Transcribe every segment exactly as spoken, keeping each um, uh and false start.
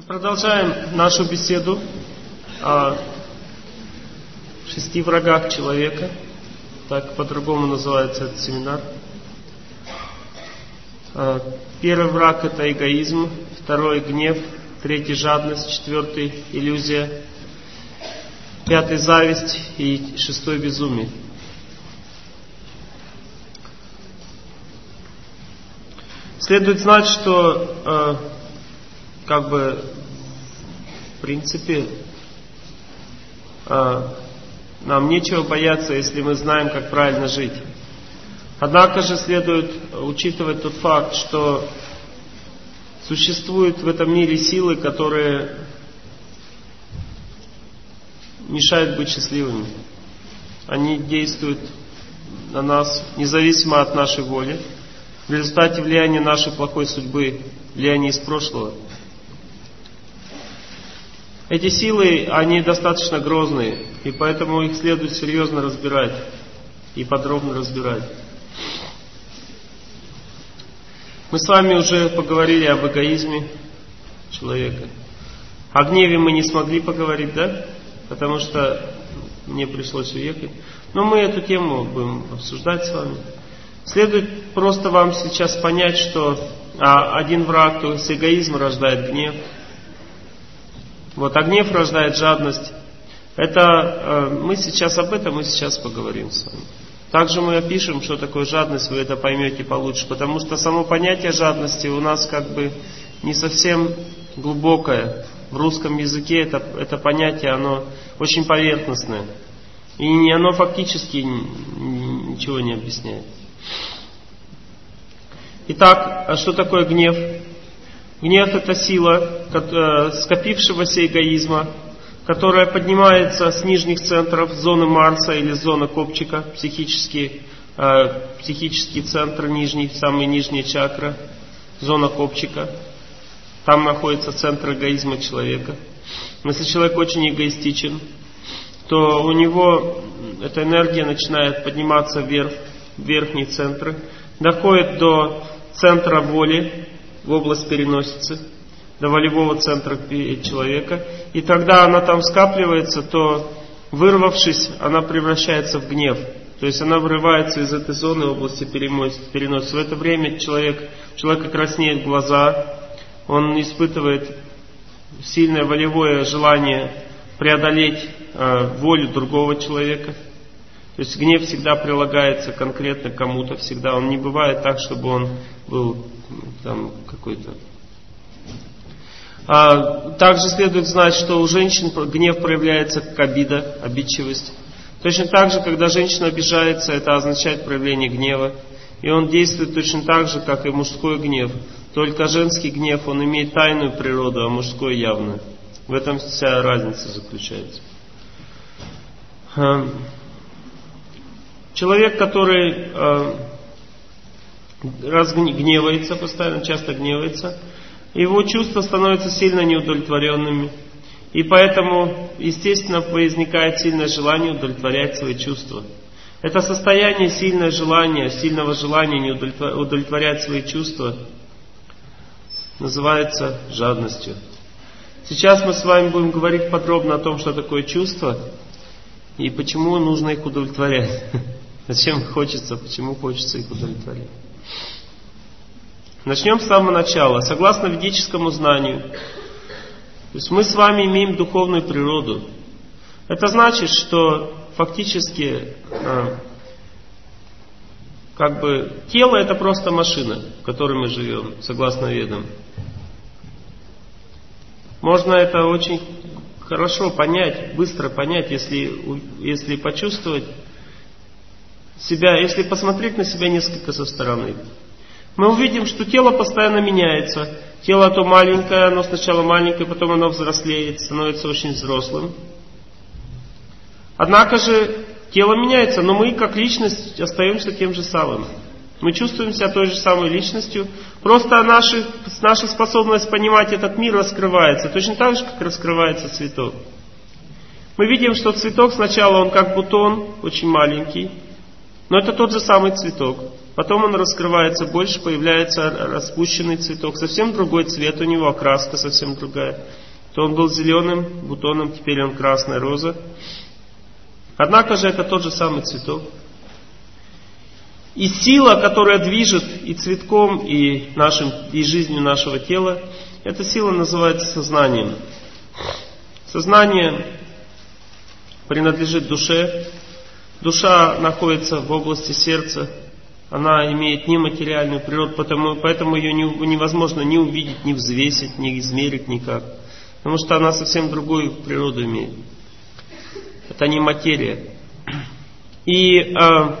Продолжаем нашу беседу о шести врагах человека. Так по-другому называется этот семинар. Первый враг — это эгоизм, второй — гнев, третий — жадность, четвертый — иллюзия, пятый — зависть и шестой — безумие. Следует знать, что э, как бы в принципе э, нам нечего бояться, если мы знаем, как правильно жить. Однако же следует учитывать тот факт, что существуют в этом мире силы, которые мешают быть счастливыми. Они действуют на нас независимо от нашей воли, в результате влияния нашей плохой судьбы, влияния из прошлого. Эти силы, они достаточно грозные, и поэтому их следует серьезно разбирать и подробно разбирать. Мы с вами уже поговорили об эгоизме человека. О гневе мы не смогли поговорить, да? Потому что мне пришлось уехать. Но мы эту тему будем обсуждать с вами. Следует просто вам сейчас понять, что а, один враг, то есть эгоизм, рождает гнев. Вот, а гнев рождает жадность. Это э, мы сейчас об этом мы сейчас поговорим с вами. Также мы опишем, что такое жадность, вы это поймете получше, потому что само понятие жадности у нас как бы не совсем глубокое. В русском языке это, это понятие, оно очень поверхностное. И оно фактически ничего не объясняет. Итак, а что такое гнев? Гнев — это сила скопившегося эгоизма, которая поднимается с нижних центров зоны Марса или зоны копчика, психический, э, психический центр нижний, самая нижняя чакра, зона копчика. Там находится центр эгоизма человека. Если человек очень эгоистичен, то у него эта энергия начинает подниматься вверх, в верхние центры, доходит до центра воли, в область переносицы, до волевого центра человека. И тогда она там скапливается, то, вырвавшись, она превращается в гнев. То есть она вырывается из этой зоны области переносицы. В это время человек, человека краснеют глаза, он испытывает сильное волевое желание преодолеть э, волю другого человека. То есть гнев всегда прилагается конкретно к кому-то, всегда. Он не бывает так, чтобы он был там какой-то. А, также следует знать, что у женщин гнев проявляется как обида, обидчивость. Точно так же, когда женщина обижается, это означает проявление гнева. И он действует точно так же, как и мужской гнев. Только женский гнев, он имеет тайную природу, а мужской явную. В этом вся разница заключается. Человек, который э, разгневается постоянно, часто гневается, его чувства становятся сильно неудовлетворенными. И поэтому, естественно, возникает сильное желание удовлетворять свои чувства. Это состояние, сильное желание, сильного желания удовлетворять свои чувства называется жадностью. Сейчас мы с вами будем говорить подробно о том, что такое чувства и почему нужно их удовлетворять. Зачем хочется, почему хочется их удовлетворять. Начнем с самого начала. Согласно ведическому знанию, то есть мы с вами имеем духовную природу. Это значит, что фактически э, как бы тело — это просто машина, в которой мы живем, согласно ведам. Можно это очень хорошо понять, быстро понять, если, если почувствовать себя, если посмотреть на себя несколько со стороны. Мы увидим, что тело постоянно меняется. Тело то маленькое, оно сначала маленькое, потом оно взрослеет, становится очень взрослым. Однако же тело меняется, но мы как личность остаемся тем же самым. Мы чувствуем себя той же самой личностью. Просто наши, наша способность понимать этот мир раскрывается. Точно так же, как раскрывается цветок. Мы видим, что цветок сначала он как бутон, очень маленький. Но это тот же самый цветок. Потом он раскрывается больше, появляется распущенный цветок. Совсем другой цвет у него, окраска совсем другая. То он был зеленым бутоном, теперь он красная роза. Однако же это тот же самый цветок. И сила, которая движет и цветком, и, нашим, и жизнью нашего тела, эта сила называется сознанием. Сознание принадлежит душе. Душа находится в области сердца. Она имеет нематериальную природу, потому, поэтому ее невозможно ни увидеть, ни взвесить, ни измерить никак. Потому что она совсем другую природу имеет. Это не материя. И э,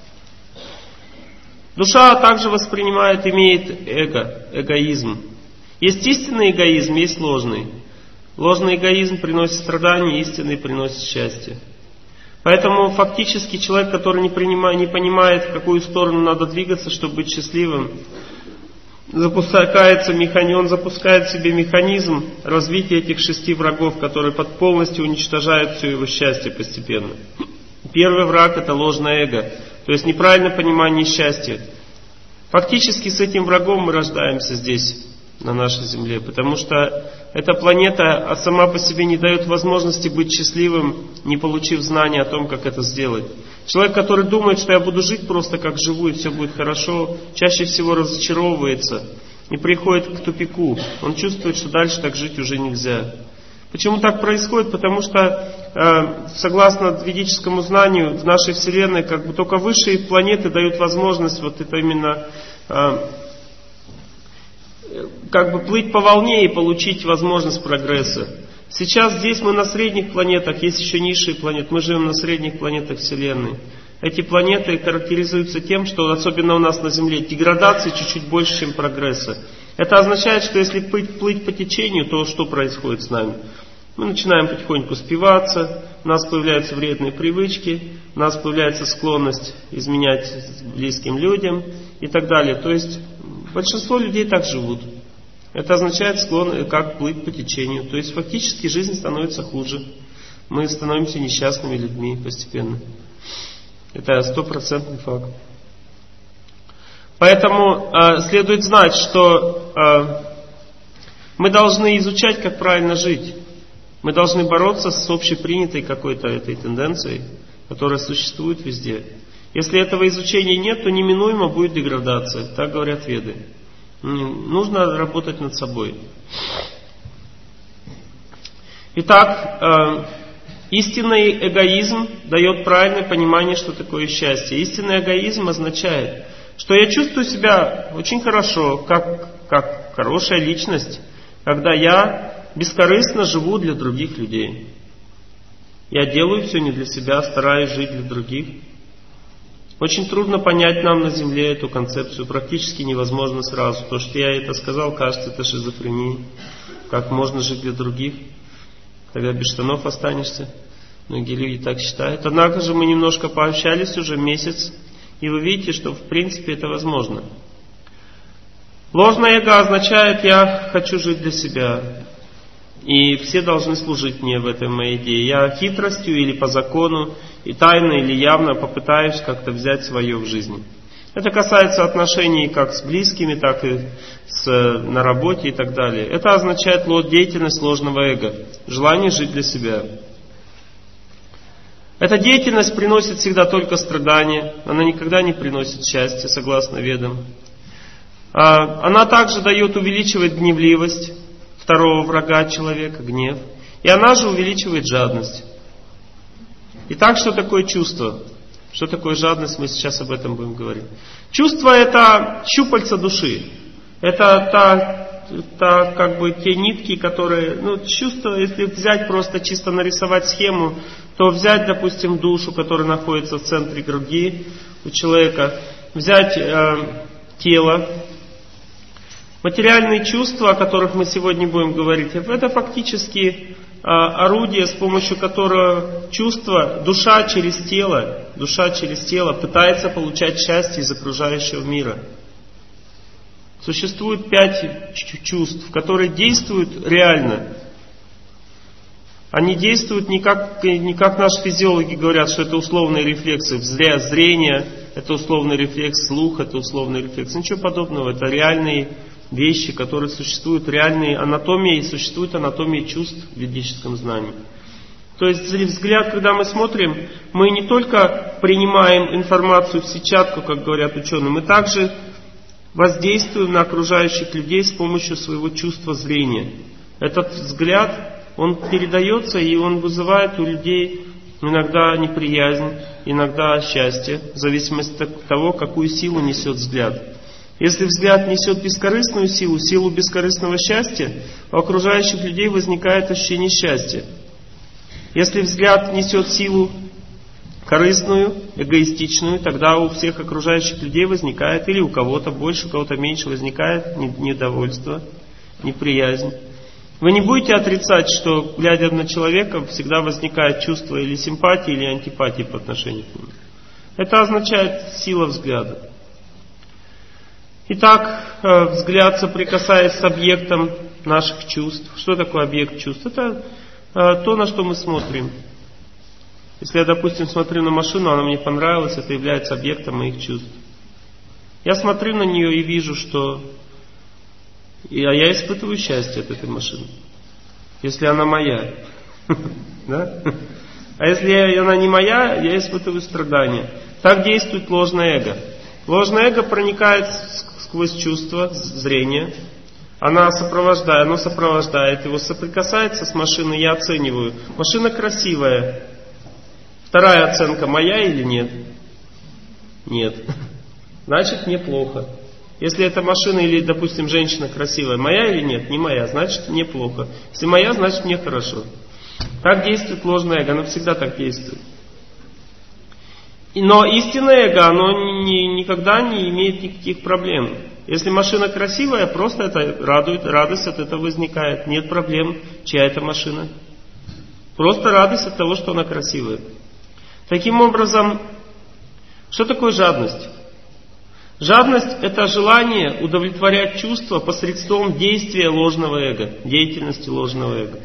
душа также воспринимает, имеет эго, эгоизм. Есть истинный эгоизм, есть ложный. Ложный эгоизм приносит страдания, истинный приносит счастье. Поэтому фактически человек, который не, принимает, не понимает, в какую сторону надо двигаться, чтобы быть счастливым, запускается механизм, он запускает в себе механизм развития этих шести врагов, которые под полностью уничтожают все его счастье постепенно. Первый враг — это ложное эго, то есть неправильное понимание счастья. Фактически с этим врагом мы рождаемся здесь, на нашей земле, потому что эта планета сама по себе не дает возможности быть счастливым, не получив знания о том, как это сделать. Человек, который думает, что я буду жить просто как живу и все будет хорошо, чаще всего разочаровывается и приходит к тупику. Он чувствует, что дальше так жить уже нельзя. Почему так происходит? Потому что, э, согласно ведическому знанию, в нашей Вселенной как бы только высшие планеты дают возможность вот это именно э, как бы плыть по волне и получить возможность прогресса. Сейчас здесь мы на средних планетах, есть еще низшие планеты, мы живем на средних планетах Вселенной. Эти планеты характеризуются тем, что особенно у нас на Земле деградации чуть-чуть больше, чем прогресса. Это означает, что если плыть, плыть по течению, то что происходит с нами? Мы начинаем потихоньку спиваться, у нас появляются вредные привычки, у нас появляется склонность изменять близким людям и так далее. То есть большинство людей так живут. Это означает склон, как плыть по течению. То есть фактически жизнь становится хуже. Мы становимся несчастными людьми постепенно. Это стопроцентный факт. Поэтому э, следует знать, что э, мы должны изучать, как правильно жить. Мы должны бороться с общепринятой какой-то этой тенденцией, которая существует везде. Если этого изучения нет, то неминуемо будет деградация. Так говорят веды. Нужно работать над собой. Итак, э, истинный эгоизм дает правильное понимание, что такое счастье. Истинный эгоизм означает, что я чувствую себя очень хорошо, как, как хорошая личность, когда я бескорыстно живу для других людей. Я делаю все не для себя, стараюсь жить для других. Очень трудно понять нам на Земле эту концепцию, практически невозможно сразу. То, что я это сказал, кажется, это шизофренией. Как можно жить для других, когда без штанов останешься? Многие люди так считают. Однако же мы немножко пообщались уже месяц, и вы видите, что в принципе это возможно. Ложное эго означает, я хочу жить для себя. И все должны служить мне в этой моей идее. Я хитростью или по закону, и тайно или явно попытаюсь как-то взять свое в жизни. Это касается отношений как с близкими, так и с, на работе и так далее. Это означает деятельность ложного эго, желание жить для себя. Эта деятельность приносит всегда только страдания, она никогда не приносит счастья, согласно ведам. Она также дает, увеличивает гневливость второго врага человека, гнев. И она же увеличивает жадность. Итак, что такое чувство? Что такое жадность? Мы сейчас об этом будем говорить. Чувство — это щупальца души. Это та, та, как бы, те нитки, которые... Ну, чувство, если взять просто чисто нарисовать схему, то взять, допустим, душу, которая находится в центре груди у человека, взять э, тело. Материальные чувства, о которых мы сегодня будем говорить, это фактически а, орудие, с помощью которого чувство, душа через тело, душа через тело пытается получать счастье из окружающего мира. Существует пять чувств, которые действуют реально. Они действуют не как, не как наши физиологи говорят, что это условные рефлексы. Зрение — это условный рефлекс, слух, это условный рефлекс. Ничего подобного, это реальные вещи, которые существуют, реальные анатомии, и существует анатомия чувств в ведическом знании. То есть взгляд, когда мы смотрим, мы не только принимаем информацию в сетчатку, как говорят ученые, мы также воздействуем на окружающих людей с помощью своего чувства зрения. Этот взгляд, он передается, и он вызывает у людей иногда неприязнь, иногда счастье, в зависимости от того, какую силу несет взгляд. Если взгляд несет бескорыстную силу, силу бескорыстного счастья, у окружающих людей возникает ощущение счастья. Если взгляд несет силу корыстную, эгоистичную, тогда у всех окружающих людей возникает, или у кого-то больше, у кого-то меньше, возникает недовольство, неприязнь. Вы не будете отрицать, что, глядя на человека, всегда возникает чувство или симпатии, или антипатии по отношению к нему. Это означает сила взгляда. Итак, взгляд, соприкасаясь с объектом наших чувств. Что такое объект чувств? Это то, на что мы смотрим. Если я, допустим, смотрю на машину, она мне понравилась, это является объектом моих чувств. Я смотрю на нее и вижу, что я, я испытываю счастье от этой машины. Если она моя. Да? А если она не моя, я испытываю страдания. Так действует ложное эго. Ложное эго проникает сквозь чувство, зрение. Она сопровождает, оно сопровождает его, соприкасается с машиной, я оцениваю. Машина красивая. Вторая оценка, моя или нет? Нет. Значит, мне плохо. Если эта машина или, допустим, женщина красивая, моя или нет? Не моя, значит, мне плохо. Если моя, значит, мне хорошо. Так действует ложное эго, оно всегда так действует. Но истинное эго, оно ни, никогда не имеет никаких проблем. Если машина красивая, просто это радует, радость от этого возникает. Нет проблем, чья это машина. Просто радость от того, что она красивая. Таким образом, что такое жадность? Жадность – это желание удовлетворять чувства посредством действия ложного эго, деятельности ложного эго.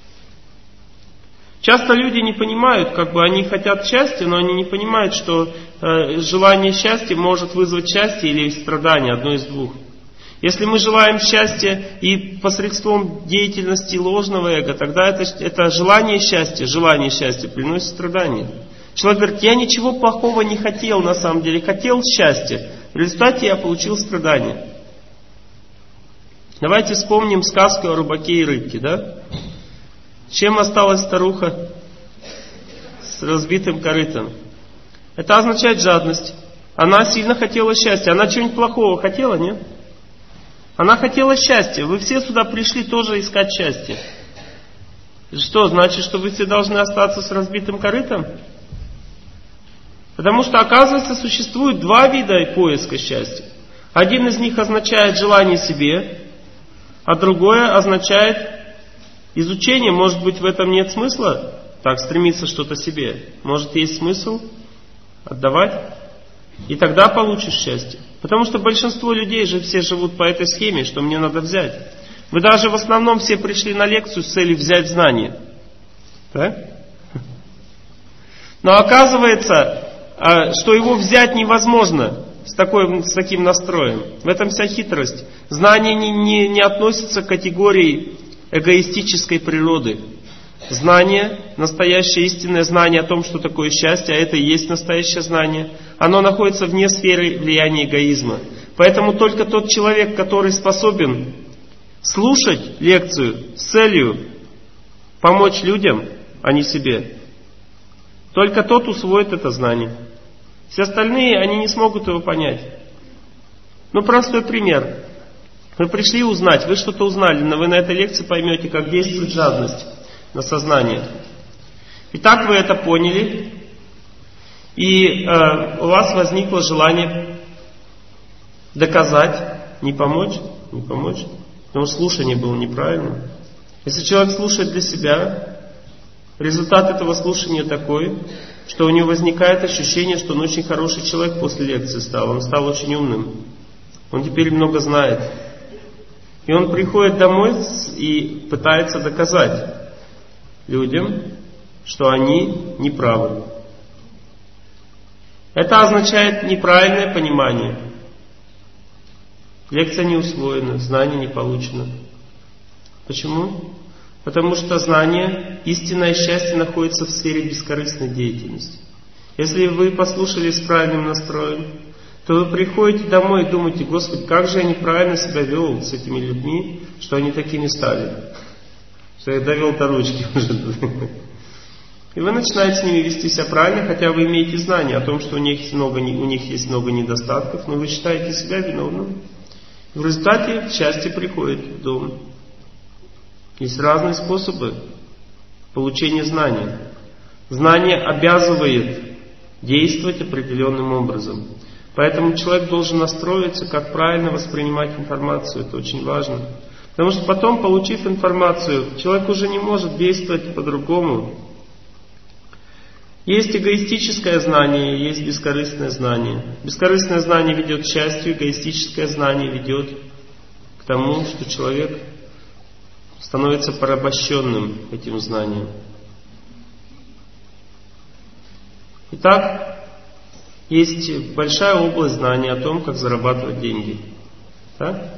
Часто люди не понимают, как бы они хотят счастья, но они не понимают, что э, желание счастья может вызвать счастье или страдание, одно из двух. Если мы желаем счастья и посредством деятельности ложного эго, тогда это, это желание счастья, желание счастья приносит страдания. Человек говорит, я ничего плохого не хотел на самом деле, хотел счастья. В результате я получил страдания. Давайте вспомним сказку о рыбаке и рыбке, да? Чем осталась старуха? С разбитым корытом. Это означает жадность. Она сильно хотела счастья. Она чего-нибудь плохого хотела, нет? Она хотела счастья. Вы все сюда пришли тоже искать счастье. Что, значит, что вы все должны остаться с разбитым корытом? Потому что, оказывается, существует два вида поиска счастья. Один из них означает желание себе, а другое означает изучение. Может быть, в этом нет смысла так стремиться что-то себе. Может, есть смысл отдавать, и тогда получишь счастье. Потому что большинство людей же все живут по этой схеме, что мне надо взять. Вы даже в основном все пришли на лекцию с целью взять знания. Так? Но оказывается, что его взять невозможно с, такой, с таким настроем. В этом вся хитрость. Знание не, не, не относится к категории эгоистической природы. Знание, настоящее истинное знание о том, что такое счастье, а это и есть настоящее знание, оно находится вне сферы влияния эгоизма. Поэтому только тот человек, который способен слушать лекцию с целью помочь людям, а не себе, только тот усвоит это знание. Все остальные, они не смогут его понять. Ну, простой пример. Вы пришли узнать, вы что-то узнали, но вы на этой лекции поймете, как действует жадность на сознание. Итак, вы это поняли, и э, у вас возникло желание доказать, не помочь, не помочь, потому что слушание было неправильным. Если человек слушает для себя, результат этого слушания такой, что у него возникает ощущение, что он очень хороший человек после лекции стал, он стал очень умным, он теперь много знает. И он приходит домой и пытается доказать людям, что они неправы. Это означает неправильное понимание. Лекция не усвоена, знание не получено. Почему? Потому что знание, истинное счастье находится в сфере бескорыстной деятельности. Если вы послушали с правильным настроем, то вы приходите домой и думаете: Господи, как же я неправильно себя вел с этими людьми, что они такими стали. Что я довел до ручки уже. И вы начинаете с ними вести себя правильно, хотя вы имеете знание о том, что у них есть много, у них есть много недостатков, но вы считаете себя виновным. В результате счастье приходит в дом. Есть разные способы получения знания. Знание обязывает действовать определенным образом. Поэтому человек должен настроиться, как правильно воспринимать информацию. Это очень важно. Потому что потом, получив информацию, человек уже не может действовать по-другому. Есть эгоистическое знание, есть бескорыстное знание. Бескорыстное знание ведет к счастью, эгоистическое знание ведет к тому, что человек становится порабощенным этим знанием. Итак, есть большая область знания о том, как зарабатывать деньги. Так?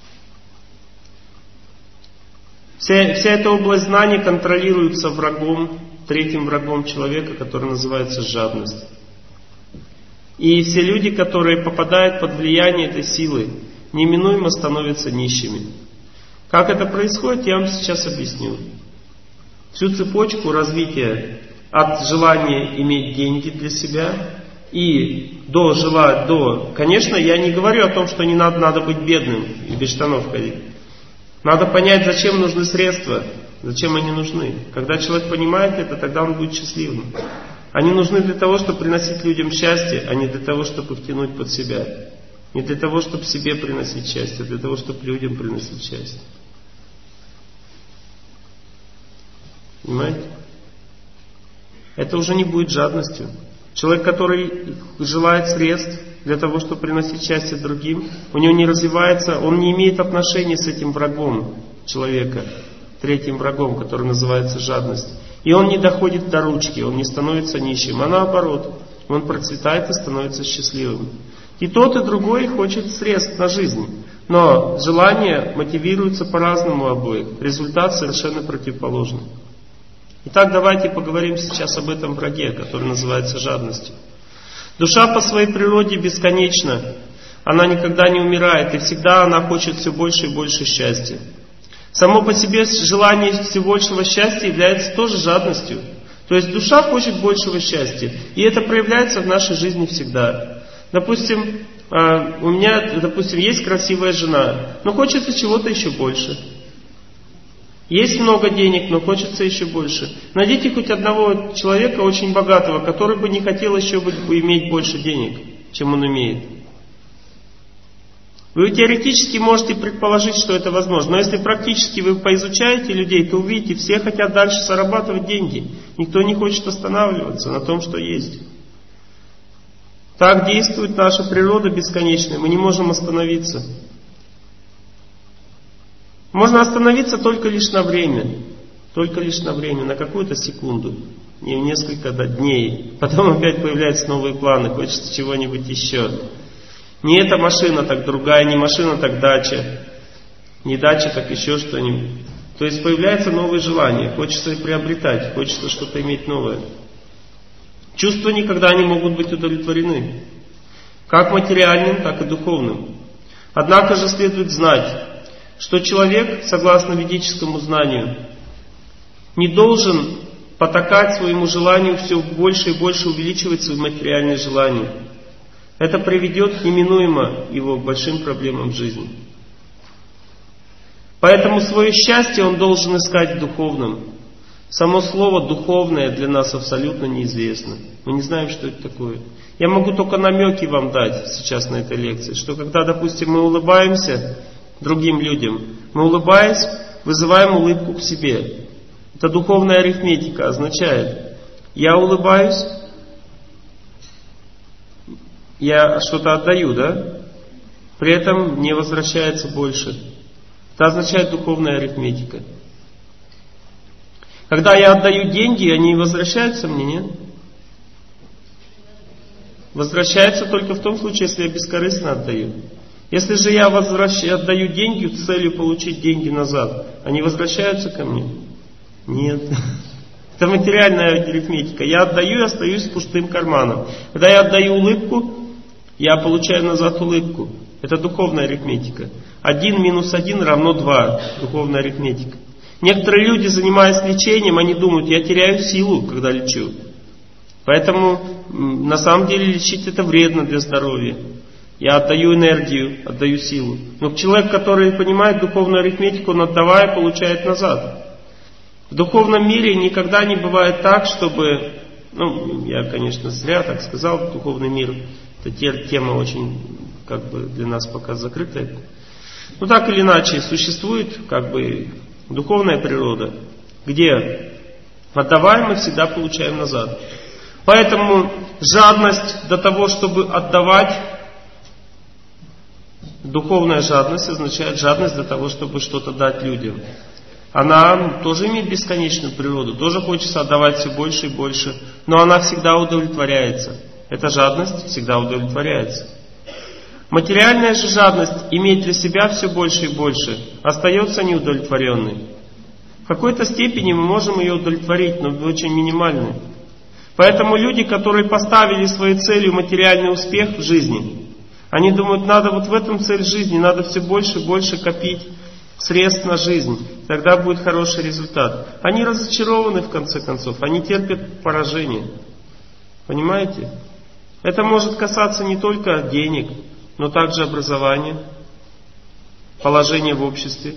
Вся, вся эта область знаний контролируется врагом, третьим врагом человека, который называется жадность. И все люди, которые попадают под влияние этой силы, неминуемо становятся нищими. Как это происходит, я вам сейчас объясню. Всю цепочку развития от желания иметь деньги для себя и до желания, до... Конечно, я не говорю о том, что не надо, надо быть бедным и без штанов ходить. Надо понять, зачем нужны средства, зачем они нужны. Когда человек понимает это, тогда он будет счастливым. Они нужны для того, чтобы приносить людям счастье, а не для того, чтобы их тянуть под себя. Не для того, чтобы себе приносить счастье, а для того, чтобы людям приносить счастье. Понимаете? Это уже не будет жадностью. Человек, который желает средств для того, чтобы приносить счастье другим, у него не развивается, он не имеет отношения с этим врагом человека, третьим врагом, который называется жадность. И он не доходит до ручки, он не становится нищим, а наоборот, он процветает и становится счастливым. И тот, и другой хочет средств на жизнь. Но желания мотивируются по-разному обоих. Результат совершенно противоположный. Итак, давайте поговорим сейчас об этом враге, который называется жадностью. Душа по своей природе бесконечна. Она никогда не умирает, и всегда она хочет все больше и больше счастья. Само по себе желание все большего счастья является тоже жадностью. То есть душа хочет большего счастья. И это проявляется в нашей жизни всегда. Допустим, у меня, допустим, есть красивая жена, но хочется чего-то еще больше. Есть много денег, но хочется еще больше. Найдите хоть одного человека очень богатого, который бы не хотел еще бы иметь больше денег, чем он имеет. Вы теоретически можете предположить, что это возможно, но если практически вы поизучаете людей, то увидите, все хотят дальше зарабатывать деньги. Никто не хочет останавливаться на том, что есть. Так действует наша природа бесконечная, мы не можем остановиться. Можно остановиться только лишь на время, только лишь на время, на какую-то секунду, не в несколько дней. Потом опять появляются новые планы, хочется чего-нибудь еще. Не эта машина, так другая, не машина, так дача, не дача, так еще что-нибудь. То есть появляются новые желания, хочется приобретать, хочется что-то иметь новое. Чувства никогда не могут быть удовлетворены, как материальным, так и духовным. Однако же следует знать, что человек, согласно ведическому знанию, не должен потакать своему желанию все больше и больше увеличивать свои материальные желания. Это приведет неминуемо его к большим проблемам в жизни. Поэтому свое счастье он должен искать в духовном. Само слово «духовное» для нас абсолютно неизвестно. Мы не знаем, что это такое. Я могу только намеки вам дать сейчас на этой лекции, что когда, допустим, мы улыбаемся другим людям, мы, улыбаясь, вызываем улыбку к себе. Это духовная арифметика означает: я улыбаюсь, я что-то отдаю, да? При этом мне возвращается больше. Это означает духовная арифметика. Когда я отдаю деньги, они возвращаются мне, нет? возвращается только в том случае, если я бескорыстно отдаю. Если же я возвращ... отдаю деньги с целью получить деньги назад, они возвращаются ко мне? Нет. Это материальная арифметика. Я отдаю и остаюсь с пустым карманом. Когда я отдаю улыбку, я получаю назад улыбку. Это духовная арифметика. Один минус один равно два. Духовная арифметика. Некоторые люди, занимаясь лечением, они думают, я теряю силу, когда лечу. Поэтому на самом деле лечить это вредно для здоровья. Я отдаю энергию, отдаю силу. Но человек, который понимает духовную арифметику, он отдавая, получает назад. В духовном мире никогда не бывает так, чтобы... Ну, я, конечно, зря так сказал, духовный мир, это тема очень, как бы, для нас пока закрытая. Но так или иначе, существует, как бы, духовная природа, где отдавая, мы всегда получаем назад. Поэтому жадность до того, чтобы отдавать, духовная жадность означает жадность для того, чтобы что-то дать людям. Она тоже имеет бесконечную природу, тоже хочется отдавать все больше и больше, но она всегда удовлетворяется. Эта жадность всегда удовлетворяется. Материальная же жадность, иметь для себя все больше и больше, остается неудовлетворенной. В какой-то степени мы можем ее удовлетворить, но очень минимальной. Поэтому люди, которые поставили своей целью материальный успех в жизни, они думают, надо вот в этом цель жизни, надо все больше и больше копить средств на жизнь, тогда будет хороший результат. Они разочарованы в конце концов, они терпят поражение. Понимаете? Это может касаться не только денег, но также образования, положения в обществе.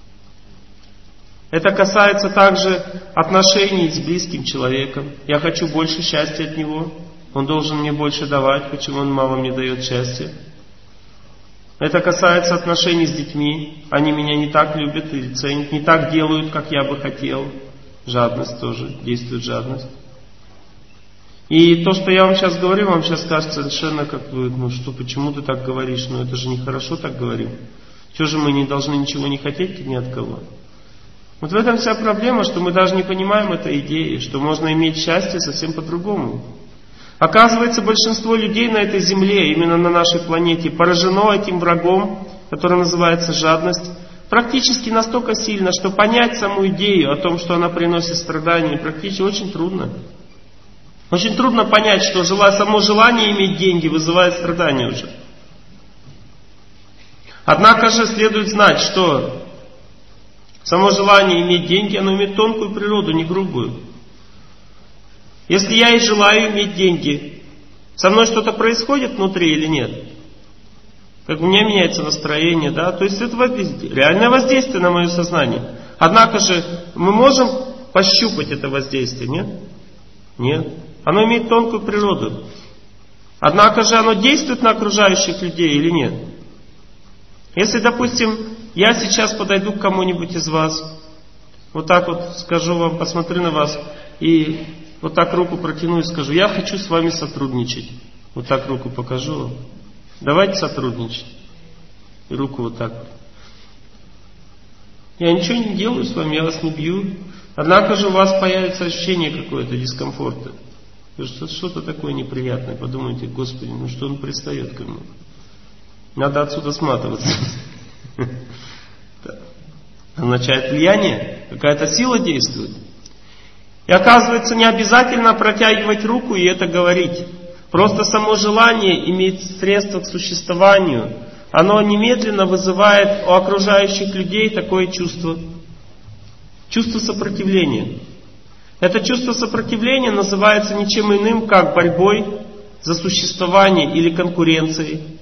Это касается также отношений с близким человеком. Я хочу больше счастья от него, он должен мне больше давать, почему он мало мне дает счастья. Это касается отношений с детьми. Они меня не так любят или ценят, не так делают, как я бы хотел. Жадность тоже, действует жадность. И то, что я вам сейчас говорю, вам сейчас кажется совершенно как бы, ну что, почему ты так говоришь? Ну это же нехорошо так говорить. Чего же мы не должны ничего не хотеть ни от кого? Вот в этом вся проблема, что мы даже не понимаем этой идеи, что можно иметь счастье совсем по-другому. Оказывается, большинство людей на этой земле, именно на нашей планете, поражено этим врагом, который называется жадность, практически настолько сильно, что понять саму идею о том, что она приносит страдания, практически очень трудно. Очень трудно понять, что само желание иметь деньги вызывает страдания уже. Однако же следует знать, что само желание иметь деньги, оно имеет тонкую природу, не грубую. Если я и желаю иметь деньги, со мной что-то происходит внутри или нет? Как у меня меняется настроение, да? То есть это воздействие, реальное воздействие на мое сознание. Однако же мы можем пощупать это воздействие, нет? Нет. Оно имеет тонкую природу. Однако же оно действует на окружающих людей или нет? Если, допустим, я сейчас подойду к кому-нибудь из вас, вот так вот скажу вам, посмотрю на вас и вот так руку протяну и скажу, я хочу с вами сотрудничать. Вот так руку покажу вам. Давайте сотрудничать. И руку вот так. Я ничего не делаю с вами, я вас не бью. Однако же у вас появится ощущение какое-то дискомфорта. Что-то такое неприятное. Подумайте, Господи, ну что он пристает ко мне? Надо отсюда сматываться. Означает влияние, какая-то сила действует. И оказывается, не обязательно протягивать руку и это говорить. Просто само желание иметь средства к существованию, оно немедленно вызывает у окружающих людей такое чувство. Чувство сопротивления. Это чувство сопротивления называется ничем иным, как борьбой за существование или конкуренцией.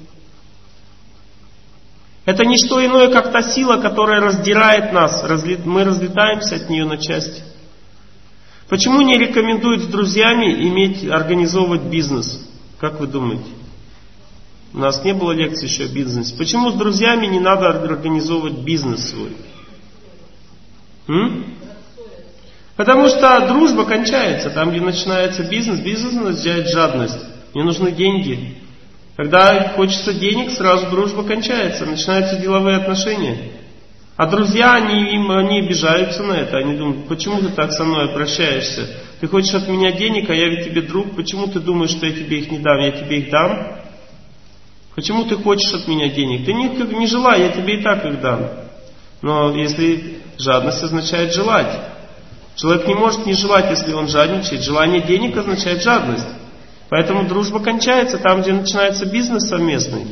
Это не что иное, как та сила, которая раздирает нас. Мы разлетаемся от нее на части. Почему не рекомендуют с друзьями иметь, организовывать бизнес? Как вы думаете? У нас не было лекции еще о бизнесе. Почему с друзьями не надо организовывать бизнес свой? М? Потому что дружба кончается. Там, где начинается бизнес, бизнес означает жадность. Мне нужны деньги. Когда хочется денег, сразу дружба кончается. Начинаются деловые отношения. А друзья, они, им, они обижаются на это. Они думают, почему ты так со мной обращаешься? Ты хочешь от меня денег, а я ведь тебе друг. Почему ты думаешь, что я тебе их не дам? Я тебе их дам. Почему ты хочешь от меня денег? Ты не, не желай, я тебе и так их дам. Но если жадность означает желать. Человек не может не желать, если он жадничает. Желание денег означает жадность. Поэтому дружба кончается там, где начинается бизнес совместный.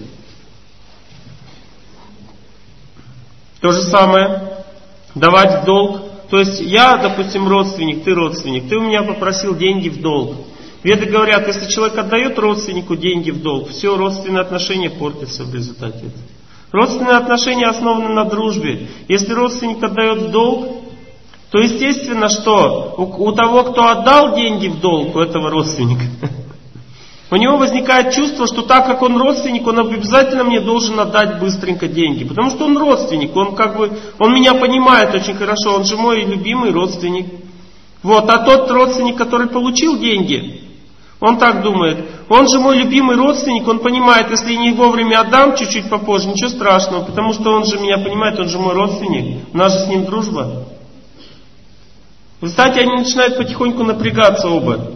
То же самое. Давать в долг. То есть я, допустим, родственник, ты родственник. Ты у меня попросил деньги в долг. Веды говорят, если человек отдает родственнику деньги в долг, все, родственные отношения портятся в результате этого. Родственные отношения основаны на дружбе. Если родственник отдает в долг, то естественно, что у, у того, кто отдал деньги в долг, у этого родственника, у него возникает чувство, что так как он родственник, он обязательно мне должен отдать быстренько деньги. Потому что он родственник, он как бы, он меня понимает очень хорошо, он же мой любимый родственник. Вот, а тот родственник, который получил деньги, он так думает, он же мой любимый родственник, он понимает, если я не вовремя отдам чуть-чуть попозже, ничего страшного, потому что он же меня понимает, он же мой родственник, у нас же с ним дружба. Кстати, они начинают потихоньку напрягаться оба.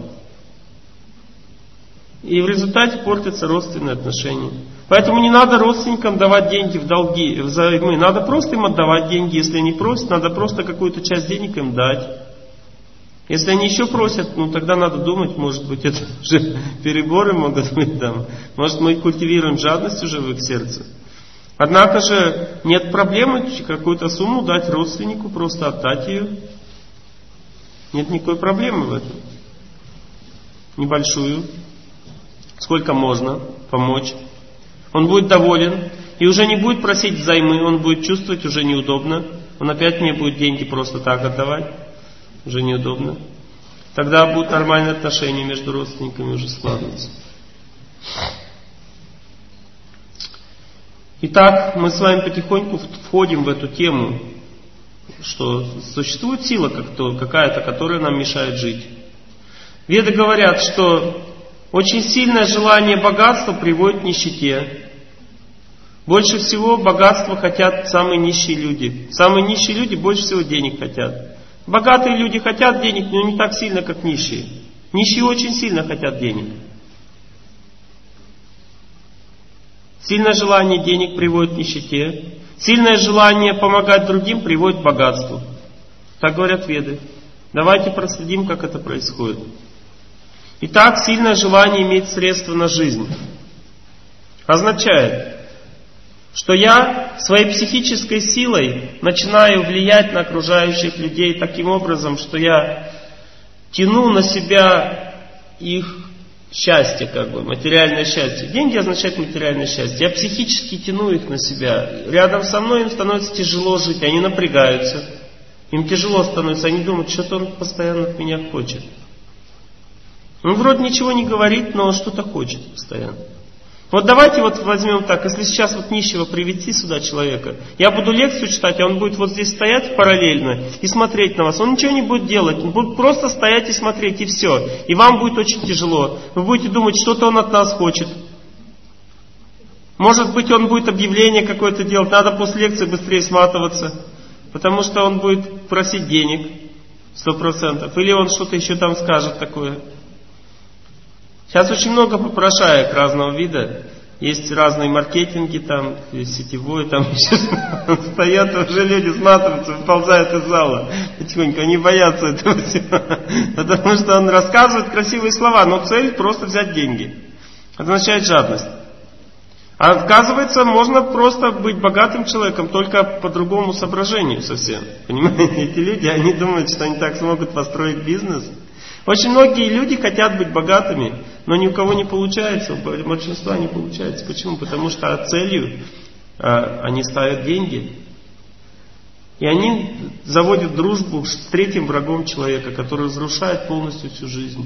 И в результате портятся родственные отношения. Поэтому не надо родственникам давать деньги в долги, взаймы. Надо просто им отдавать деньги. Если они просят, надо просто какую-то часть денег им дать. Если они еще просят, ну тогда надо думать, может быть, это уже переборы могут быть там. Может, мы культивируем жадность уже в их сердце. Однако же нет проблемы какую-то сумму дать родственнику, просто отдать ее. Нет никакой проблемы в этом. Небольшую. Сколько можно помочь. Он будет доволен и уже не будет просить взаймы, он будет чувствовать уже неудобно. Он опять мне будет деньги просто так отдавать. Уже неудобно. Тогда будут нормальные отношения между родственниками уже складываться. Итак, мы с вами потихоньку входим в эту тему, что существует сила какая-то, которая нам мешает жить. Веды говорят, что очень сильное желание богатства приводит к нищете. Больше всего богатства хотят самые нищие люди. Самые нищие люди больше всего денег хотят. Богатые люди хотят денег, но не так сильно, как нищие. Нищие очень сильно хотят денег. Сильное желание денег приводит к нищете. Сильное желание помогать другим приводит к богатству. Так говорят Веды. Давайте проследим, как это происходит. Итак, сильное желание иметь средства на жизнь означает, что я своей психической силой начинаю влиять на окружающих людей таким образом, что я тяну на себя их счастье, как бы, материальное счастье. Деньги означают материальное счастье. Я психически тяну их на себя. Рядом со мной им становится тяжело жить, они напрягаются. Им тяжело становится, они думают, что-то он постоянно от меня хочет. Он вроде ничего не говорит, но что-то хочет постоянно. Вот давайте вот возьмем так, если сейчас вот нищего привести сюда человека, я буду лекцию читать, а он будет вот здесь стоять параллельно и смотреть на вас. Он ничего не будет делать, он будет просто стоять и смотреть, и все. И вам будет очень тяжело. Вы будете думать, что-то он от нас хочет. Может быть, он будет объявление какое-то делать, надо после лекции быстрее сматываться, потому что он будет просить денег, сто процентов. Или он что-то еще там скажет такое. Сейчас очень много попрошаек разного вида. Есть разные маркетинги, там, сетевой, там стоят уже люди, сматываются, выползают из зала. Потихоньку, они боятся этого всего. Потому что он рассказывает красивые слова, но цель просто взять деньги. Это означает жадность. А оказывается, можно просто быть богатым человеком, только по другому соображению совсем. Понимаете, эти люди, они думают, что они так смогут построить бизнес. Очень многие люди хотят быть богатыми, но ни у кого не получается, у большинства не получается. Почему? Потому что целью а, они ставят деньги. И они заводят дружбу с третьим врагом человека, который разрушает полностью всю жизнь.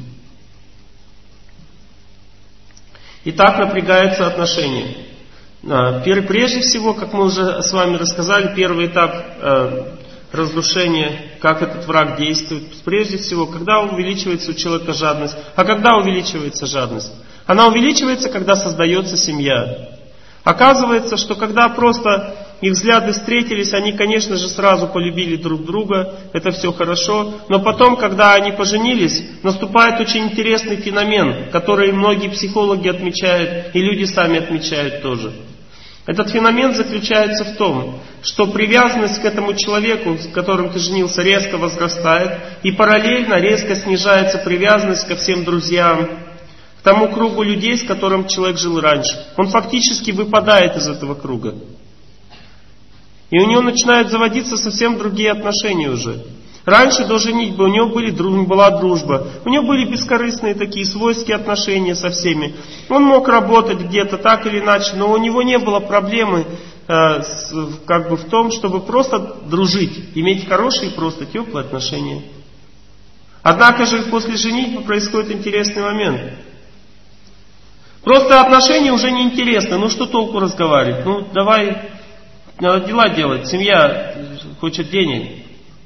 И так напрягаются отношения. Прежде всего, как мы уже с вами рассказали, первый этап разрушения, как этот враг действует. Прежде всего, когда увеличивается у человека жадность. А когда увеличивается жадность? Она увеличивается, когда создается семья. Оказывается, что когда просто их взгляды встретились, они, конечно же, сразу полюбили друг друга, это все хорошо. Но потом, когда они поженились, наступает очень интересный феномен, который многие психологи отмечают, и люди сами отмечают тоже. Этот феномен заключается в том, что привязанность к этому человеку, с которым ты женился, резко возрастает, и параллельно резко снижается привязанность ко всем друзьям, к тому кругу людей, с которым человек жил раньше. Он фактически выпадает из этого круга. И у него начинают заводиться совсем другие отношения уже. Раньше до женитьбы у него были, была дружба, у него были бескорыстные такие свойские отношения со всеми. Он мог работать где-то так или иначе, но у него не было проблемы э, с, как бы в том, чтобы просто дружить, иметь хорошие, просто теплые отношения. Однако же после женитьбы происходит интересный момент. Просто отношения уже не интересны, ну что толку разговаривать? Ну давай, надо дела делать, семья хочет денег.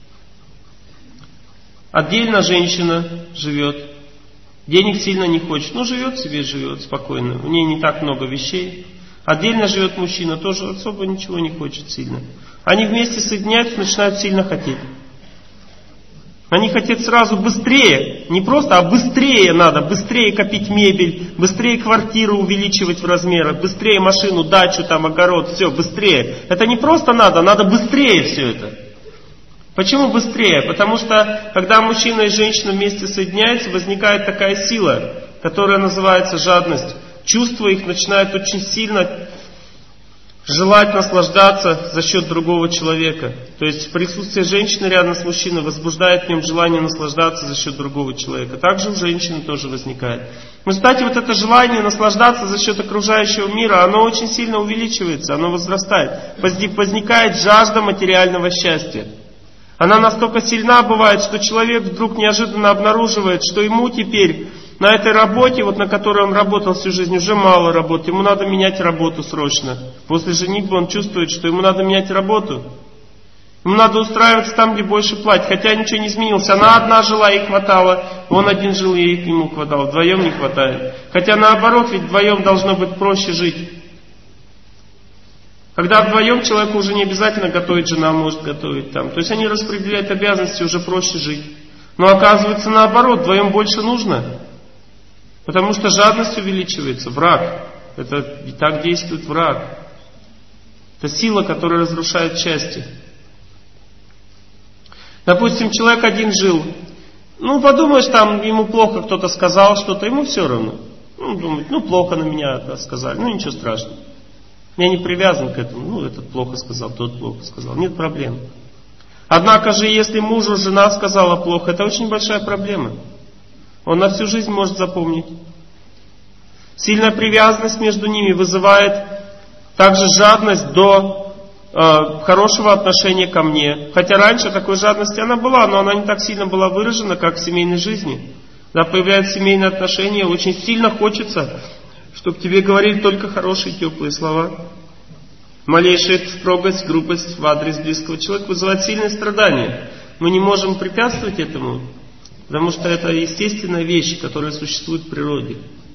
Отдельно женщина живет, денег сильно не хочет, но живет себе, живет спокойно, у нее не так много вещей. Отдельно живет мужчина, тоже особо ничего не хочет сильно. Они вместе соединяются, начинают сильно хотеть. Они хотят сразу быстрее, не просто, а быстрее надо, быстрее копить мебель, быстрее квартиру увеличивать в размерах, быстрее машину, дачу, там, огород, все, быстрее. Это не просто надо, надо быстрее все это. Почему быстрее? Потому что, когда мужчина и женщина вместе соединяются, возникает такая сила, которая называется жадность. Чувства их начинают очень сильно желать наслаждаться за счет другого человека. То есть присутствие женщины рядом с мужчиной возбуждает в нем желание наслаждаться за счет другого человека. Также у женщины тоже возникает. Но, кстати, вот это желание наслаждаться за счет окружающего мира, оно очень сильно увеличивается, оно возрастает. Возникает жажда материального счастья. Она настолько сильна бывает, что человек вдруг неожиданно обнаруживает, что ему теперь на этой работе, вот на которой он работал всю жизнь, уже мало работы. Ему надо менять работу срочно. После женитьбы он чувствует, что ему надо менять работу. Ему надо устраиваться там, где больше платят. Хотя ничего не изменилось. Она одна жила, ей хватало. Он один жил, ей ему хватало. Вдвоем не хватает. Хотя наоборот, ведь вдвоем должно быть проще жить. Когда вдвоем человеку уже не обязательно готовить, жена может готовить там. То есть они распределяют обязанности, уже проще жить. Но оказывается наоборот, вдвоем больше нужно. Потому что жадность увеличивается, враг. Это и так действует враг. Это сила, которая разрушает счастье. Допустим, человек один жил. Ну, подумаешь, там ему плохо кто-то сказал что-то, ему все равно. Ну, думает, ну, плохо на меня это сказали, ну, ничего страшного. Я не привязан к этому. Ну, этот плохо сказал, тот плохо сказал. Нет проблем. Однако же, если мужу жена сказала плохо, это очень большая проблема. Он на всю жизнь может запомнить. Сильная привязанность между ними вызывает также жадность до э, хорошего отношения ко мне. Хотя раньше такой жадности она была, но она не так сильно была выражена, как в семейной жизни. Когда появляются семейные отношения, очень сильно хочется, чтобы тебе говорили только хорошие, теплые слова. Малейшая строгость, грубость в адрес близкого человека вызывает сильное страдание. Мы не можем препятствовать этому, потому что это естественная вещь, которая существует в природе.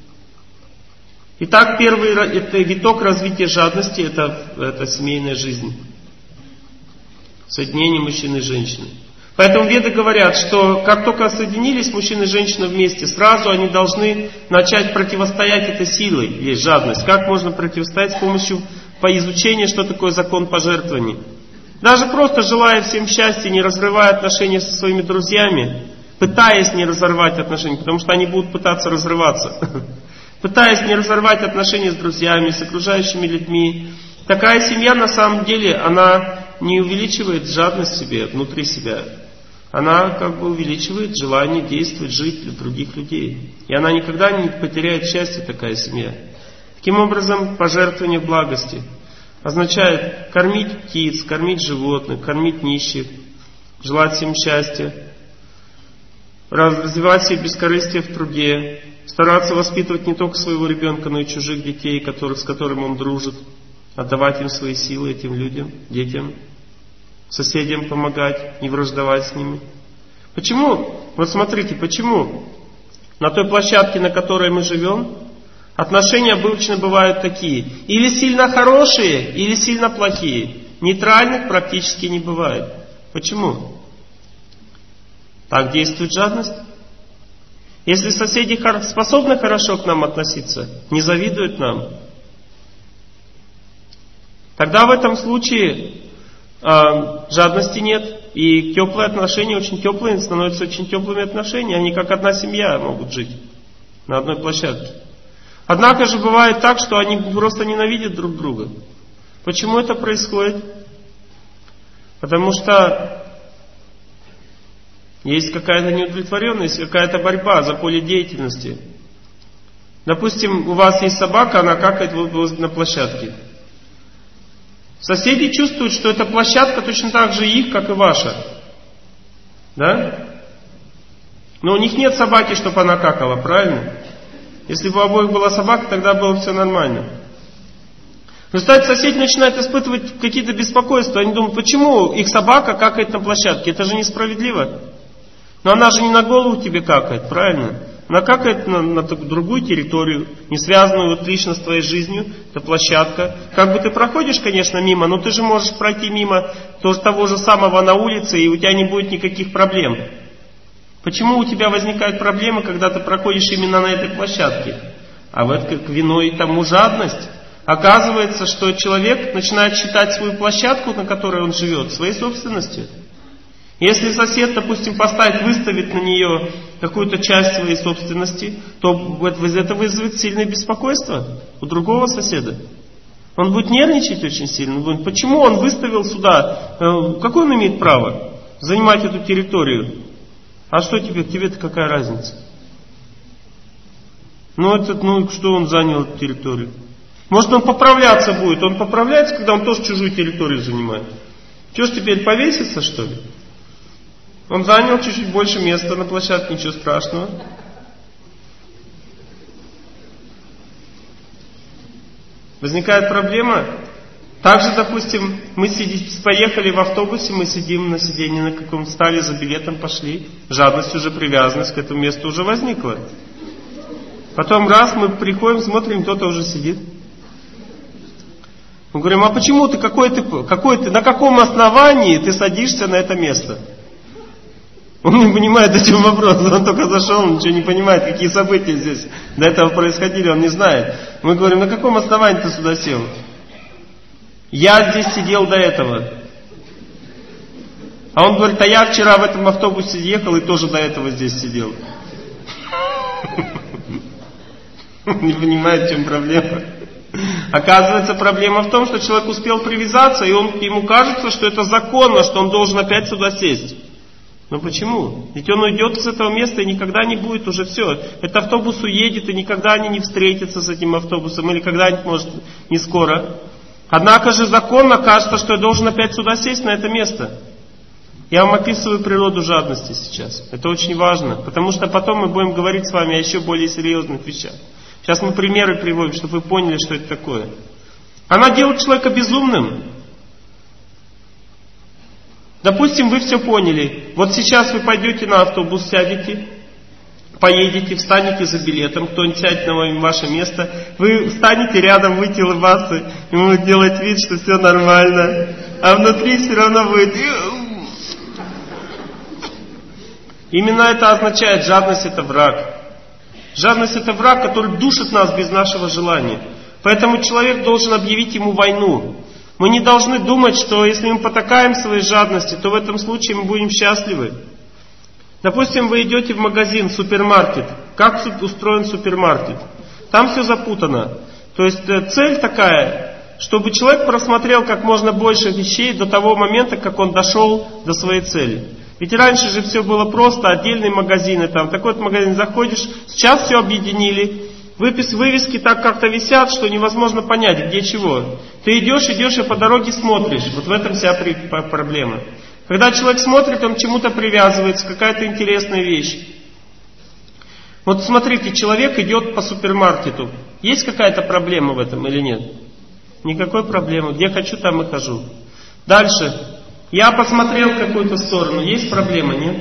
Итак, первый это виток развития жадности, это, это семейная жизнь. Соединение мужчины и женщины. Поэтому веды говорят, что как только соединились мужчина и женщина вместе, сразу они должны начать противостоять этой силой, есть жадность. Как можно противостоять? С помощью по изучению, что такое закон пожертвований. Даже просто желая всем счастья, не разрывая отношения со своими друзьями, пытаясь не разорвать отношения, потому что они будут пытаться разрываться. Пытаясь не разорвать отношения с друзьями, с окружающими людьми. Такая семья на самом деле, она не увеличивает жадность в себе, внутри себя. Она как бы увеличивает желание действовать, жить для других людей. И она никогда не потеряет счастье, такая семья. Таким образом, пожертвование благости означает кормить птиц, кормить животных, кормить нищих, желать всем счастья, развивать себе бескорыстие в труде, стараться воспитывать не только своего ребенка, но и чужих детей, которых, с которыми он дружит, отдавать им свои силы, этим людям, детям, соседям помогать, не враждовать с ними. Почему? Вот смотрите, почему на той площадке, на которой мы живем, отношения обычно бывают такие. Или сильно хорошие, или сильно плохие. Нейтральных практически не бывает. Почему? Так действует жадность. Если соседи способны хорошо к нам относиться, не завидуют нам, тогда в этом случае э, жадности нет. И теплые отношения, очень теплые, становятся очень теплыми отношениями. Они как одна семья могут жить на одной площадке. Однако же бывает так, что они просто ненавидят друг друга. Почему это происходит? Потому что есть какая-то неудовлетворенность, какая-то борьба за поле деятельности. Допустим, у вас есть собака, она какает на площадке. Соседи чувствуют, что эта площадка точно так же их, как и ваша. Да? Но у них нет собаки, чтобы она какала, правильно? Если бы у обоих была собака, тогда было все нормально. Но, кстати, соседи начинают испытывать какие-то беспокойства. Они думают, почему их собака какает на площадке? Это же несправедливо. Но она же не на голову тебе какает, правильно? Она какает на, на другую территорию, не связанную вот лично с твоей жизнью. Это площадка. Как бы ты проходишь, конечно, мимо, но ты же можешь пройти мимо того же самого на улице, и у тебя не будет никаких проблем. Почему у тебя возникают проблемы, когда ты проходишь именно на этой площадке? А вот как виной тому жадность. Оказывается, что человек начинает считать свою площадку, на которой он живет, своей собственностью. Если сосед, допустим, поставит, выставит на нее какую-то часть своей собственности, то это вызовет сильное беспокойство у другого соседа. Он будет нервничать очень сильно. Он будет, почему он выставил сюда? Какое он имеет право занимать эту территорию? А что тебе? Тебе-то какая разница? Ну, этот, ну, что он занял эту территорию? Может, он поправляться будет? Он поправляется, когда он тоже чужую территорию занимает. Что ж теперь, повесится, что ли? Он занял чуть-чуть больше места на площадке, ничего страшного. Возникает проблема. Также, допустим, мы сидим, поехали в автобусе, мы сидим на сиденье на каком-то, стали за билетом, пошли. Жадность уже, привязанность к этому месту уже возникла. Потом раз мы приходим, смотрим, кто-то уже сидит. Мы говорим, а почему ты, какой ты, какой ты, на каком основании ты садишься на это место? Он не понимает, о чем вопрос. Он только зашел, он ничего не понимает, какие события здесь до этого происходили, он не знает. Мы говорим, на каком основании ты сюда сел? Я здесь сидел до этого. А он говорит, а я вчера в этом автобусе ехал и тоже до этого здесь сидел. Не понимает, в чем проблема. Оказывается, проблема в том, что человек успел привязаться, и он, ему кажется, что это законно, что он должен опять сюда сесть. Но почему? Ведь он уйдет с этого места и никогда не будет уже все. Этот автобус уедет, и никогда они не встретятся с этим автобусом, или когда-нибудь, может, не скоро. Однако же законно кажется, что я должен опять сюда сесть, на это место. Я вам описываю природу жадности сейчас. Это очень важно, потому что потом мы будем говорить с вами о еще более серьезных вещах. Сейчас мы примеры приводим, чтобы вы поняли, что это такое. Она делает человека безумным. Допустим, вы все поняли. Вот сейчас вы пойдете на автобус, сядете, поедете, встанете за билетом, кто-нибудь сядет на ваше место, вы встанете рядом, будете улыбаться, и будете делать вид, что все нормально, а внутри все равно будет... Именно это означает, жадность это враг. Жадность это враг, который душит нас без нашего желания. Поэтому человек должен объявить ему войну. Мы не должны думать, что если мы потакаем своей жадности, то в этом случае мы будем счастливы. Допустим, вы идете в магазин, в супермаркет. Как устроен супермаркет? Там все запутано. То есть цель такая, чтобы человек просмотрел как можно больше вещей до того момента, как он дошел до своей цели. Ведь раньше же все было просто, отдельные магазины, там, такой-то магазин заходишь, сейчас все объединили. Выпис, вывески так как-то висят, что невозможно понять, где чего. Ты идешь, идешь и по дороге смотришь. Вот в этом вся проблема. Когда человек смотрит, он к чему-то привязывается, какая-то интересная вещь. Вот смотрите, человек идет по супермаркету. Есть какая-то проблема в этом или нет? Никакой проблемы. Где хочу, там и хожу. Дальше. Я посмотрел в какую-то сторону. Есть проблема, нет?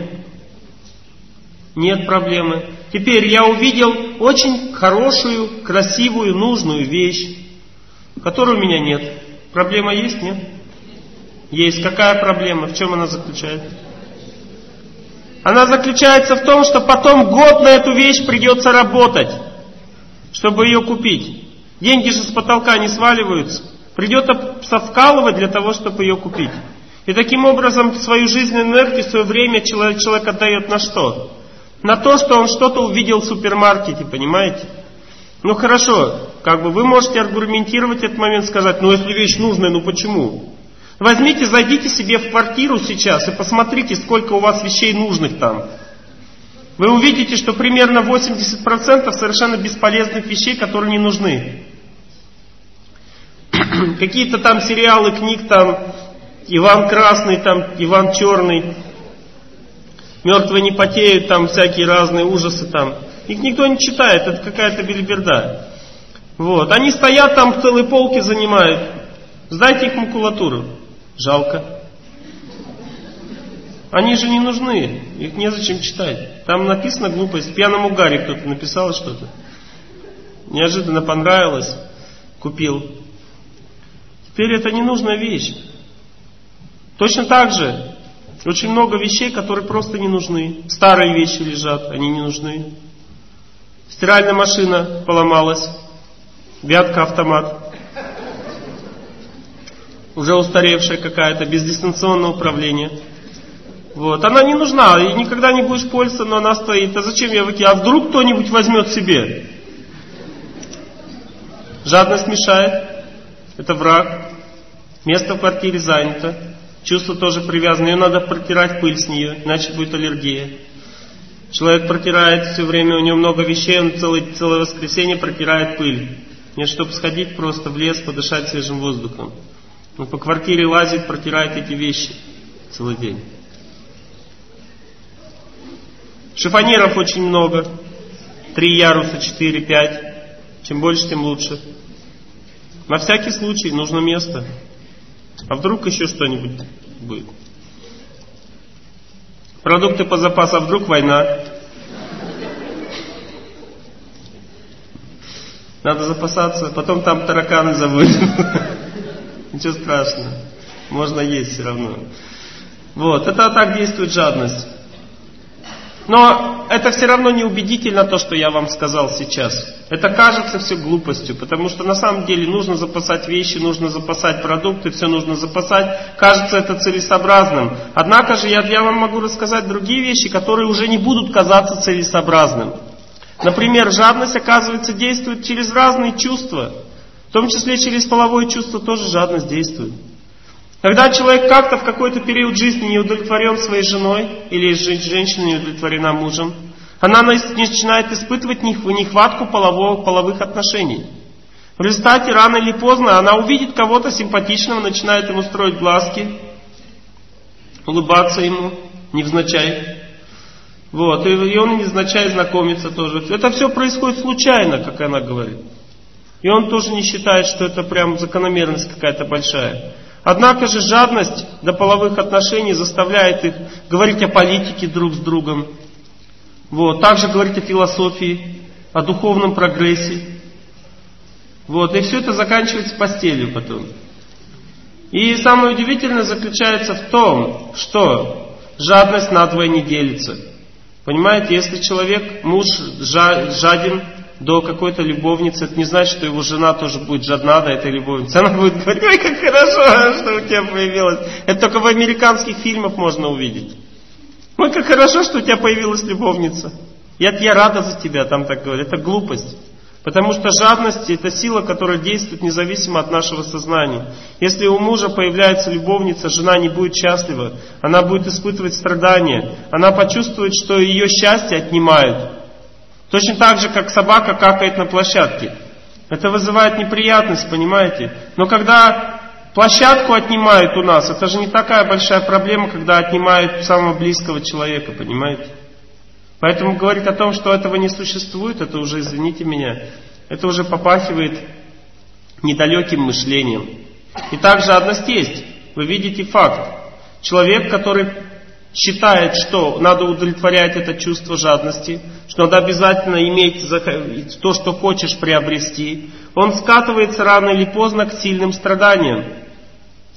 Нет проблемы. Теперь я увидел очень хорошую, красивую, нужную вещь, которой у меня нет. Проблема есть, нет? Есть. Какая проблема? В чем она заключается? Она заключается в том, что потом год на эту вещь придется работать, чтобы ее купить. Деньги же с потолка не сваливаются. Придется вкалывать для того, чтобы ее купить. И таким образом свою жизненную энергию, свое время человек, человек отдает на что? На то, что он что-то увидел в супермаркете, понимаете? Ну хорошо, как бы вы можете аргументировать этот момент, сказать, ну если вещь нужная, ну почему? Возьмите, зайдите себе в квартиру сейчас и посмотрите, сколько у вас вещей нужных там. Вы увидите, что примерно восемьдесят процентов совершенно бесполезных вещей, которые не нужны. Какие-то там сериалы, книг, там Иван Красный, там Иван Черный, Мертвые не потеют, там всякие разные ужасы там. Их никто не читает, это какая-то белиберда. Вот. Они стоят там, целые полки занимают. Сдайте их макулатуру. Жалко. Они же не нужны, их незачем читать. Там написано глупость. В пьяном угаре кто-то написал что-то. Неожиданно понравилось. Купил. Теперь это ненужная вещь. Точно так же очень много вещей, которые просто не нужны. Старые вещи лежат, они не нужны. Стиральная машина поломалась. Вятка автомат. Уже устаревшая какая-то, без дистанционного управления. Вот. Она не нужна, и никогда не будешь пользоваться, но она стоит. А зачем я выкину? А вдруг кто-нибудь возьмет себе? Жадность мешает. Это враг. Место в квартире занято. Чувство тоже привязано. Ее надо протирать пыль с нее, иначе будет аллергия. Человек протирает все время, у него много вещей, он целое, целое воскресенье протирает пыль. Нет, чтобы сходить просто в лес, подышать свежим воздухом. Он по квартире лазит, протирает эти вещи целый день. Шифонеров очень много. Три яруса, четыре, пять. Чем больше, тем лучше. На всякий случай нужно место. А вдруг еще что-нибудь будет? Продукты по запасу, а вдруг война? Надо запасаться, потом там тараканы заводят. Ничего страшного. Можно есть все равно. Вот, это так действует жадность. Но это все равно не убедительно то, что я вам сказал сейчас. Это кажется все глупостью, потому что на самом деле нужно запасать вещи, нужно запасать продукты, все нужно запасать. Кажется это целесообразным. Однако же я, я вам могу рассказать другие вещи, которые уже не будут казаться целесообразным. Например, жадность, оказывается, действует через разные чувства. В том числе через половое чувство тоже жадность действует. Когда человек как-то в какой-то период жизни не удовлетворен своей женой, или женщина не удовлетворена мужем, она начинает испытывать нехватку полового, половых отношений. В результате рано или поздно она увидит кого-то симпатичного, начинает ему строить глазки, улыбаться ему невзначай. Вот, и он невзначай знакомится тоже. Это все происходит случайно, как она говорит. И он тоже не считает, что это прям закономерность какая-то большая. Однако же жадность до половых отношений заставляет их говорить о политике друг с другом. Вот. Также говорить о философии, о духовном прогрессе. Вот. И все это заканчивается постелью потом. И самое удивительное заключается в том, что жадность надвое не делится. Понимаете, если человек, муж жаден до какой-то любовницы, это не значит, что его жена тоже будет жадна до этой любовницы. Она будет говорить: ой, как хорошо, что у тебя появилось. Это только в американских фильмах можно увидеть. Ой, как хорошо, что у тебя появилась любовница. Я, я рада за тебя, там так говорят. Это глупость. Потому что жадность — это сила, которая действует независимо от нашего сознания. Если у мужа появляется любовница, жена не будет счастлива. Она будет испытывать страдания. Она почувствует, что ее счастье отнимают. Точно так же, как собака какает на площадке. Это вызывает неприятность, понимаете? Но когда площадку отнимают у нас, это же не такая большая проблема, когда отнимают самого близкого человека, понимаете? Поэтому говорить о том, что этого не существует, это уже, извините меня, это уже попахивает недалеким мышлением. И также жадность есть. Вы видите факт. Человек, который считает, что надо удовлетворять это чувство жадности, что надо обязательно иметь то, что хочешь приобрести, он скатывается рано или поздно к сильным страданиям.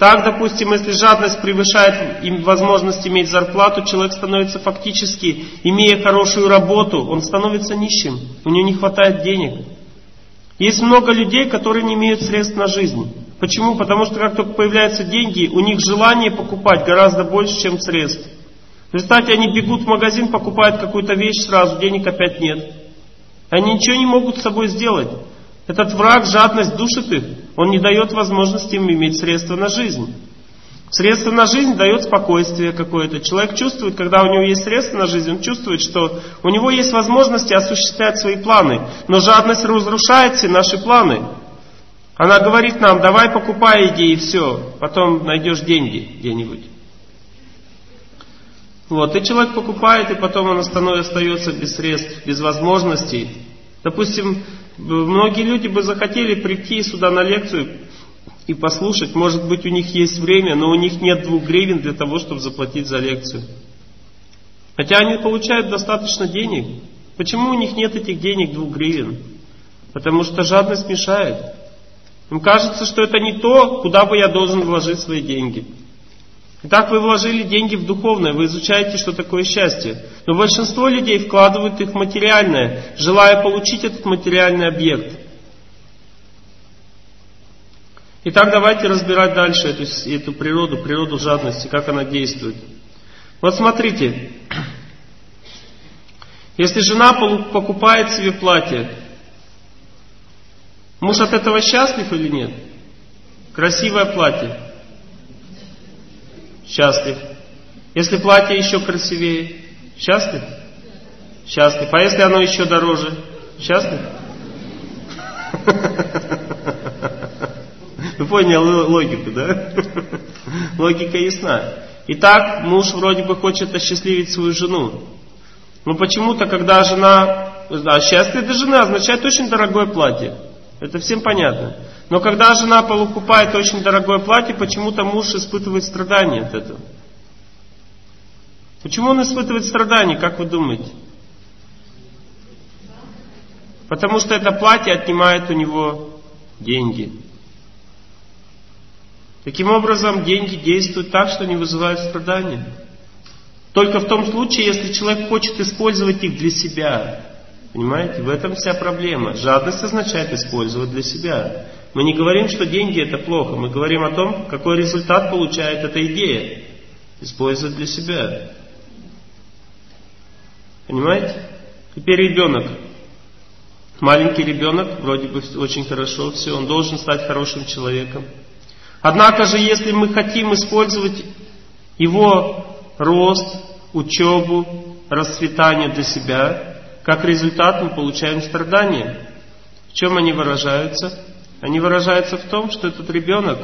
Так, допустим, если жадность превышает им возможность иметь зарплату, человек становится фактически, имея хорошую работу, он становится нищим, у него не хватает денег. Есть много людей, которые не имеют средств на жизнь. Почему? Потому что как только появляются деньги, у них желание покупать гораздо больше, чем средств. В результате они бегут в магазин, покупают какую-то вещь сразу, денег опять нет. Они ничего не могут с собой сделать. Этот враг, жадность, душит их. Он не дает возможности им иметь средства на жизнь. Средства на жизнь дает спокойствие какое-то. Человек чувствует, когда у него есть средства на жизнь, он чувствует, что у него есть возможности осуществлять свои планы. Но жадность разрушает все наши планы. Она говорит нам: давай покупай, иди и все. Потом найдешь деньги где-нибудь. Вот, и человек покупает, и потом он остается без средств, без возможностей. Допустим, многие люди бы захотели прийти сюда на лекцию и послушать. Может быть, у них есть время, но у них нет двух гривен для того, чтобы заплатить за лекцию. Хотя они получают достаточно денег. Почему у них нет этих денег, двух гривен? Потому что жадность мешает. Им кажется, что это не то, куда бы я должен вложить свои деньги. Итак, вы вложили деньги в духовное, вы изучаете, что такое счастье. Но большинство людей вкладывают их в материальное, желая получить этот материальный объект. Итак, давайте разбирать дальше эту, эту природу, природу жадности, как она действует. Вот смотрите, если жена покупает себе платье, муж от этого счастлив или нет? Красивое платье. Счастлив. Если платье еще красивее, счастлив? Счастлив. А если оно еще дороже, счастлив? Вы поняли логику, да? Логика ясна. Итак, муж вроде бы хочет осчастливить свою жену. Но почему-то, когда жена... Да, счастье для жены означает очень дорогое платье. Это всем понятно. Но когда жена покупает очень дорогое платье, почему-то муж испытывает страдания от этого. Почему он испытывает страдания, как вы думаете? Потому что это платье отнимает у него деньги. Таким образом, деньги действуют так, что не вызывают страдания. Только в том случае, если человек хочет использовать их для себя. Понимаете? В этом вся проблема. Жадность означает использовать для себя. Мы не говорим, что деньги это плохо. Мы говорим о том, какой результат получает эта идея. Использовать для себя. Понимаете? Теперь ребенок. Маленький ребенок, вроде бы очень хорошо, все, он должен стать хорошим человеком. Однако же, если мы хотим использовать его рост, учебу, расцветание для себя, как результат мы получаем страдания. В чем они выражаются? Они выражаются в том, что этот ребенок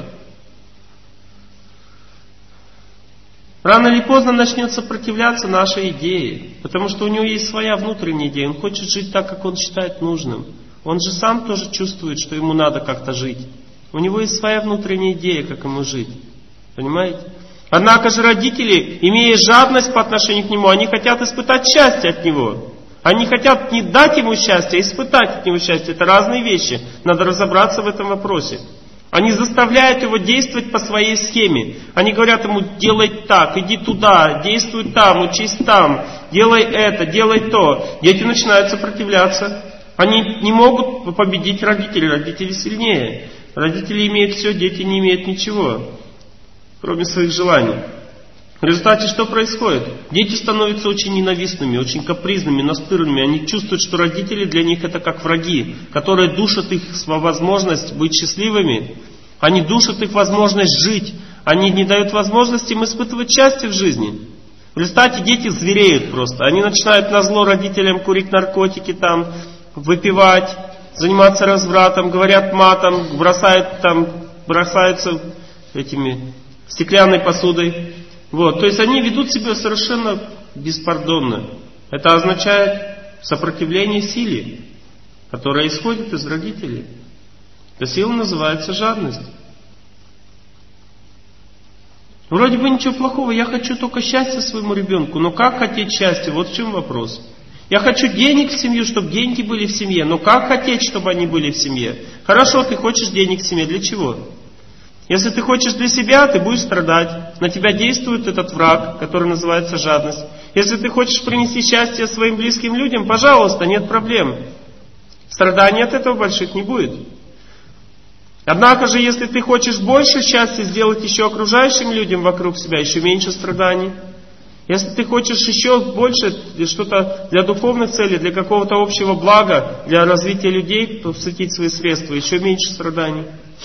рано или поздно начнет сопротивляться нашей идее, потому что у него есть своя внутренняя идея, он хочет жить так, как он считает нужным. Он же сам тоже чувствует, что ему надо как-то жить. У него есть своя внутренняя идея, как ему жить. Понимаете? Однако же родители, имея жадность по отношению к нему, они хотят испытать счастье от него. Они хотят не дать ему счастье, а испытать от него счастье. Это разные вещи. Надо разобраться в этом вопросе. Они заставляют его действовать по своей схеме. Они говорят ему: делай так, иди туда, действуй там, учись там, делай это, делай то. Дети начинают сопротивляться. Они не могут победить родителей. Родители сильнее. Родители имеют все, дети не имеют ничего, кроме своих желаний. В результате что происходит? Дети становятся очень ненавистными, очень капризными, настырными. Они чувствуют, что родители для них это как враги, которые душат их возможность быть счастливыми. Они душат их возможность жить. Они не дают возможности им испытывать счастье в жизни. В результате дети звереют просто. Они начинают назло родителям курить наркотики, там, выпивать, заниматься развратом, говорят матом, бросают, там, бросаются этими стеклянной посудой. Вот, то есть они ведут себя совершенно беспардонно. Это означает сопротивление силе, которая исходит из родителей. Эта сила называется жадность. Вроде бы ничего плохого, я хочу только счастья своему ребенку. Но как хотеть счастья? Вот в чем вопрос. Я хочу денег в семью, чтобы деньги были в семье. Но как хотеть, чтобы они были в семье? Хорошо, ты хочешь денег в семье. Для чего? Если ты хочешь для себя, ты будешь страдать. На тебя действует этот враг, который называется жадность. Если ты хочешь принести счастье своим близким людям, пожалуйста, нет проблем. Страданий от этого больших не будет. Однако же, если ты хочешь больше счастья сделать еще окружающим людям вокруг себя, еще меньше страданий. Если ты хочешь еще больше что-то для духовных целей, для какого-то общего блага, для развития людей, посвятить свои средства, еще меньше страданий.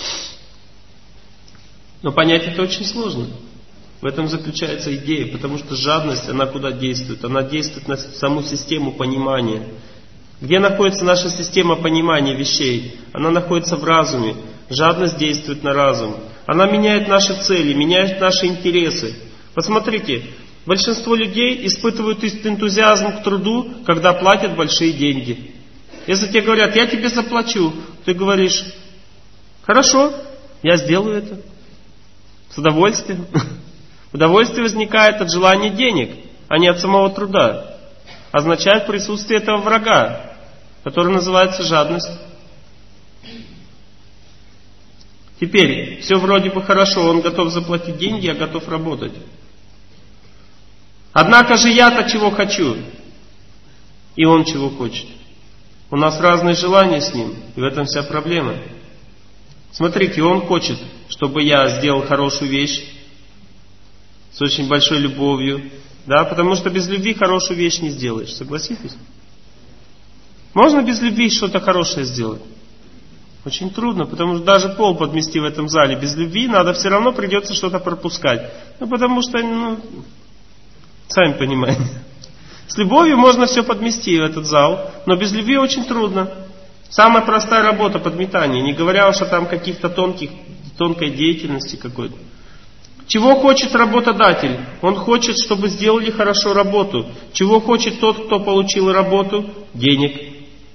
Но понять это очень сложно. В этом заключается идея, потому что жадность, она куда действует? Она действует на саму систему понимания. Где находится наша система понимания вещей? Она находится в разуме. Жадность действует на разум. Она меняет наши цели, меняет наши интересы. Посмотрите, большинство людей испытывают энтузиазм к труду, когда платят большие деньги. Если тебе говорят, я тебе заплачу, ты говоришь, хорошо, я сделаю это. С удовольствием. Удовольствие возникает от желания денег, а не от самого труда. Означает присутствие этого врага, который называется жадность. Теперь, все вроде бы хорошо, он готов заплатить деньги, я готов работать. Однако же я-то чего хочу, и он чего хочет. У нас разные желания с ним, и в этом вся проблема. Смотрите, он хочет, чтобы я сделал хорошую вещь с очень большой любовью, да, потому что без любви хорошую вещь не сделаешь, согласитесь? Можно без любви что-то хорошее сделать? Очень трудно, потому что даже пол подмести в этом зале без любви, надо все равно придется что-то пропускать. Ну, потому что, ну, сами понимаете. С любовью можно все подмести в этот зал, но без любви очень трудно. Самая простая работа — подметание, не говоря уж о там каких-то тонких, тонкой деятельности какой-то. Чего хочет работодатель? Он хочет, чтобы сделали хорошо работу. Чего хочет тот, кто получил работу? Денег.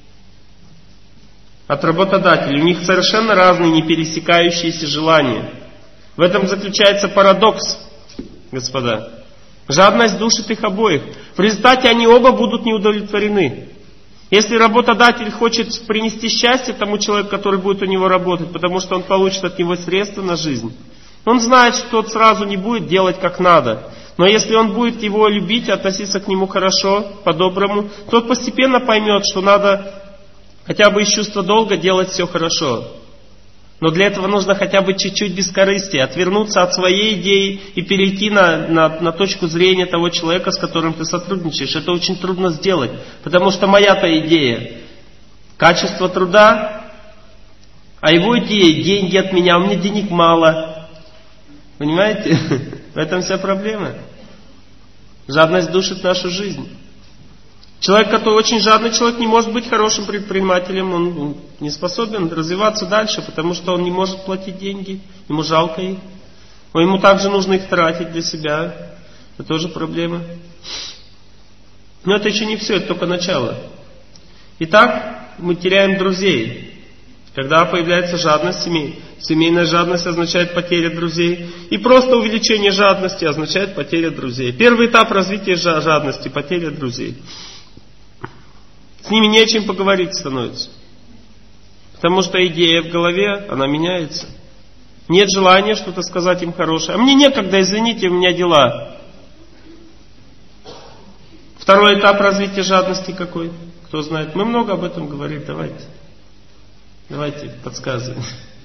От работодателя. У них совершенно разные, не пересекающиеся желания. В этом заключается парадокс, господа. Жадность душит их обоих. В результате они оба будут неудовлетворены. Если работодатель хочет принести счастье тому человеку, который будет у него работать, потому что он получит от него средства на жизнь, он знает, что тот сразу не будет делать как надо. Но если он будет его любить, относиться к нему хорошо, по-доброму, тот постепенно поймет, что надо хотя бы из чувства долга делать все хорошо. Но для этого нужно хотя бы чуть-чуть бескорыстия, отвернуться от своей идеи и перейти на, на, на точку зрения того человека, с которым ты сотрудничаешь. Это очень трудно сделать, потому что моя-то идея — качество труда, а его идея — деньги от меня, у меня денег мало. Понимаете? В этом вся проблема. Жадность душит нашу жизнь. Человек, который очень жадный человек, не может быть хорошим предпринимателем, он не способен развиваться дальше, потому что он не может платить деньги, ему жалко их. Но ему также нужно их тратить для себя. Это тоже проблема. Но это еще не все, это только начало. Итак, мы теряем друзей. Когда появляется жадность, семей, семейная жадность означает потеря друзей. И просто увеличение жадности означает потеря друзей. Первый этап развития жадности — потеря друзей. С ними не о чем поговорить становится. Потому что идея в голове, она меняется. Нет желания что-то сказать им хорошее. А мне некогда, извините, у меня дела. Второй этап развития жадности какой? Кто знает? Мы много об этом говорим. Давайте. Давайте, подсказываем.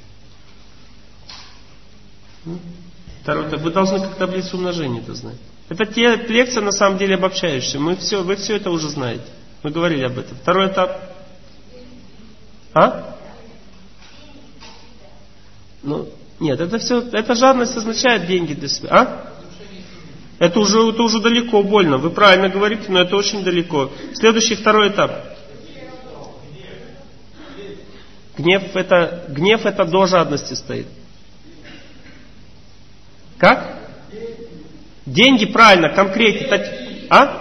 Второй этап. Вы должны как таблицу умножения это знать. Это те лекции, на самом деле, обобщающие. Мы все, вы все это уже знаете. Мы говорили об этом. Второй этап. А? Ну, нет, это все, это жадность означает деньги для себя. А? Это уже, это уже далеко, больно. Вы правильно говорите, но это очень далеко. Следующий, второй этап. Гнев это, гнев это до жадности стоит. Как? Деньги, правильно, конкретно. А?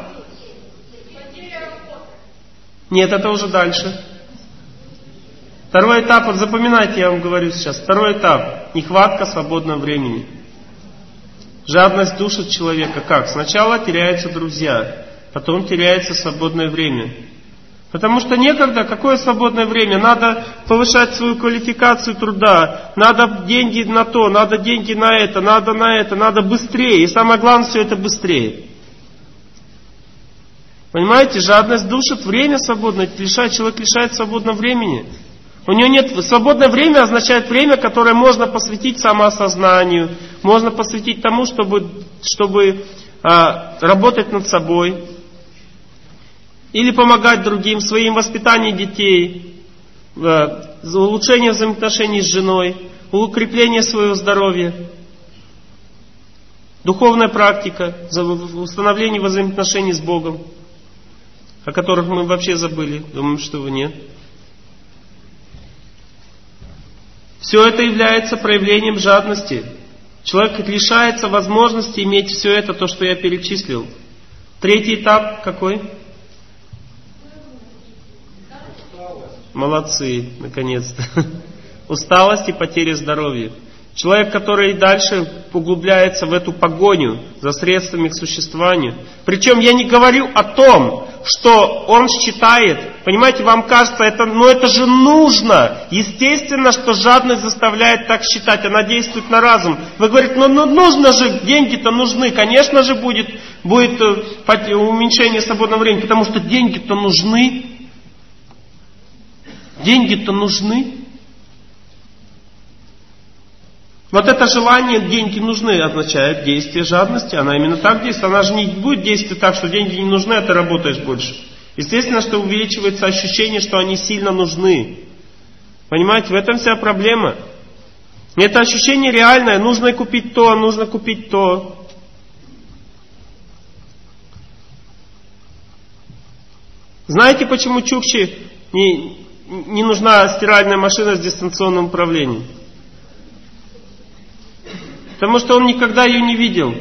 Нет, это уже дальше. Второй этап, вот запоминайте, я вам говорю сейчас. Второй этап. Нехватка свободного времени. Жадность душит человека как? Сначала теряются друзья, потом теряется свободное время. Потому что некогда, какое свободное время? Надо повышать свою квалификацию труда, надо деньги на то, надо деньги на это, надо на это, надо быстрее. И самое главное, все это быстрее. Понимаете, жадность душит, время свободное, лишает, человек лишает свободного времени. У него нет, свободное время означает время, которое можно посвятить самоосознанию, можно посвятить тому, чтобы, чтобы а, работать над собой. Или помогать другим, в своем воспитании детей, улучшение взаимоотношений с женой, укрепление своего здоровья, духовная практика, установление взаимоотношений с Богом, о которых мы вообще забыли, думаем, что вы нет. Все это является проявлением жадности. Человек лишается возможности иметь все это, то, что я перечислил. Третий этап какой? Молодцы, наконец-то. Усталость и потеря здоровья. Человек, который дальше углубляется в эту погоню за средствами к существованию. Причем я не говорю о том, что он считает, понимаете, вам кажется, это, ну это же нужно. Естественно, что жадность заставляет так считать, она действует на разум. Вы говорите, ну, ну нужно же, деньги-то нужны, конечно же будет, будет уменьшение свободного времени, потому что деньги-то нужны. Деньги-то нужны. Вот это желание, деньги нужны, означает действие жадности. Она именно так действует. Она же не будет действовать так, что деньги не нужны, а ты работаешь больше. Естественно, что увеличивается ощущение, что они сильно нужны. Понимаете, в этом вся проблема. Это ощущение реальное. Нужно купить то, нужно купить то. Знаете, почему Чукче не... не нужна стиральная машина с дистанционным управлением? Потому что он никогда ее не видел.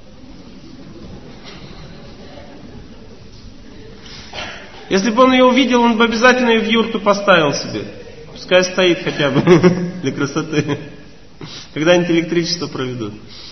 Если бы он ее увидел, он бы обязательно ее в юрту поставил себе. Пускай стоит хотя бы для красоты. Когда-нибудь электричество проведут.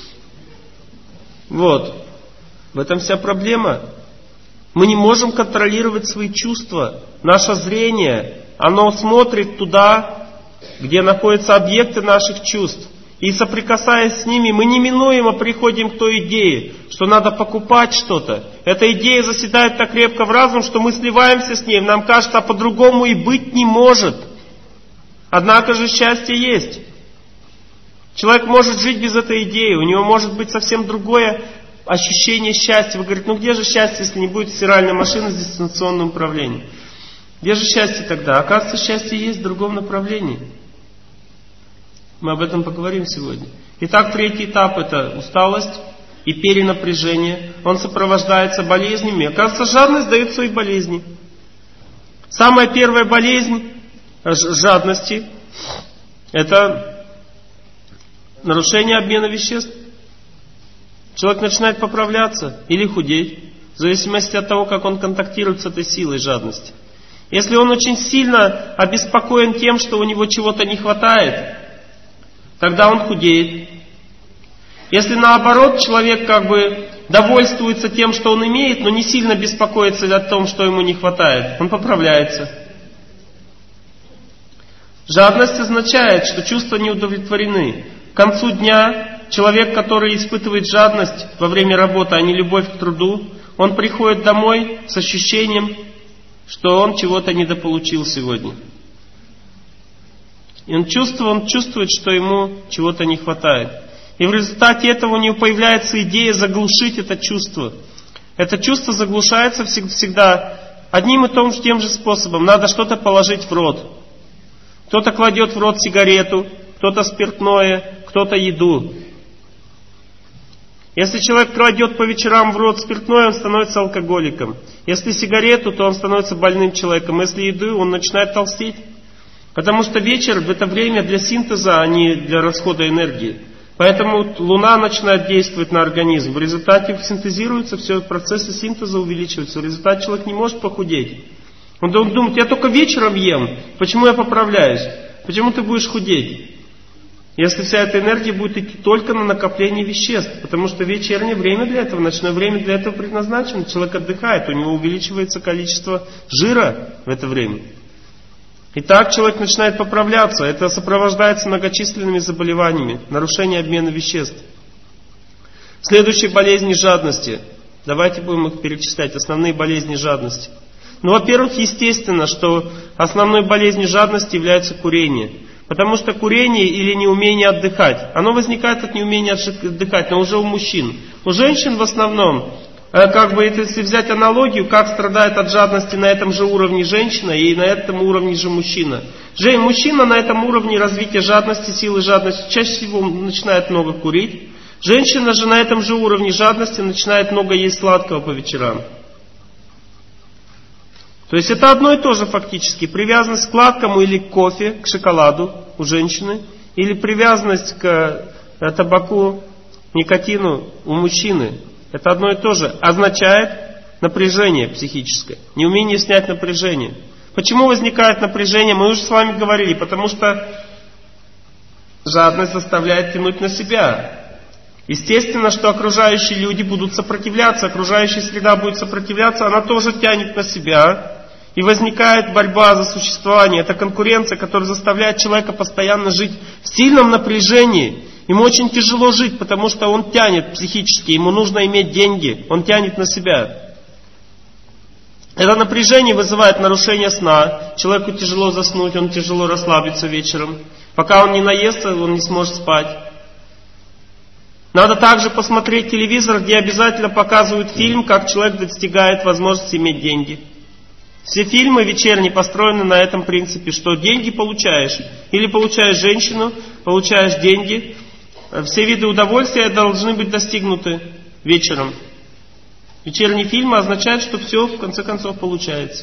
Вот. В этом вся проблема. Мы не можем контролировать свои чувства. Наше зрение, оно смотрит туда, где находятся объекты наших чувств. И соприкасаясь с ними, мы неминуемо приходим к той идее, что надо покупать что-то. Эта идея заседает так крепко в разум, что мы сливаемся с ней. Нам кажется, а по-другому и быть не может. Однако же счастье есть. Человек может жить без этой идеи. У него может быть совсем другое ощущение счастья. Вы говорите, ну где же счастье, если не будет стиральной машины с дистанционным управлением? Где же счастье тогда? Оказывается, счастье есть в другом направлении. Мы об этом поговорим сегодня. Итак, третий этап — это усталость и перенапряжение. Он сопровождается болезнями. Оказывается, жадность дает свои болезни. Самая первая болезнь жадности — это нарушение обмена веществ. Человек начинает поправляться или худеть, в зависимости от того, как он контактирует с этой силой жадности. Если он очень сильно обеспокоен тем, что у него чего-то не хватает, тогда он худеет. Если наоборот, человек как бы довольствуется тем, что он имеет, но не сильно беспокоится о том, что ему не хватает, он поправляется. Жадность означает, что чувства не удовлетворены. К концу дня человек, который испытывает жадность во время работы, а не любовь к труду, он приходит домой с ощущением, что он чего-то недополучил сегодня. И он чувствует, он чувствует, что ему чего-то не хватает. И в результате этого у него появляется идея заглушить это чувство. Это чувство заглушается всегда одним и том же, тем же способом. Надо что-то положить в рот. Кто-то кладет в рот сигарету, кто-то спиртное, кто-то еду. Если человек кладет по вечерам в рот спиртное, он становится алкоголиком. Если сигарету, то он становится больным человеком. Если еду, он начинает толстеть. Потому что вечер — это время для синтеза, а не для расхода энергии. Поэтому Луна начинает действовать на организм. В результате синтезируются, все процессы синтеза увеличиваются. В результате человек не может похудеть. Он думает, я только вечером ем, почему я поправляюсь? Почему ты будешь худеть? Если вся эта энергия будет идти только на накопление веществ, потому что вечернее время для этого, ночное время для этого предназначено. Человек отдыхает, у него увеличивается количество жира в это время. И так человек начинает поправляться. Это сопровождается многочисленными заболеваниями, нарушение обмена веществ. Следующие болезни жадности. Давайте будем их перечислять. Основные болезни жадности. Ну, во-первых, естественно, что основной болезнью жадности является курение. Потому что курение или неумение отдыхать, оно возникает от неумения отдыхать, но уже у мужчин. У женщин в основном, как бы если взять аналогию, как страдает от жадности на этом же уровне женщина и на этом уровне же мужчина. Жень, мужчина на этом уровне развития жадности, силы жадности чаще всего начинает много курить. Женщина же на этом же уровне жадности начинает много есть сладкого по вечерам. То есть это одно и то же фактически. Привязанность к сладкому или к кофе, к шоколаду у женщины, или привязанность к табаку, никотину у мужчины. Это одно и то же. Означает напряжение психическое, неумение снять напряжение. Почему возникает напряжение? Мы уже с вами говорили, потому что жадность заставляет тянуть на себя. Естественно, что окружающие люди будут сопротивляться, окружающая среда будет сопротивляться, она тоже тянет на себя. И возникает борьба за существование. Это конкуренция, которая заставляет человека постоянно жить в сильном напряжении. Ему очень тяжело жить, потому что он тянет психически, ему нужно иметь деньги, он тянет на себя. Это напряжение вызывает нарушение сна. Человеку тяжело заснуть, он тяжело расслабиться вечером. Пока он не наестся, он не сможет спать. Надо также посмотреть телевизор, где обязательно показывают фильм, как человек достигает возможности иметь деньги. Все фильмы вечерние построены на этом принципе, что деньги получаешь. Или получаешь женщину, получаешь деньги. Все виды удовольствия должны быть достигнуты вечером. Вечерние фильмы означают, что все в конце концов получается.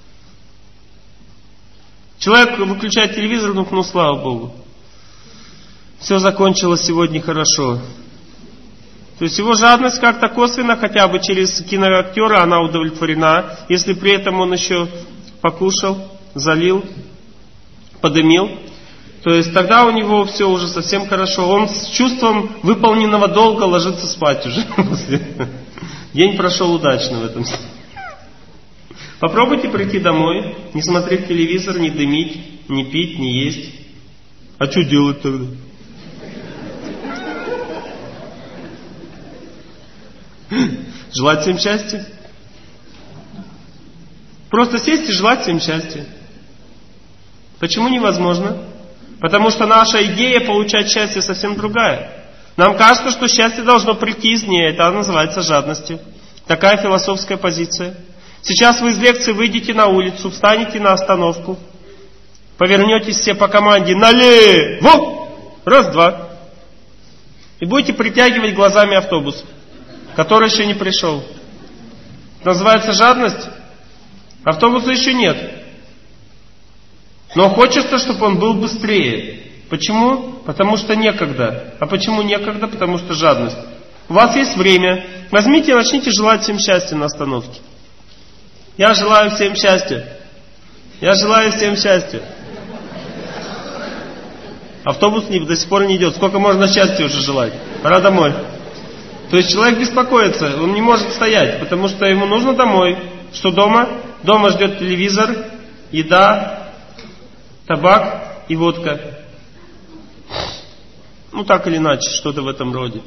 Человек выключает телевизор, ну, ну слава Богу. Все закончилось сегодня хорошо. То есть его жадность как-то косвенно, хотя бы через киноактера, она удовлетворена. Если при этом он еще покушал, залил, подымил, то есть тогда у него все уже совсем хорошо. Он с чувством выполненного долга ложится спать уже. День прошел удачно в этом смысле. Попробуйте прийти домой, не смотреть телевизор, не дымить, не пить, не есть. А что делать тогда? Желать всем счастья. Просто сесть и желать всем счастья. Почему невозможно? Потому что наша идея получать счастье совсем другая. Нам кажется, что счастье должно прийти извне. Это называется жадностью. Такая философская позиция. Сейчас вы из лекции выйдете на улицу, встанете на остановку, повернетесь все по команде налево, раз, два, и будете притягивать глазами автобус, который еще не пришел. Это называется жадность. Автобуса еще нет. Но хочется, чтобы он был быстрее. Почему? Потому что некогда. А почему некогда? Потому что жадность. У вас есть время. Возьмите и начните желать всем счастья на остановке. Я желаю всем счастья. Я желаю всем счастья. Автобус не, до сих пор не идет. Сколько можно счастья уже желать? Пора домой. То есть человек беспокоится, он не может стоять, потому что ему нужно домой. Что дома? Дома ждет телевизор, еда, табак и водка. Ну так или иначе, что-то в этом роде.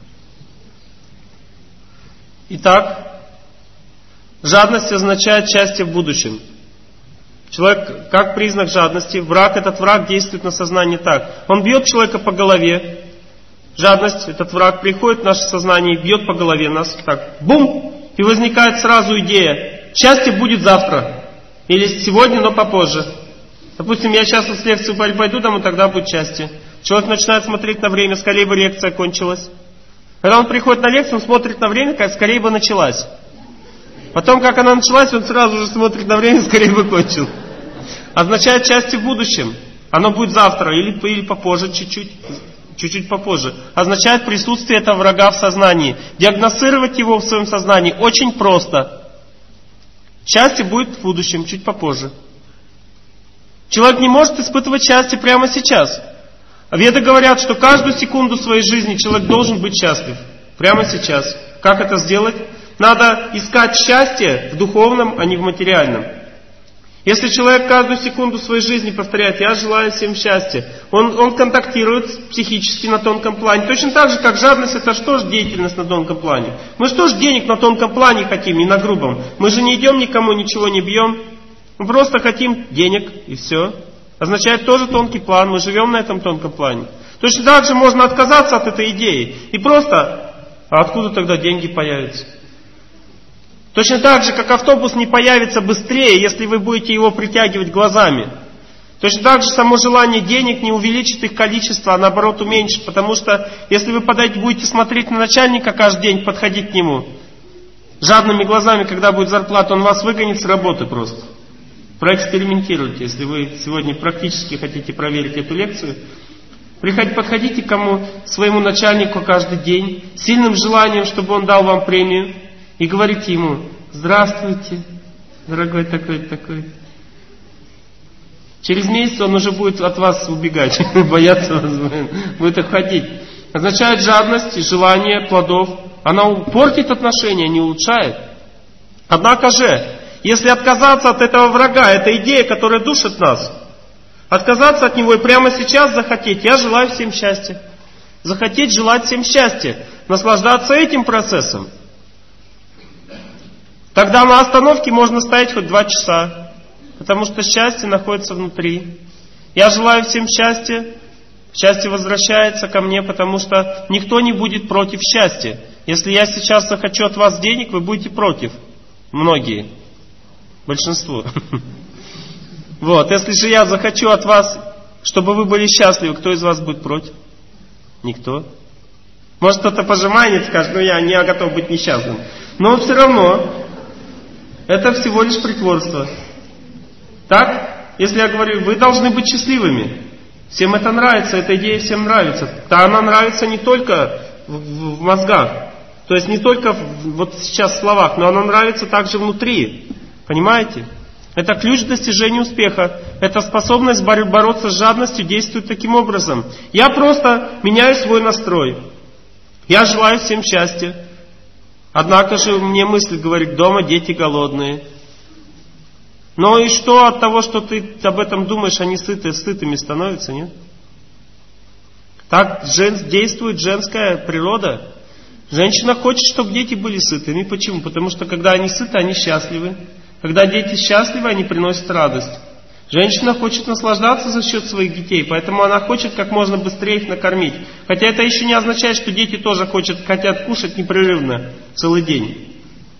Итак, жадность означает счастье в будущем. Человек, как признак жадности, враг, этот враг действует на сознание так. Он бьет человека по голове. Жадность, этот враг приходит в наше сознание и бьет по голове нас. Так, бум! И возникает сразу идея. Счастье будет завтра. Или сегодня, но попозже. Допустим, я сейчас с лекции пойду домой, тогда будет счастье. Человек начинает смотреть на время, скорее бы лекция кончилась. Когда он приходит на лекцию, он смотрит на время, как скорее бы началась. Потом, как она началась, он сразу же смотрит на время, скорее бы кончил. Означает счастье в будущем. Оно будет завтра или, или попозже чуть-чуть. Чуть-чуть попозже. Означает присутствие этого врага в сознании. Диагностировать его в своем сознании очень просто. Счастье будет в будущем, чуть попозже. Человек не может испытывать счастье прямо сейчас. А веды говорят, что каждую секунду своей жизни человек должен быть счастлив. Прямо сейчас. Как это сделать? Надо искать счастье в духовном, а не в материальном. Если человек каждую секунду своей жизни повторяет: «Я желаю всем счастья», он, он контактирует психически на тонком плане. Точно так же, как жадность, это что же деятельность на тонком плане? Мы что ж денег на тонком плане хотим, не на грубом? Мы же не идем никому, ничего не бьем. Мы просто хотим денег, и все. Означает тоже тонкий план, мы живем на этом тонком плане. Точно так же можно отказаться от этой идеи и просто: а откуда тогда деньги появятся? Точно так же, как автобус не появится быстрее, если вы будете его притягивать глазами. Точно так же само желание денег не увеличит их количество, а наоборот уменьшит. Потому что если вы подойдете, будете смотреть на начальника каждый день, подходить к нему жадными глазами, когда будет зарплата, он вас выгонит с работы просто. Проэкспериментируйте, если вы сегодня практически хотите проверить эту лекцию. Приходите, подходите к кому, своему начальнику каждый день, с сильным желанием, чтобы он дал вам премию, и говорите ему: «Здравствуйте, дорогой такой-такой». Через месяц он уже будет от вас убегать, бояться вас, будет уходить. Означает жадность, желание плодов. Она портит отношения, не улучшает. Однако же, если отказаться от этого врага, эта идея, которая душит нас, отказаться от него и прямо сейчас захотеть: «Я желаю всем счастья». Захотеть, желать всем счастья, наслаждаться этим процессом. Тогда на остановке можно стоять хоть два часа, потому что счастье находится внутри. Я желаю всем счастья, счастье возвращается ко мне, потому что никто не будет против счастья. Если я сейчас захочу от вас денег, вы будете против. Многие. Большинство. Вот, если же я захочу от вас, чтобы вы были счастливы, кто из вас будет против? Никто. Может, кто-то пожимает и скажет: «Ну, я не готов быть несчастным». Но все равно это всего лишь притворство. Так? Если я говорю: вы должны быть счастливыми. Всем это нравится, эта идея всем нравится. Да, она нравится не только в, в мозгах, то есть не только в, вот сейчас в словах, но она нравится также внутри. Понимаете? Это ключ к достижению успеха. Это способность боро- бороться с жадностью действует таким образом. Я просто меняю свой настрой. Я желаю всем счастья. Однако же мне мысль говорит: дома дети голодные. Но и что от того, что ты об этом думаешь, они сытые, сытыми становятся, нет? Так жен, действует женская природа. Женщина хочет, чтобы дети были сытыми. Почему? Потому что когда они сыты, они счастливы. Когда дети счастливы, они приносят радость. Женщина хочет наслаждаться за счет своих детей, поэтому она хочет как можно быстрее их накормить. Хотя это еще не означает, что дети тоже хотят, хотят кушать непрерывно целый день.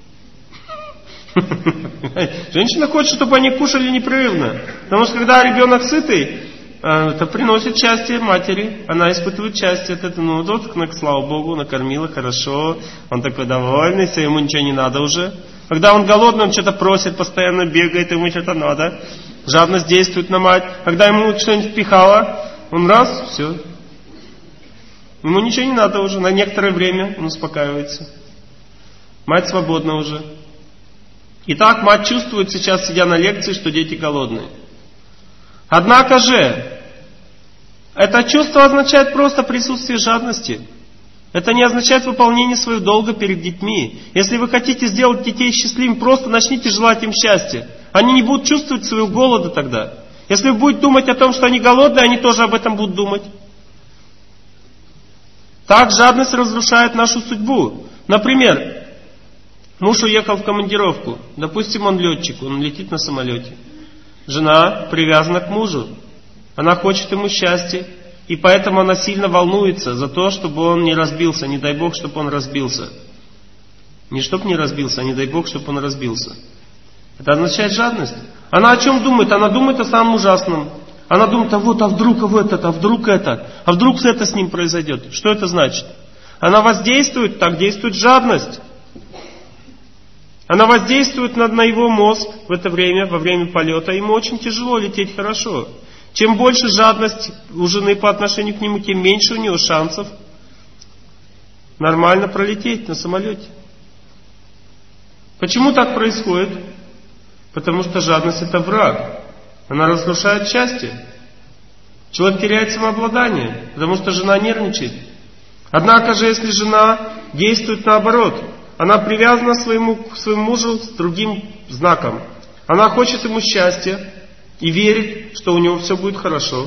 Женщина хочет, чтобы они кушали непрерывно. Потому что когда ребенок сытый, это приносит счастье матери. Она испытывает счастье от этого. Ну вот, слава Богу, накормила хорошо. Он такой довольный, все, ему ничего не надо уже. Когда он голодный, он что-то просит, постоянно бегает, ему что-то надо. Жадность действует на мать. Когда ему что-нибудь впихало, он раз, все. Ему ничего не надо уже. На некоторое время он успокаивается. Мать свободна уже. Итак, мать чувствует сейчас, сидя на лекции, что дети голодные. Однако же, это чувство означает просто присутствие жадности. Это не означает выполнение своего долга перед детьми. Если вы хотите сделать детей счастливыми, просто начните желать им счастья. Они не будут чувствовать своего голода тогда. Если вы будете думать о том, что они голодные, они тоже об этом будут думать. Так жадность разрушает нашу судьбу. Например, муж уехал в командировку. Допустим, он летчик, он летит на самолете. Жена привязана к мужу. Она хочет ему счастья. И поэтому она сильно волнуется за то, чтобы он не разбился. Не дай Бог, чтобы он разбился. Не чтобы не разбился, а не дай Бог, чтобы он разбился. Это означает жадность. Она о чем думает? Она думает о самом ужасном. Она думает: а вот, а вдруг а этот, а вдруг это, а вдруг это с ним произойдет. Что это значит? Она воздействует, так действует жадность. Она воздействует на, на его мозг в это время, во время полета. Ему очень тяжело лететь хорошо. Чем больше жадность у жены по отношению к нему, тем меньше у него шансов нормально пролететь на самолете. Почему так происходит? Потому что жадность — это враг. Она разрушает счастье. Человек теряет самообладание, потому что жена нервничает. Однако же, если жена действует наоборот, она привязана своему, к своему мужу с другим знаком. Она хочет ему счастья и верит, что у него все будет хорошо.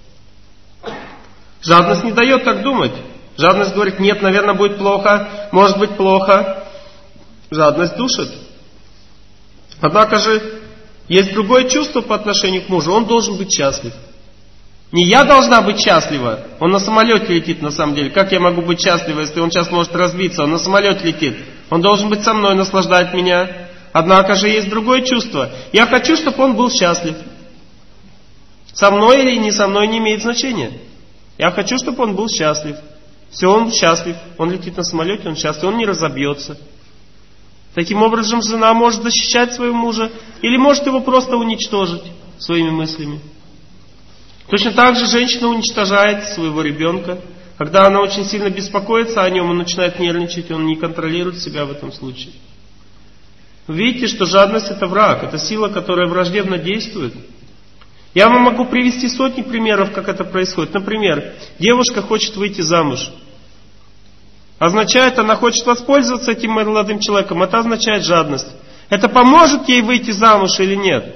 Жадность не дает так думать. Жадность говорит: нет, наверное, будет плохо, может быть плохо. Жадность душит. Однако же есть другое чувство по отношению к мужу. Он должен быть счастлив. Не я должна быть счастлива. Он на самолете летит на самом деле. Как я могу быть счастлива, если он сейчас может разбиться? Он на самолете летит. Он должен быть со мной, наслаждать меня. Однако же есть другое чувство. Я хочу, чтобы он был счастлив. Со мной или не со мной не имеет значения. Я хочу, чтобы он был счастлив. Все, он счастлив. Он летит на самолете, он счастлив. Он не разобьется. Таким образом, жена может защищать своего мужа или может его просто уничтожить своими мыслями. Точно так же женщина уничтожает своего ребенка. Когда она очень сильно беспокоится о нем, он начинает нервничать, он не контролирует себя в этом случае. Вы видите, что жадность — это враг, это сила, которая враждебно действует. Я вам могу привести сотни примеров, как это происходит. Например, девушка хочет выйти замуж. Означает, она хочет воспользоваться этим молодым человеком. Это означает жадность. Это поможет ей выйти замуж или нет?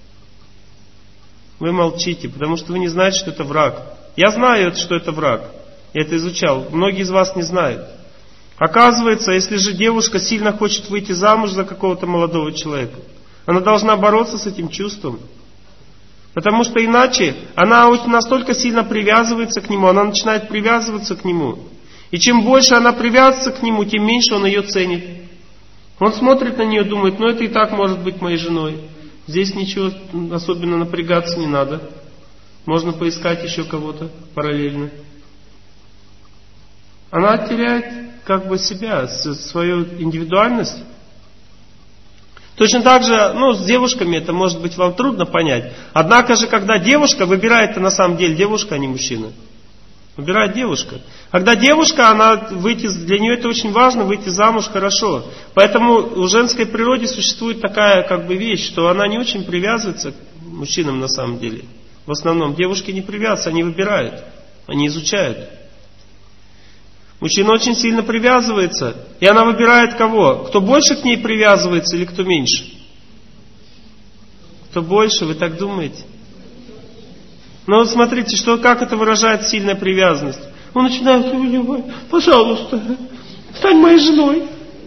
Вы молчите, потому что вы не знаете, что это враг. Я знаю, что это враг. Я это изучал. Многие из вас не знают. Оказывается, если же девушка сильно хочет выйти замуж за какого-то молодого человека, она должна бороться с этим чувством. Потому что иначе она настолько сильно привязывается к нему, она начинает привязываться к нему. И чем больше она привязывается к нему, тем меньше он ее ценит. Он смотрит на нее, думает: ну это и так может быть моей женой. Здесь ничего особенно напрягаться не надо. Можно поискать еще кого-то параллельно. Она теряет как бы себя, свою индивидуальность. Точно так же, ну, с девушками это может быть вам трудно понять. Однако же, когда девушка выбирает, на самом деле девушка, а не мужчина. Выбирает девушка. Когда девушка, она выйти, для нее это очень важно, выйти замуж хорошо. Поэтому в женской природе существует такая как бы вещь, что она не очень привязывается к мужчинам на самом деле. В основном девушки не привязываются, они выбирают, они изучают. Мужчина очень сильно привязывается, и она выбирает кого? Кто больше к ней привязывается или кто меньше? Кто больше, вы так думаете? Но вот смотрите, что, как это выражает сильная привязанность. Он начинает: пожалуйста, стань моей женой.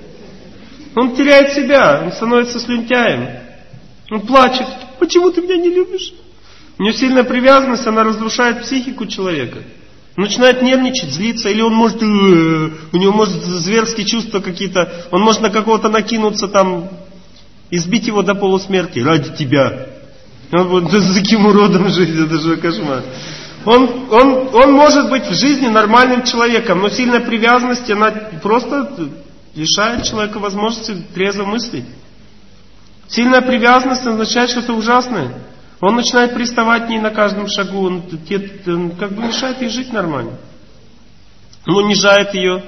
Он теряет себя, он становится слюнтяем. Он плачет: почему ты меня не любишь? У него сильная привязанность, она разрушает психику человека. Он начинает нервничать, злиться, или он может, у него может зверские чувства какие-то, он может на кого-то накинуться там, избить его до полусмерти ради тебя. Он будет: да за каким уродом жить, это же кошмар. Он, он, он может быть в жизни нормальным человеком, но сильная привязанность, она просто лишает человека возможности трезво мыслить. Сильная привязанность означает что-то ужасное. Он начинает приставать к ней на каждом шагу, он, он как бы мешает ей жить нормально. Он унижает ее.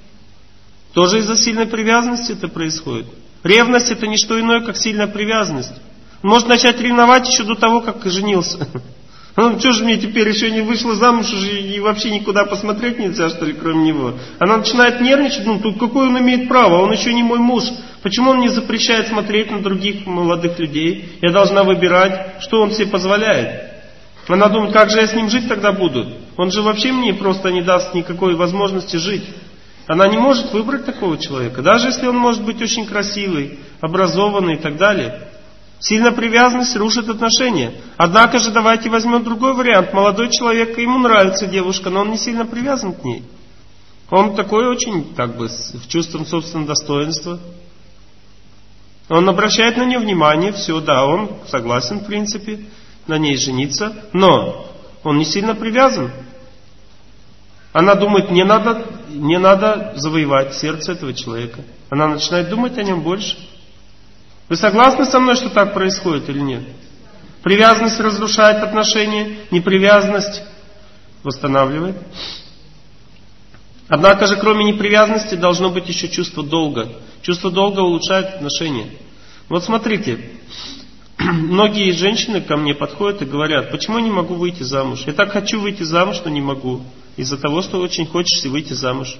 Тоже из-за сильной привязанности это происходит. Ревность — это не что иное, как сильная привязанность. Он может начать ревновать еще до того, как женился. Ну, что же мне теперь еще не вышла замуж, и вообще никуда посмотреть нельзя, что ли, кроме него. Она начинает нервничать: ну, тут какое он имеет право, он еще не мой муж. Почему он не запрещает смотреть на других молодых людей? Я должна выбирать, что он себе позволяет. Она думает: как же я с ним жить тогда буду? Он же вообще мне просто не даст никакой возможности жить. Она не может выбрать такого человека, даже если он может быть очень красивый, образованный и так далее. Сильная привязанность рушит отношения. Однако же давайте возьмем другой вариант. Молодой человек, ему нравится девушка, но он не сильно привязан к ней. Он такой очень, как бы, с чувством собственного достоинства. Он обращает на нее внимание, все, да, он согласен, в принципе, на ней жениться, но он не сильно привязан. Она думает: мне надо, мне надо завоевать сердце этого человека. Она начинает думать о нем больше. Вы согласны со мной, что так происходит или нет? Привязанность разрушает отношения, непривязанность восстанавливает. Однако же, кроме непривязанности, должно быть еще чувство долга. Чувство долга улучшает отношения. Вот смотрите, многие женщины ко мне подходят и говорят: почему я не могу выйти замуж? Я так хочу выйти замуж, но не могу. Из-за того, что очень хочется выйти замуж.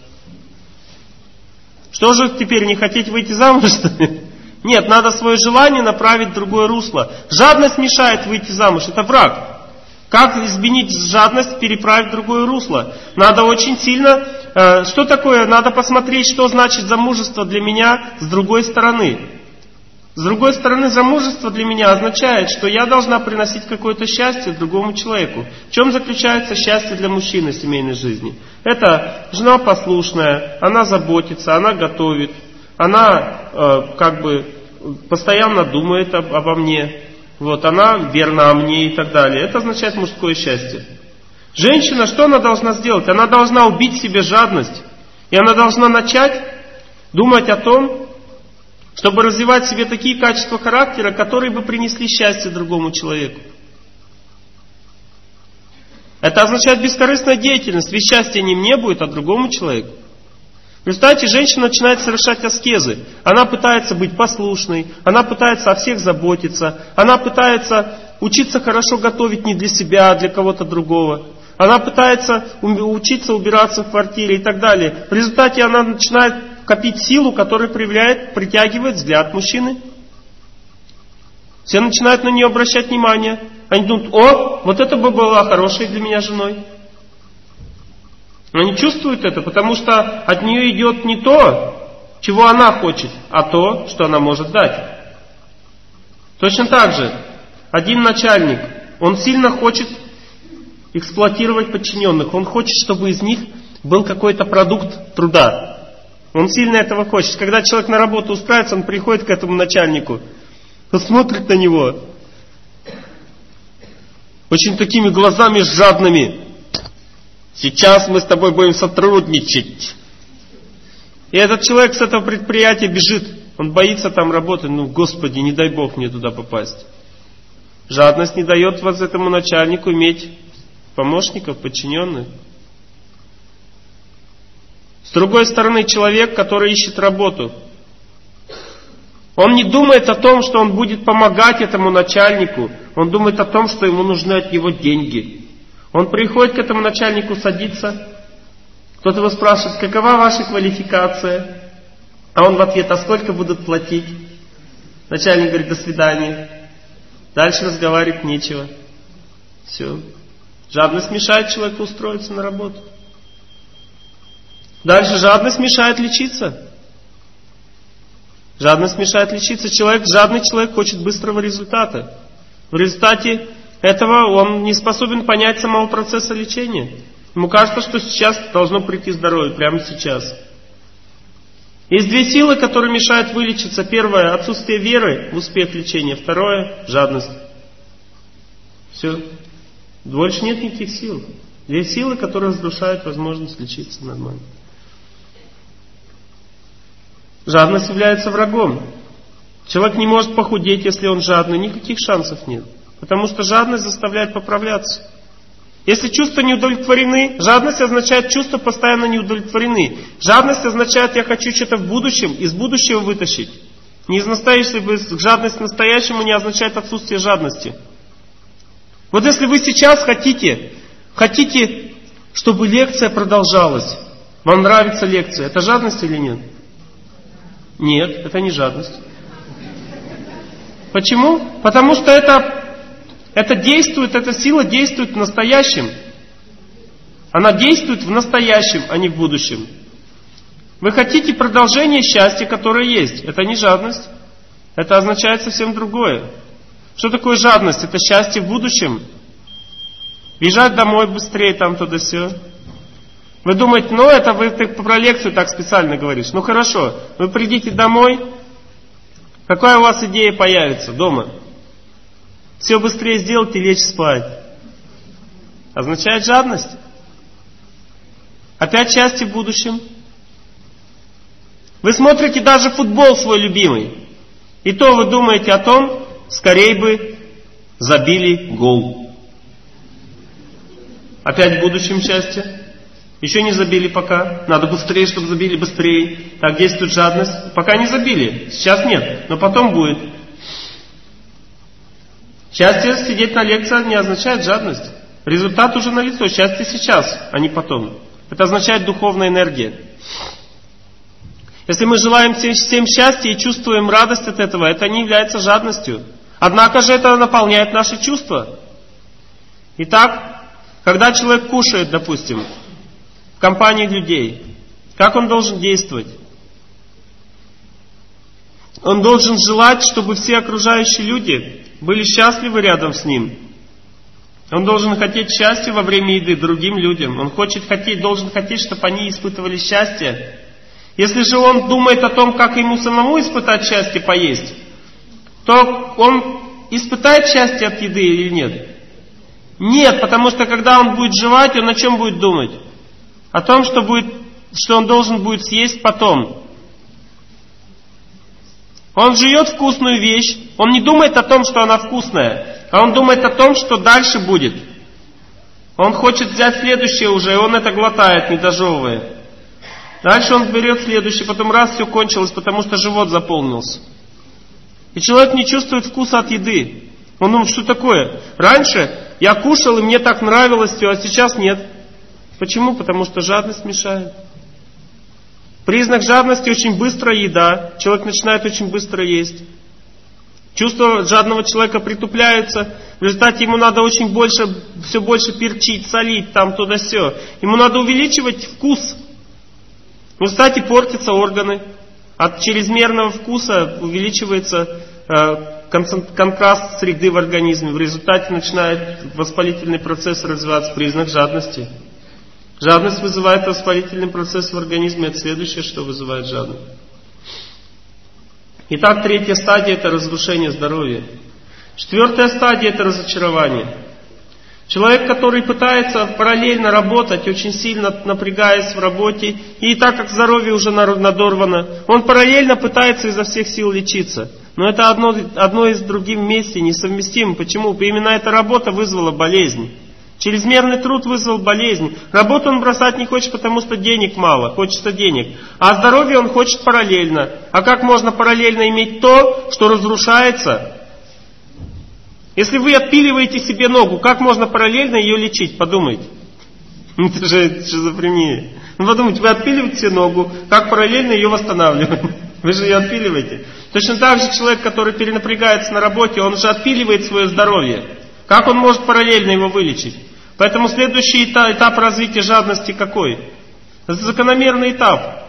Что же теперь, не хотеть выйти замуж, что ли? Нет, надо свое желание направить в другое русло. Жадность мешает выйти замуж, это враг. Как изменить жадность, переправить в другое русло? Надо очень сильно... Э, что такое? Надо посмотреть, что значит замужество для меня с другой стороны. С другой стороны, замужество для меня означает, что я должна приносить какое-то счастье другому человеку. В чем заключается счастье для мужчины в семейной жизни? Это жена послушная, она заботится, она готовит, она э, как бы постоянно думает об, обо мне. Вот, она верна мне и так далее. Это означает мужское счастье. Женщина, что она должна сделать? Она должна убить в себе жадность. И она должна начать думать о том, чтобы развивать в себе такие качества характера, которые бы принесли счастье другому человеку. Это означает бескорыстная деятельность, ведь счастья не мне будет, а другому человеку. Представьте, женщина начинает совершать аскезы. Она пытается быть послушной, она пытается о всех заботиться, она пытается учиться хорошо готовить не для себя, а для кого-то другого. Она пытается учиться убираться в квартире и так далее. В результате она начинает копить силу, которая проявляет, притягивает взгляд мужчины. Все начинают на нее обращать внимание. Они думают: о, вот это бы была хорошей для меня женой. Они чувствуют это, потому что от нее идет не то, чего она хочет, а то, что она может дать. Точно так же, один начальник, он сильно хочет эксплуатировать подчиненных. Он хочет, чтобы из них был какой-то продукт труда. Он сильно этого хочет. Когда человек на работу устраивается, он приходит к этому начальнику, он смотрит на него очень такими глазами жадными. Сейчас мы с тобой будем сотрудничать. И этот человек с этого предприятия бежит. Он боится там работать. Ну, Господи, не дай Бог мне туда попасть. Жадность не дает вас этому начальнику иметь помощников, подчиненных. С другой стороны, человек, который ищет работу, он не думает о том, что он будет помогать этому начальнику. Он думает о том, что ему нужны от него деньги. Он приходит к этому начальнику, садится. Кто-то его спрашивает: какова ваша квалификация? А он в ответ: а сколько будут платить? Начальник говорит: до свидания. Дальше разговаривать нечего. Все. Жадность мешает человеку устроиться на работу. Дальше жадность мешает лечиться. Жадность мешает лечиться. Человек, жадный человек хочет быстрого результата. В результате этого он не способен понять самого процесса лечения. Ему кажется, что сейчас должно прийти здоровье, прямо сейчас. Есть две силы, которые мешают вылечиться. Первое — отсутствие веры в успех лечения. Второе — жадность. Все. Больше нет никаких сил. Две силы, которые разрушают возможность лечиться нормально. Жадность является врагом. Человек не может похудеть, если он жадный. Никаких шансов нет. Потому что жадность заставляет поправляться. Если чувства не удовлетворены, жадность означает чувства постоянно не удовлетворены. Жадность означает: я хочу что-то в будущем, из будущего вытащить. Не из настоящего, жадность к настоящему не означает отсутствие жадности. Вот если вы сейчас хотите, хотите, чтобы лекция продолжалась, вам нравится лекция, это жадность или нет? Нет, это не жадность. Почему? Потому что это, это действует, эта сила действует в настоящем. Она действует в настоящем, а не в будущем. Вы хотите продолжение счастья, которое есть. Это не жадность. Это означает совсем другое. Что такое жадность? Это счастье в будущем. Бежать домой быстрее, там туда-сё. Вы думаете: ну это вы ты про лекцию так специально говоришь. Ну хорошо, вы придите домой. Какая у вас идея появится дома? Все быстрее сделать и лечь спать. Означает жадность. Опять счастье в будущем. Вы смотрите даже футбол свой любимый. И то вы думаете о том, скорее бы забили гол. Опять в будущем счастье. Еще не забили пока. Надо быстрее, чтобы забили быстрее. Так действует жадность. Пока не забили. Сейчас нет. Но потом будет. Счастье сидеть на лекции не означает жадность. Результат уже налицо. Счастье сейчас, а не потом. Это означает духовная энергия. Если мы желаем всем, всем счастья и чувствуем радость от этого, это не является жадностью. Однако же это наполняет наши чувства. Итак, когда человек кушает, допустим, в компании людей, как он должен действовать? Он должен желать, чтобы все окружающие люди были счастливы рядом с ним. Он должен хотеть счастья во время еды другим людям. Он хочет хотеть, должен хотеть, чтобы они испытывали счастье. Если же он думает о том, как ему самому испытать счастье поесть, то он испытает счастье от еды или нет? Нет, потому что когда он будет жевать, он о чем будет думать? О том, что, будет, что он должен будет съесть потом. Он жует вкусную вещь, он не думает о том, что она вкусная, а он думает о том, что дальше будет. Он хочет взять следующее уже, и он это глотает, не дожевывая. Дальше он берет следующее, потом раз, все кончилось, потому что живот заполнился. И человек не чувствует вкуса от еды. Он думает, что такое? Раньше я кушал, и мне так нравилось все, а сейчас нет. Почему? Потому что жадность мешает. Признак жадности — очень быстрая еда. Человек начинает очень быстро есть. Чувства жадного человека притупляются. В результате ему надо очень больше, все больше перчить, солить, там, туда-сё. Ему надо увеличивать вкус. В результате портятся органы. От чрезмерного вкуса увеличивается э, контраст среды в организме. В результате начинает воспалительный процесс развиваться, признак жадности. Жадность вызывает воспалительный процесс в организме. Это следующее, что вызывает жадность. Итак, третья стадия — это разрушение здоровья. Четвертая стадия — это разочарование. Человек, который пытается параллельно работать, очень сильно напрягаясь в работе, и так как здоровье уже надорвано, он параллельно пытается изо всех сил лечиться. Но это одно, одно из другим вместе несовместимо. Почему? Именно эта работа вызвала болезнь. Чрезмерный труд вызвал болезнь. Работу он бросать не хочет, потому что денег мало, хочется денег. А здоровье он хочет параллельно. А как можно параллельно иметь то, что разрушается? Если вы отпиливаете себе ногу, как можно параллельно ее лечить? Подумайте. Это же шизофрения. Ну подумайте, вы отпиливаете себе ногу, как параллельно ее восстанавливать? Вы же ее отпиливаете. Точно так же человек, который перенапрягается на работе, он же отпиливает свое здоровье. Как он может параллельно его вылечить? Поэтому следующий этап, этап развития жадности какой? Это закономерный этап.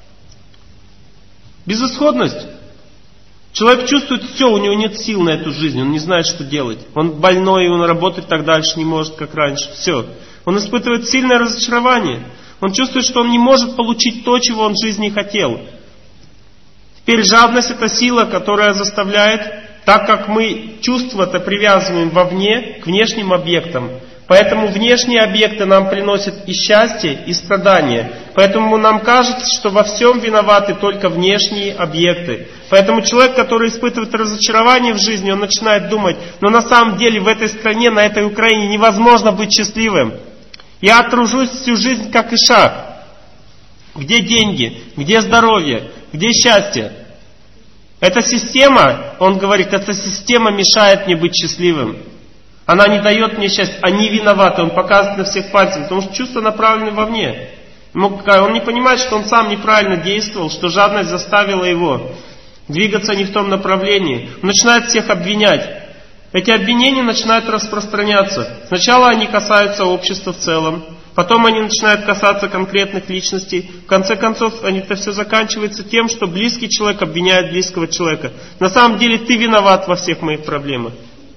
Безысходность. Человек чувствует, все, у него нет сил на эту жизнь, он не знает, что делать. Он больной, и он работать так дальше не может, как раньше. Все. Он испытывает сильное разочарование. Он чувствует, что он не может получить то, чего он в жизни хотел. Теперь жадность — это сила, которая заставляет, так как мы чувства-то привязываем вовне к внешним объектам, поэтому внешние объекты нам приносят и счастье, и страдания. Поэтому нам кажется, что во всем виноваты только внешние объекты. Поэтому человек, который испытывает разочарование в жизни, он начинает думать, но на самом деле в этой стране, на этой Украине невозможно быть счастливым. Я тружусь всю жизнь как ишак. Где деньги? Где здоровье? Где счастье? Эта система, он говорит, эта система мешает мне быть счастливым. Она не дает мне счастья, они виноваты, он показывает на всех пальцем, потому что чувства направлены вовне. Он не понимает, что он сам неправильно действовал, что жадность заставила его двигаться не в том направлении. Он начинает всех обвинять. Эти обвинения начинают распространяться. Сначала они касаются общества в целом, потом они начинают касаться конкретных личностей. В конце концов, это все заканчивается тем, что близкий человек обвиняет близкого человека. На самом деле ты виноват во всех моих проблемах.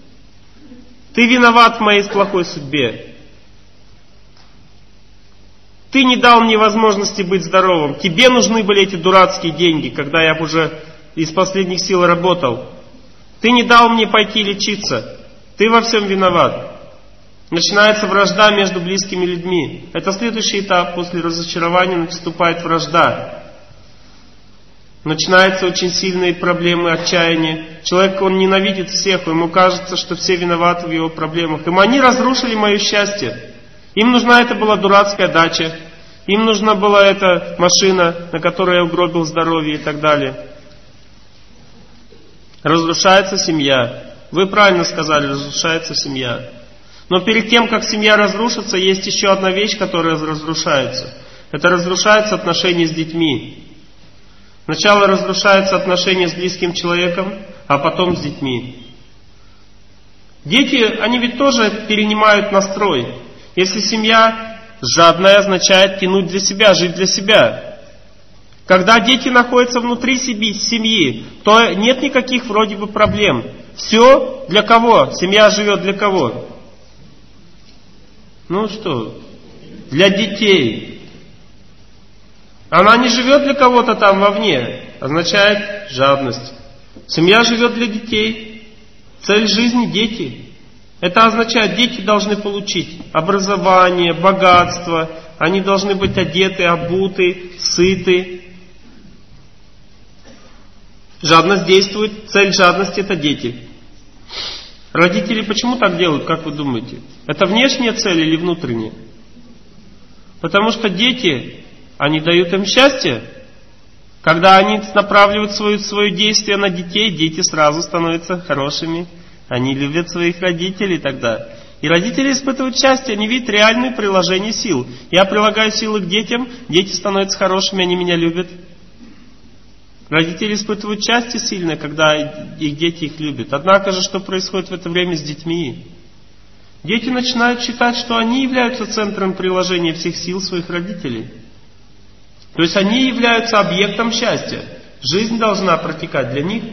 Ты виноват в моей плохой судьбе. Ты не дал мне возможности быть здоровым. Тебе нужны были эти дурацкие деньги, когда я уже из последних сил работал. Ты не дал мне пойти лечиться. Ты во всем виноват. Начинается вражда между близкими людьми. Это следующий этап. После разочарования наступает вражда. Начинаются очень сильные проблемы, отчаяние. Человек, он ненавидит всех, ему кажется, что все виноваты в его проблемах. Им они разрушили мое счастье. Им нужна эта была дурацкая дача. Им нужна была эта машина, на которой я угробил здоровье и так далее. Разрушается семья. Вы правильно сказали, разрушается семья. Но перед тем, как семья разрушится, есть еще одна вещь, которая разрушается. Это разрушаются отношения с детьми. Сначала разрушаются отношения с близким человеком, а потом с детьми. Дети, они ведь тоже перенимают настрой. Если семья жадная, означает тянуть для себя, жить для себя. Когда дети находятся внутри семьи, то нет никаких вроде бы проблем. Все для кого? Семья живет для кого? Ну что? Для детей. Она не живет для кого-то там вовне. Означает жадность. Семья живет для детей. Цель жизни – дети. Это означает, дети должны получить образование, богатство. Они должны быть одеты, обуты, сыты. Жадность действует. Цель жадности – это дети. Родители почему так делают, как вы думаете? Это внешняя цель или внутренняя? Потому что дети, они дают им счастье. Когда они направляют свое, свое действие на детей, дети сразу становятся хорошими. Они любят своих родителей тогда. И родители испытывают счастье, они видят реальное приложение сил. Я прилагаю силы к детям, дети становятся хорошими, они меня любят. Родители испытывают счастье сильное, когда их дети их любят. Однако же, что происходит в это время с детьми? Дети начинают считать, что они являются центром приложения всех сил своих родителей. То есть они являются объектом счастья. Жизнь должна протекать для них.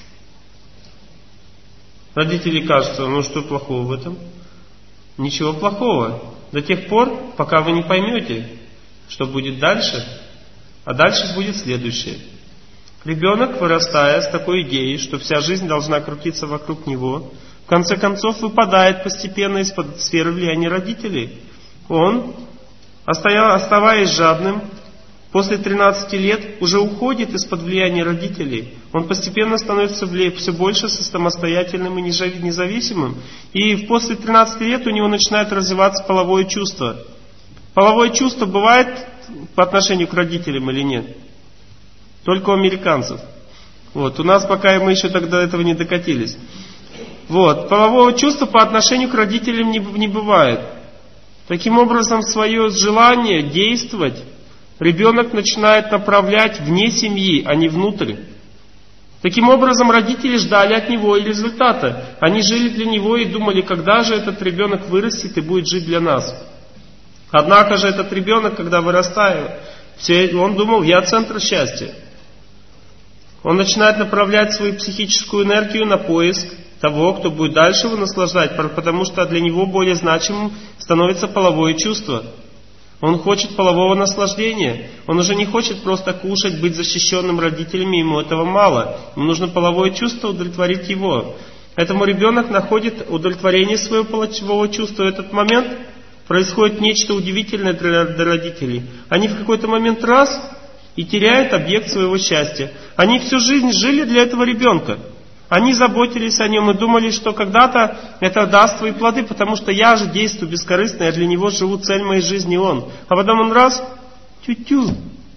Родители кажется, ну что плохого в этом? Ничего плохого. До тех пор, пока вы не поймете, что будет дальше. А дальше будет следующее. Ребенок, вырастая с такой идеей, что вся жизнь должна крутиться вокруг него, в конце концов выпадает постепенно из-под сферы влияния родителей. Он, оставаясь жадным, после тринадцати лет уже уходит из-под влияния родителей. Он постепенно становится все больше самостоятельным и независимым. И после тринадцати лет у него начинает развиваться половое чувство. Половое чувство бывает по отношению к родителям или нет? Только у американцев. Вот. У нас пока мы еще тогда этого не докатились. Вот. Полового чувства по отношению к родителям не, не бывает. Таким образом, свое желание действовать ребенок начинает направлять вне семьи, а не внутрь. Таким образом, родители ждали от него и результата. Они жили для него и думали, когда же этот ребенок вырастет и будет жить для нас. Однако же этот ребенок, когда вырастает, он думал, я центр счастья. Он начинает направлять свою психическую энергию на поиск того, кто будет дальше его наслаждать, потому что для него более значимым становится половое чувство. Он хочет полового наслаждения. Он уже не хочет просто кушать, быть защищенным родителями, ему этого мало. Ему нужно половое чувство, удовлетворить его. Поэтому ребенок находит удовлетворение своего полового чувства. В этот момент происходит нечто удивительное для родителей. Они в какой-то момент раз и теряют объект своего счастья. Они всю жизнь жили для этого ребенка. Они заботились о нем и думали, что когда-то это даст свои плоды, потому что я же действую бескорыстно, я для него живу, цель моей жизни он. А потом он раз, тю-тю.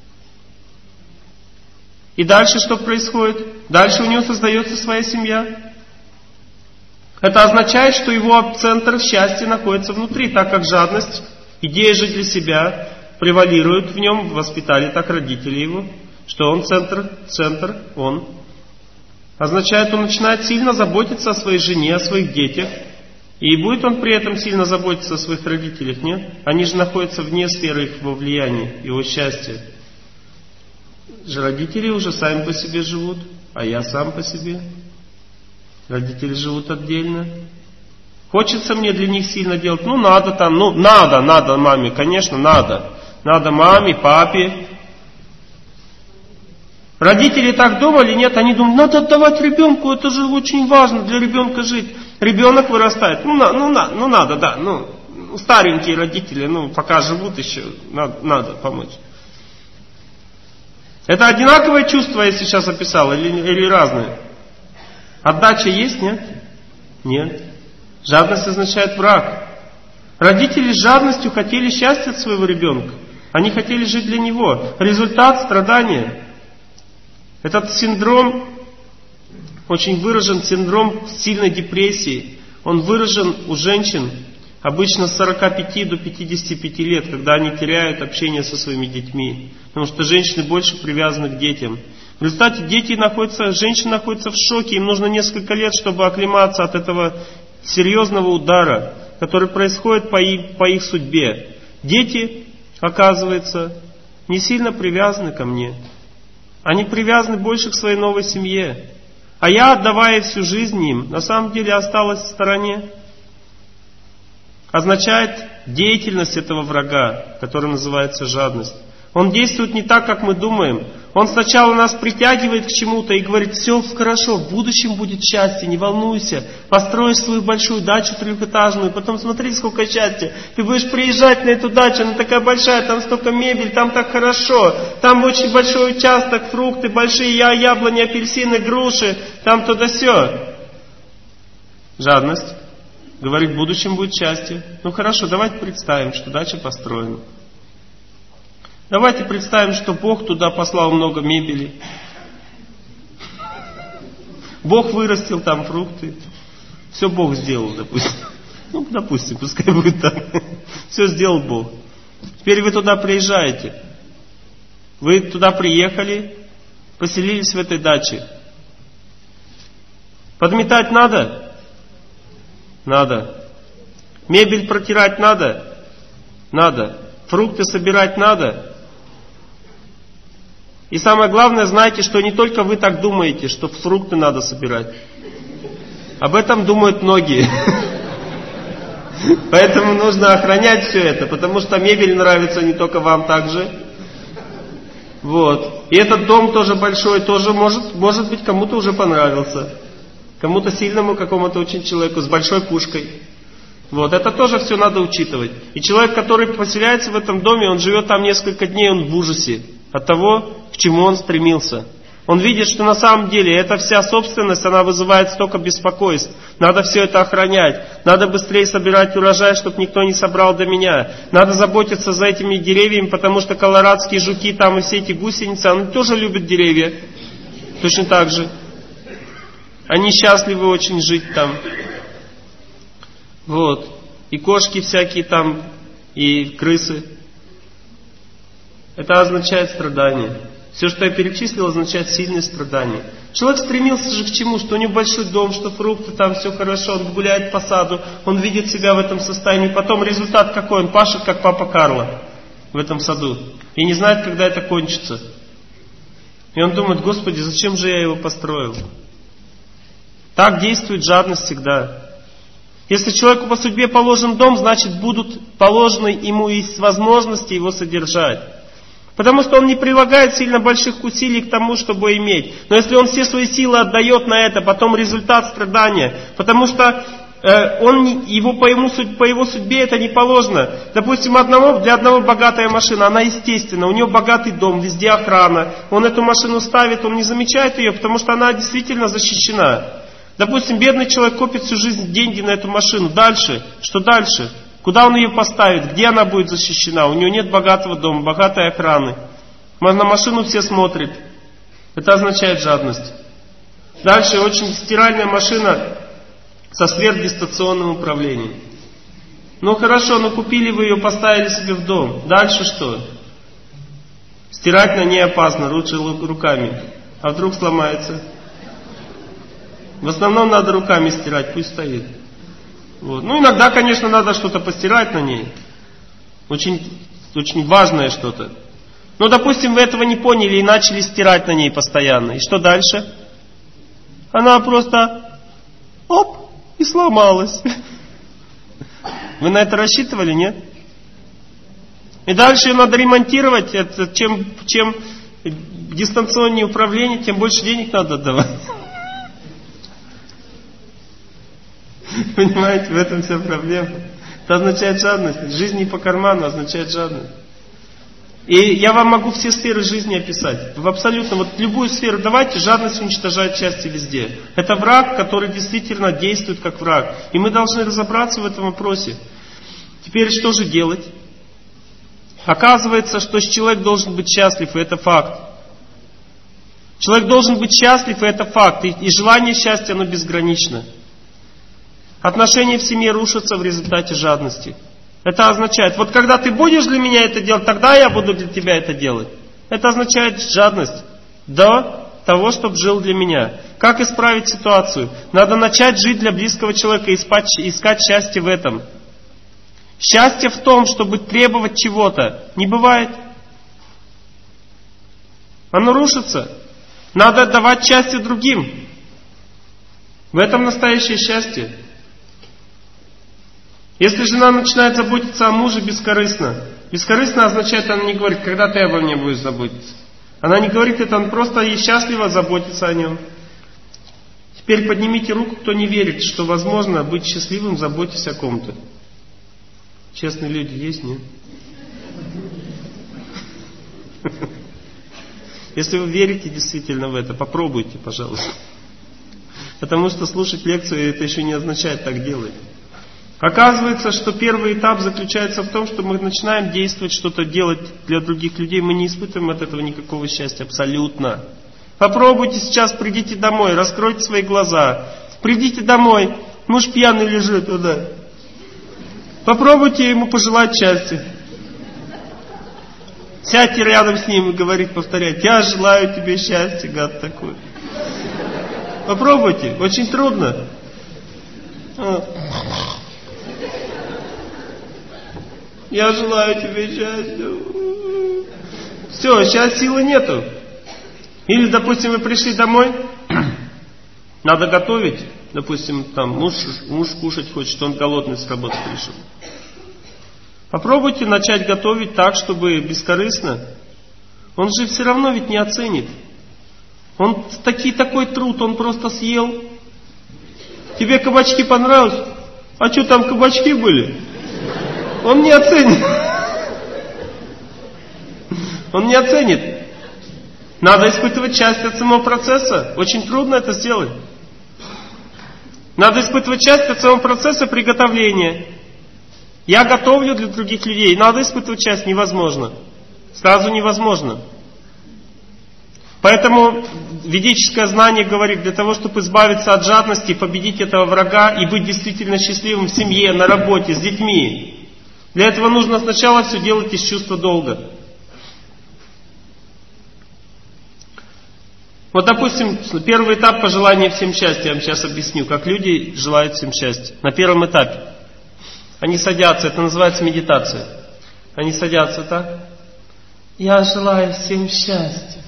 И дальше что происходит? Дальше у него создается своя семья. Это означает, что его центр счастья находится внутри, так как жадность, идея жить для себя превалирует в нем, воспитали так родители его, что он центр, центр, он. Означает, он начинает сильно заботиться о своей жене, о своих детях. И будет он при этом сильно заботиться о своих родителях, нет? Они же находятся вне сферы их его влияния, его счастья. Же родители уже сами по себе живут, а я сам по себе. Родители живут отдельно. Хочется мне для них сильно делать? Ну, надо там, ну, надо, надо маме, конечно, надо. Надо маме, папе. Родители так думали? Нет, они думают, надо отдавать ребенку, это же очень важно для ребенка жить. Ребенок вырастает, ну, на, ну, на, ну надо, да, ну, старенькие родители, ну, пока живут еще, надо, надо помочь. Это одинаковое чувство я сейчас описал, или, или разное? Отдача есть, нет? Нет. Жадность означает враг. Родители с жадностью хотели счастья от своего ребенка. Они хотели жить для него. Результат — страдания. Этот синдром очень выражен синдром сильной депрессии. Он выражен у женщин обычно с сорока пяти до пятидесяти пяти лет, когда они теряют общение со своими детьми. Потому что женщины больше привязаны к детям. В результате дети находятся, женщины находятся в шоке. Им нужно несколько лет, чтобы оклематься от этого серьезного удара, который происходит по их, по их судьбе. Дети, оказывается, не сильно привязаны ко мне. Они привязаны больше к своей новой семье. А я, отдавая всю жизнь им, на самом деле осталась в стороне. Означает деятельность этого врага, который называется жадность. Он действует не так, как мы думаем. Он сначала нас притягивает к чему-то и говорит: все хорошо, в будущем будет счастье, не волнуйся. Построишь свою большую дачу трехэтажную, потом смотри, сколько счастья. Ты будешь приезжать на эту дачу, она такая большая, там столько мебель, там так хорошо. Там очень большой участок, фрукты большие, яблони, апельсины, груши, там туда-сё. Жадность. Говорит, в будущем будет счастье. Ну хорошо, давайте представим, что дача построена. Давайте представим, что Бог туда послал много мебели. Бог вырастил там фрукты. Все Бог сделал, допустим. Ну, допустим, пускай будет так. Все сделал Бог. Теперь вы туда приезжаете. Вы туда приехали, поселились в этой даче. Подметать надо? Надо. Мебель протирать надо? Надо. Фрукты собирать надо? И самое главное, знайте, что не только вы так думаете, что фрукты надо собирать. Об этом думают многие. Поэтому нужно охранять все это, потому что мебель нравится не только вам также. Вот. И этот дом тоже большой, тоже может, может быть, кому-то уже понравился. Кому-то сильному, какому-то очень человеку с большой пушкой. Вот. Это тоже все надо учитывать. И человек, который поселяется в этом доме, он живет там несколько дней, он в ужасе от того, к чему он стремился. Он видит, что на самом деле эта вся собственность, она вызывает столько беспокойств. Надо все это охранять. Надо быстрее собирать урожай, чтобы никто не собрал до меня. Надо заботиться за этими деревьями, потому что колорадские жуки там и все эти гусеницы, они тоже любят деревья. Точно так же. Они счастливы очень жить там. Вот. И кошки всякие там, и крысы. Это означает страдание. Все, что я перечислил, означает сильные страдания. Человек стремился же к чему? Что у него большой дом, что фрукты, там все хорошо, он гуляет по саду, он видит себя в этом состоянии. Потом результат какой? Он пашет, как папа Карло в этом саду. И не знает, когда это кончится. И он думает: Господи, зачем же я его построил? Так действует жадность всегда. Если человеку по судьбе положен дом, значит будут положены ему и возможности его содержать. Потому что он не прилагает сильно больших усилий к тому, чтобы иметь. Но если он все свои силы отдает на это, потом результат страдания. Потому что э, он, его, по, ему, по его судьбе это не положено. Допустим, одного, для одного богатая машина, она естественна. У него богатый дом, везде охрана. Он эту машину ставит, он не замечает ее, потому что она действительно защищена. Допустим, бедный человек копит всю жизнь деньги на эту машину. Дальше, что дальше? Куда он ее поставит? Где она будет защищена? У него нет богатого дома, богатой охраны. На машину все смотрят. Это означает жадность. Дальше очень стиральная машина со сверхдистанционным управлением. Ну хорошо, ну купили вы ее, поставили себе в дом. Дальше что? Стирать на ней опасно, лучше руками. А вдруг сломается? В основном надо руками стирать, пусть стоит. Вот. Ну, иногда, конечно, надо что-то постирать на ней. Очень, очень важное что-то. Ну, допустим, вы этого не поняли и начали стирать на ней постоянно. И что дальше? Она просто оп, и сломалась. Вы на это рассчитывали, нет? И дальше ее надо ремонтировать. Это, чем, чем дистанционнее управление, тем больше денег надо отдавать. Понимаете, в этом вся проблема. Это означает жадность. Жизнь не по карману означает жадность. И я вам могу все сферы жизни описать. В абсолютно, вот любую сферу давайте, жадность уничтожает счастье везде. Это враг, который действительно действует как враг. И мы должны разобраться в этом вопросе. Теперь что же делать? Оказывается, что человек должен быть счастлив, и это факт. Человек должен быть счастлив, и это факт. И, и желание счастья, оно безгранично. Отношения в семье рушатся в результате жадности. Это означает, вот когда ты будешь для меня это делать, тогда я буду для тебя это делать. Это означает жадность до того, чтобы жил для меня. Как исправить ситуацию? Надо начать жить для близкого человека и искать, искать счастье в этом. Счастье в том, чтобы требовать чего-то, не бывает. Оно рушится. Надо давать счастье другим. В этом настоящее счастье. Если жена начинает заботиться о муже бескорыстно, бескорыстно означает, она не говорит, когда ты обо мне будешь заботиться. Она не говорит это, он просто ей счастливо заботится о нем. Теперь поднимите руку, кто не верит, что возможно быть счастливым, заботясь о ком-то. Честные люди есть, нет? Если вы верите действительно в это, попробуйте, пожалуйста. Потому что слушать лекцию, это еще не означает так делать. Оказывается, что первый этап заключается в том, что мы начинаем действовать, что-то делать для других людей, мы не испытываем от этого никакого счастья, абсолютно. Попробуйте сейчас, придите домой, раскройте свои глаза, придите домой, муж пьяный лежит туда. Попробуйте ему пожелать счастья. Сядьте рядом с ним и говорите, повторяйте, я желаю тебе счастья, гад такой. Попробуйте, очень трудно. Я желаю тебе счастья. Все, сейчас силы нету. Или, допустим, вы пришли домой, надо готовить. Допустим, там муж, муж кушать хочет, он голодный с работы пришел. Попробуйте начать готовить так, чтобы бескорыстно. Он же все равно ведь не оценит. Он таки, такой труд, он просто съел. Тебе кабачки понравились? А что там кабачки были? Он не оценит. Он не оценит. Надо испытывать счастье от самого процесса. Очень трудно это сделать. Надо испытывать счастье от самого процесса приготовления. Я готовлю для других людей. Надо испытывать счастье. Невозможно. Сразу невозможно. Поэтому ведическое знание говорит, для того, чтобы избавиться от жадности, победить этого врага и быть действительно счастливым в семье, на работе, с детьми, для этого нужно сначала все делать из чувства долга. Вот, допустим, первый этап пожелания всем счастья, я вам сейчас объясню, как люди желают всем счастья. На первом этапе. Они садятся, это называется медитация. Они садятся так. Я желаю всем счастья.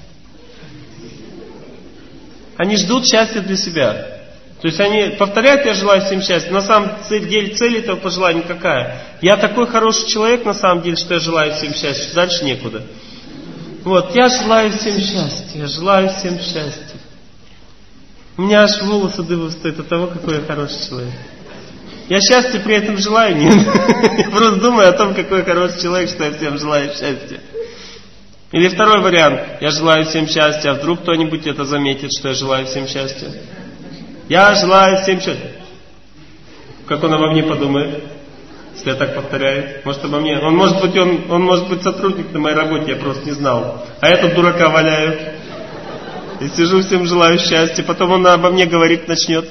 Они ждут счастья для себя. То есть они повторяют, я желаю всем счастья. На самом деле цель этого пожелания какая? Я такой хороший человек, на самом деле, что я желаю всем счастья, что дальше некуда. Вот, я желаю всем счастья, я желаю всем счастья. У меня аж волосы дыбом встают от того, какой я хороший человек. Я счастья при этом желаю, нет. Я просто думаю о том, какой я хороший человек, что я всем желаю счастья. Или второй вариант. Я желаю всем счастья, а вдруг кто-нибудь это заметит, что я желаю всем счастья. Я желаю всем счастья. Как он обо мне подумает, если я так повторяю? Может, обо мне? Он может быть, он, он может быть сотрудник на моей работе, я просто не знал. А я тут дурака валяю. И сижу, всем желаю счастья. Потом он обо мне говорить начнет.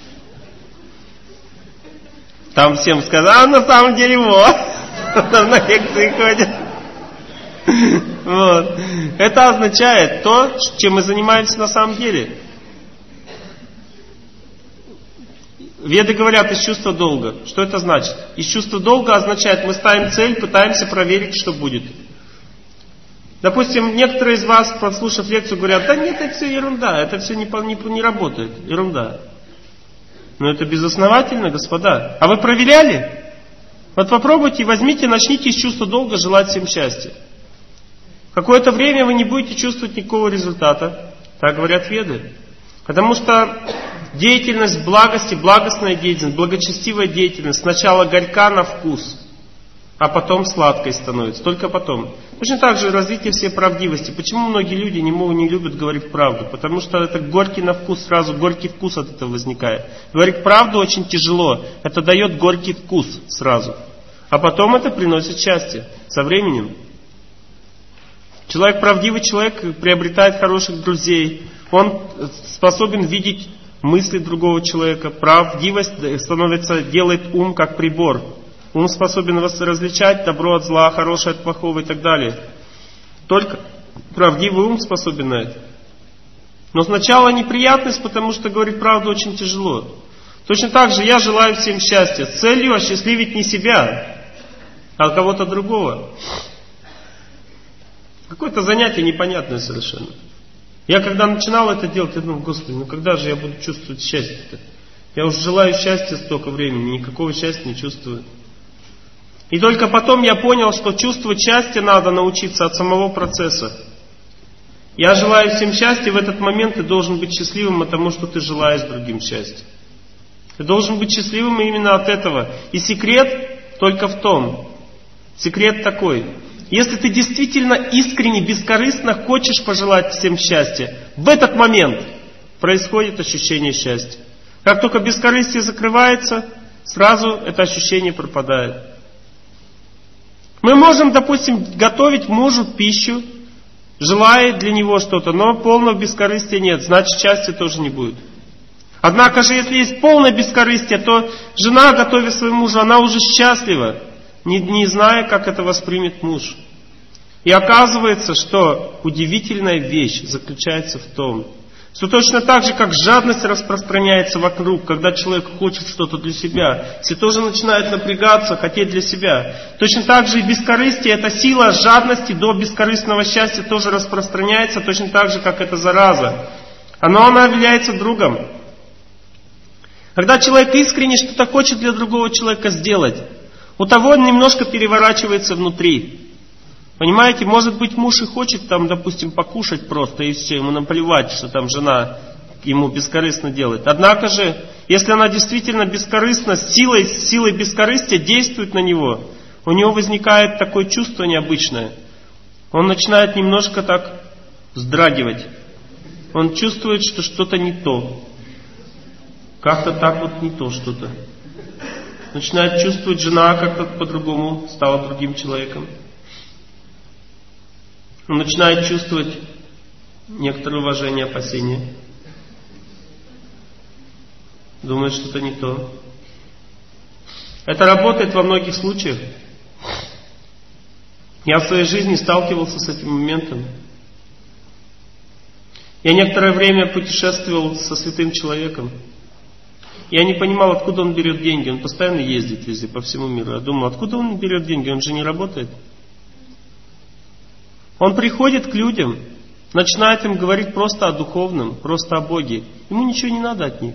Там всем сказал, а на самом деле вот. На лекции ходит. Вот. Это означает то, чем мы занимаемся на самом деле. Веды говорят из чувства долга. Что это значит? Из чувства долга означает, мы ставим цель, пытаемся проверить, что будет. Допустим, некоторые из вас, послушав лекцию, говорят, да нет, это все ерунда, это все не, не, не работает, ерунда. Но это безосновательно, господа. А вы проверяли? Вот попробуйте, возьмите, начните из чувства долга желать всем счастья. Какое-то время вы не будете чувствовать никакого результата. Так говорят веды. Потому что деятельность благости, благостная деятельность, благочестивая деятельность сначала горька на вкус, а потом сладкой становится. Только потом. Точно так же развитие всей правдивости. Почему многие люди не, могут, не любят говорить правду? Потому что это горький на вкус, сразу горький вкус от этого возникает. Говорить правду очень тяжело. Это дает горький вкус сразу. А потом это приносит счастье со временем. Человек, правдивый человек, приобретает хороших друзей. Он способен видеть мысли другого человека. Правдивость становится, делает ум как прибор. Ум способен различать добро от зла, хорошее от плохого и так далее. Только правдивый ум способен на это. Но сначала неприятность, потому что говорить правду очень тяжело. Точно так же я желаю всем счастья с целью осчастливить не себя, а кого-то другого. Какое-то занятие непонятное совершенно. Я когда начинал это делать, я думал, Господи, ну когда же я буду чувствовать счастье-то? Я уже желаю счастья столько времени, никакого счастья не чувствую. И только потом я понял, что чувствовать счастье надо научиться от самого процесса. Я желаю всем счастья, в этот момент ты должен быть счастливым от того, что ты желаешь другим счастья. Ты должен быть счастливым именно от этого. И секрет только в том, секрет такой. Если ты действительно искренне, бескорыстно хочешь пожелать всем счастья, в этот момент происходит ощущение счастья. Как только бескорыстие закрывается, сразу это ощущение пропадает. Мы можем, допустим, готовить мужу пищу, желая для него что-то, но полного бескорыстия нет, значит счастья тоже не будет. Однако же, если есть полное бескорыстие, то жена, готовя своему мужу, она уже счастлива, не, не зная, как это воспримет муж. И оказывается, что удивительная вещь заключается в том, что точно так же, как жадность распространяется вокруг, когда человек хочет что-то для себя, все тоже начинают напрягаться, хотеть для себя. Точно так же и бескорыстие, эта сила жадности до бескорыстного счастья тоже распространяется, точно так же, как эта зараза. Оно, она является другом. Когда человек искренне что-то хочет для другого человека сделать, у того немножко переворачивается внутри. Понимаете, может быть, муж и хочет там, допустим, покушать просто, и все, ему наплевать, что там жена ему бескорыстно делает. Однако же, если она действительно бескорыстно, с силой, с силой бескорыстия действует на него, у него возникает такое чувство необычное. Он начинает немножко так вздрагивать. Он чувствует, что что-то не то. Как-то так вот не то что-то. Начинает чувствовать, жена как-то по-другому стала другим человеком. Он начинает чувствовать некоторое уважение, опасение. Думает, что-то не то. Это работает во многих случаях. Я в своей жизни сталкивался с этим моментом. Я некоторое время путешествовал со святым человеком. Я не понимал, откуда он берет деньги. Он постоянно ездит везде, по всему миру. Я думал, откуда он берет деньги? Он же не работает. Он приходит к людям, начинает им говорить просто о духовном, просто о Боге. Ему ничего не надо от них.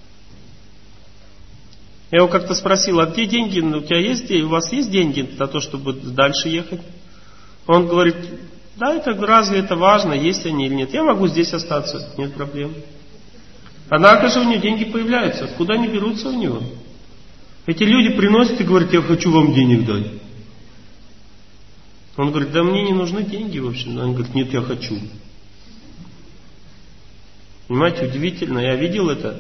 Я его как-то спросил, а где деньги? У тебя есть, у вас есть деньги на то, чтобы дальше ехать? Он говорит, да, это разве это важно, есть они или нет? Я могу здесь остаться, нет проблем. Однако же у него деньги появляются. Откуда они берутся у него? Эти люди приносят и говорят, я хочу вам денег дать. Он говорит, да мне не нужны деньги, в общем. Он говорит, нет, я хочу. Понимаете, удивительно, я видел это.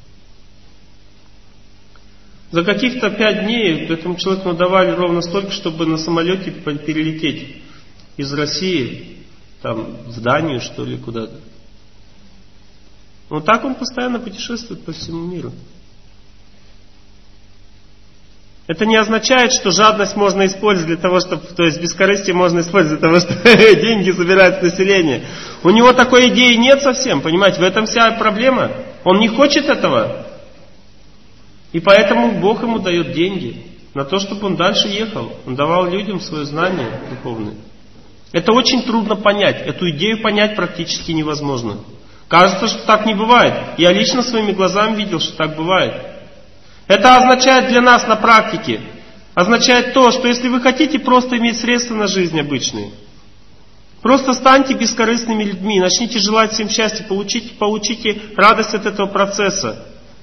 За каких-то пять дней этому человеку давали ровно столько, чтобы на самолете перелететь из России, там, в Данию, что ли, куда-то. Вот так он постоянно путешествует по всему миру. Это не означает, что жадность можно использовать для того, чтобы, то есть бескорыстие можно использовать для того, чтобы деньги собирать с населения. У него такой идеи нет совсем, понимаете, в этом вся проблема. Он не хочет этого. И поэтому Бог ему дает деньги на то, чтобы он дальше ехал. Он давал людям свое знание духовное. Это очень трудно понять. Эту идею понять практически невозможно. Кажется, что так не бывает. Я лично своими глазами видел, что так бывает. Это означает для нас на практике, означает то, что если вы хотите просто иметь средства на жизнь обычные, просто станьте бескорыстными людьми, начните желать всем счастья, получите, получите радость от этого процесса.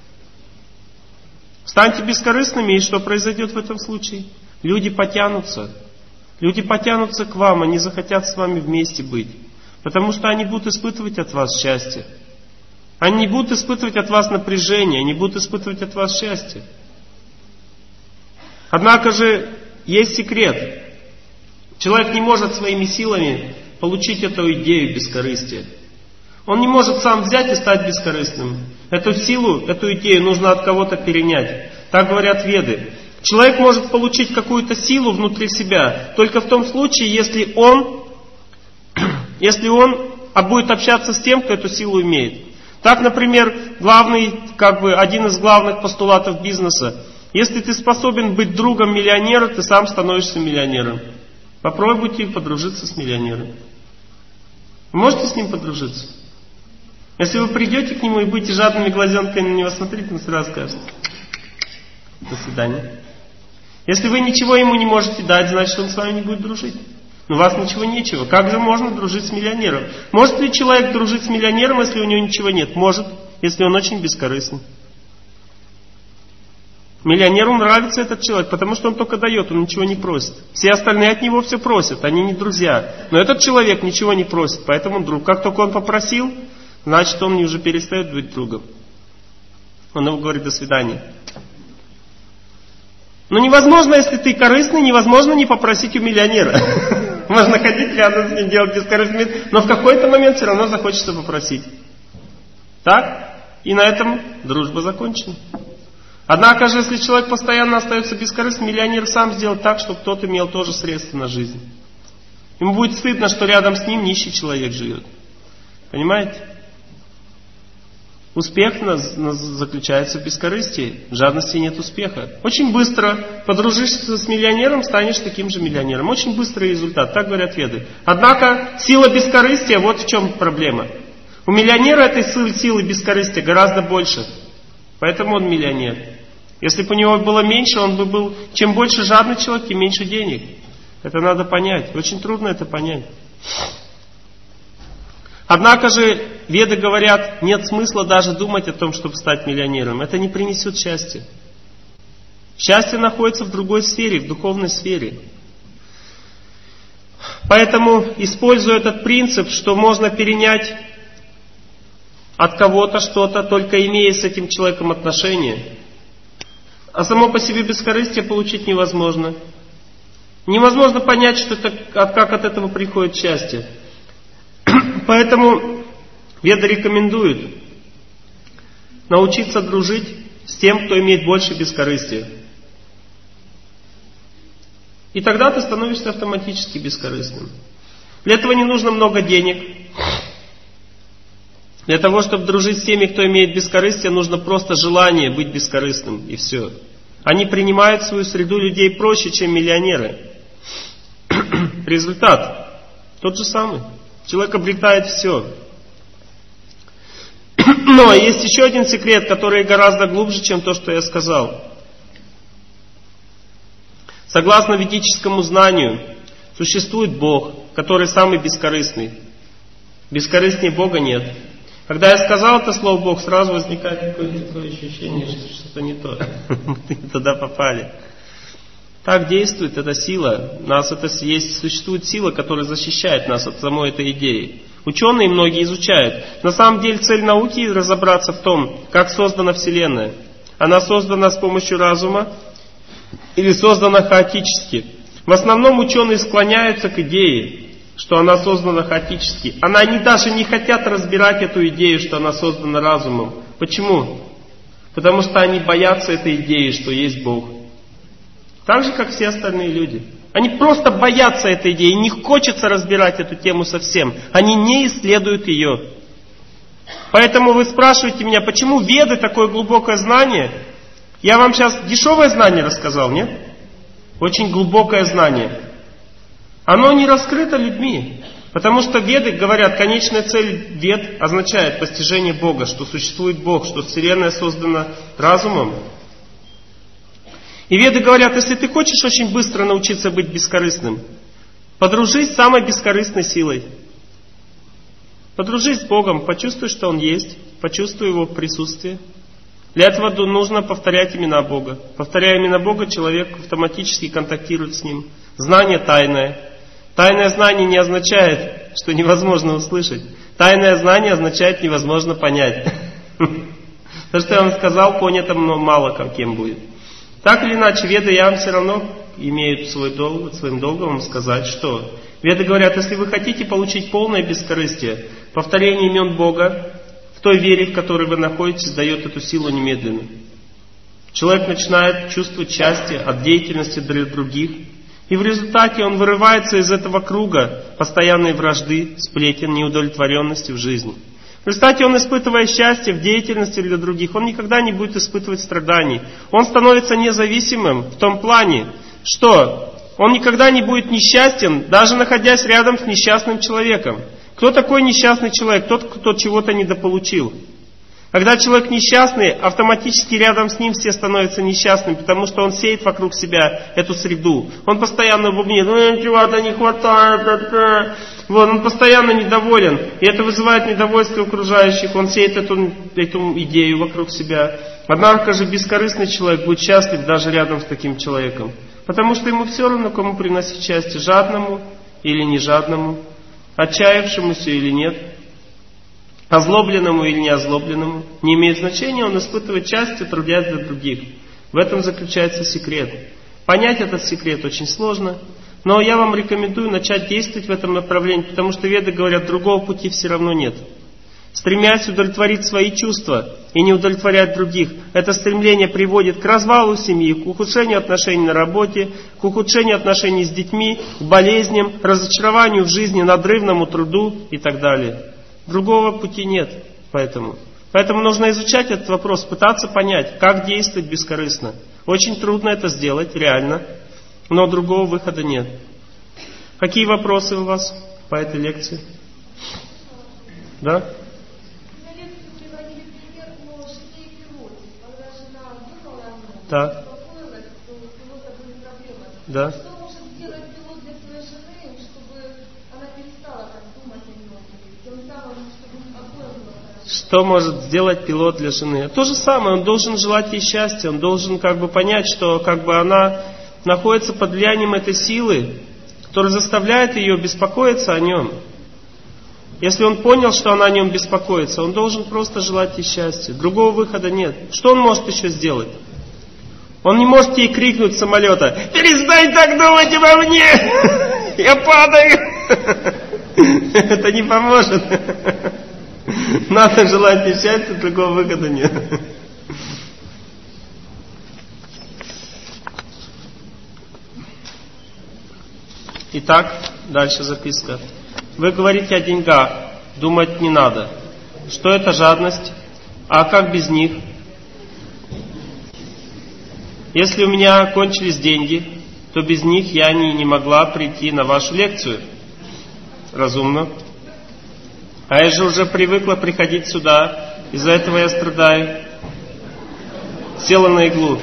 Станьте бескорыстными, и что произойдет в этом случае? Люди потянутся. Люди потянутся к вам, они захотят с вами вместе быть. Потому что они будут испытывать от вас счастье. Они не будут испытывать от вас напряжение, они будут испытывать от вас счастье. Однако же есть секрет. Человек не может своими силами получить эту идею бескорыстия. Он не может сам взять и стать бескорыстным. Эту силу, эту идею нужно от кого-то перенять. Так говорят веды. Человек может получить какую-то силу внутри себя только в том случае, если он, если он будет общаться с тем, кто эту силу имеет. Так, например, главный, как бы, один из главных постулатов бизнеса. Если ты способен быть другом миллионера, ты сам становишься миллионером. Попробуйте подружиться с миллионером. Вы можете с ним подружиться? Если вы придете к нему и будете жадными глазенками на него смотреть, он сразу скажет: до свидания. Если вы ничего ему не можете дать, значит, он с вами не будет дружить. Но у вас ничего нечего. Как же можно дружить с миллионером? Может ли человек дружить с миллионером, если у него ничего нет? Может, если он очень бескорыстный. Миллионеру нравится этот человек, потому что он только дает, он ничего не просит. Все остальные от него все просят, они не друзья. Но этот человек ничего не просит, поэтому он друг. Как только он попросил, значит, он уже перестает быть другом. Он ему говорит: до свидания. Но невозможно, если ты корыстный, невозможно не попросить у миллионера. Можно ходить рядом с ним, делать бескорыстный, но в какой-то момент все равно захочется попросить. Так? И на этом дружба закончена. Однако же, если человек постоянно остается бескорыстным, миллионер сам сделает так, чтобы тот имел тоже средства на жизнь. Ему будет стыдно, что рядом с ним нищий человек живет. Понимаете? Успех заключается в бескорыстии. В жадности нет успеха. Очень быстро подружишься с миллионером, станешь таким же миллионером. Очень быстрый результат, так говорят веды. Однако сила бескорыстия, вот в чем проблема. У миллионера этой силы бескорыстия гораздо больше. Поэтому он миллионер. Если бы у него было меньше, он бы был... Чем больше жадный человек, тем меньше денег. Это надо понять. Очень трудно это понять. Однако же веды говорят, нет смысла даже думать о том, чтобы стать миллионером. Это не принесет счастья. Счастье находится в другой сфере, в духовной сфере. Поэтому, используя этот принцип, что можно перенять от кого-то что-то, только имея с этим человеком отношения, а само по себе бескорыстие получить невозможно. Невозможно понять, что это, как от этого приходит счастье. Поэтому веды рекомендуют научиться дружить с тем, кто имеет больше бескорыстия. И тогда ты становишься автоматически бескорыстным. Для этого не нужно много денег. Для того, чтобы дружить с теми, кто имеет бескорыстие, нужно просто желание быть бескорыстным, и все. Они принимают в свою среду людей проще, чем миллионеры. Результат тот же самый. Человек обретает все. Но есть еще один секрет, который гораздо глубже, чем то, что я сказал. Согласно ведическому знанию, существует Бог, который самый бескорыстный. Бескорыстнее Бога нет. Когда я сказал это слово Бог, сразу возникает какое-то такое ощущение, что что-то не то. Мы не туда попали. Так действует эта сила. Нас это есть, существует сила, которая защищает нас от самой этой идеи. Ученые многие изучают. На самом деле цель науки разобраться в том, как создана Вселенная. Она создана с помощью разума или создана хаотически. В основном ученые склоняются к идее, что она создана хаотически. Она, они даже не хотят разбирать эту идею, что она создана разумом. Почему? Потому что они боятся этой идеи, что есть Бог. Так же, как все остальные люди. Они просто боятся этой идеи, не хочется разбирать эту тему совсем. Они не исследуют ее. Поэтому вы спрашиваете меня, почему веды такое глубокое знание? Я вам сейчас дешевое знание рассказал, нет? Очень глубокое знание. Оно не раскрыто людьми. Потому что веды говорят, конечная цель вед означает постижение Бога, что существует Бог, что Вселенная создана разумом. И веды говорят, если ты хочешь очень быстро научиться быть бескорыстным, подружись с самой бескорыстной силой. Подружись с Богом, почувствуй, что Он есть, почувствуй Его присутствие. Для этого нужно повторять имена Бога. Повторяя имена Бога, человек автоматически контактирует с Ним. Знание тайное. Тайное знание не означает, что невозможно услышать. Тайное знание означает невозможно понять. То, что я вам сказал, понято мало кем будет. Так или иначе, веды я вам все равно имеют свой долг, своим долгом вам сказать, что Веды говорят, если вы хотите получить полное бескорыстие, повторение имен Бога в той вере, в которой вы находитесь, дает эту силу немедленно. Человек начинает чувствовать счастье от деятельности для других, и в результате он вырывается из этого круга постоянной вражды, сплетен, неудовлетворенности в жизни. В результате он, испытывая счастье в деятельности для других, он никогда не будет испытывать страданий. Он становится независимым в том плане, что он никогда не будет несчастен, даже находясь рядом с несчастным человеком. Кто такой несчастный человек? Тот, кто чего-то недополучил. Когда человек несчастный, автоматически рядом с ним все становятся несчастными, потому что он сеет вокруг себя эту среду. Он постоянно бубнит, ну чего-то не хватает, вот, он постоянно недоволен. И это вызывает недовольство окружающих, он сеет эту, эту идею вокруг себя. Однако же бескорыстный человек будет счастлив даже рядом с таким человеком. Потому что ему все равно, кому приносить счастье, жадному или не жадному, отчаявшемуся или нет, озлобленному или не озлобленному. Не имеет значения, он испытывает счастье, трудясь для других. В этом заключается секрет. Понять этот секрет очень сложно, но я вам рекомендую начать действовать в этом направлении, потому что Веды говорят, другого пути все равно нет. Стремясь удовлетворить свои чувства и не удовлетворять других, это стремление приводит к развалу семьи, к ухудшению отношений на работе, к ухудшению отношений с детьми, к болезням, разочарованию в жизни, надрывному труду и так далее. Другого пути нет. Поэтому. Поэтому нужно изучать этот вопрос, пытаться понять, как действовать бескорыстно. Очень трудно это сделать, реально, но другого выхода нет. Какие вопросы у вас по этой лекции? Да? Так. Да. Что может сделать пилот для жены? То же самое, он должен желать ей счастья, он должен как бы понять, что как бы она находится под влиянием этой силы, которая заставляет ее беспокоиться о нем. Если он понял, что она о нем беспокоится, он должен просто желать ей счастья. Другого выхода нет. Что он может еще сделать? Он не может ей крикнуть с самолета: «Перестань так думать обо мне! Я падаю!» Это не поможет. Надо желать ей счастья, другого выхода нет. Итак, дальше записка. Вы говорите о деньгах, думать не надо. Что это жадность? А как без них? Если у меня кончились деньги, то без них я не, не могла прийти на вашу лекцию. Разумно. А я же уже привыкла приходить сюда, из-за этого я страдаю. Села на иглу.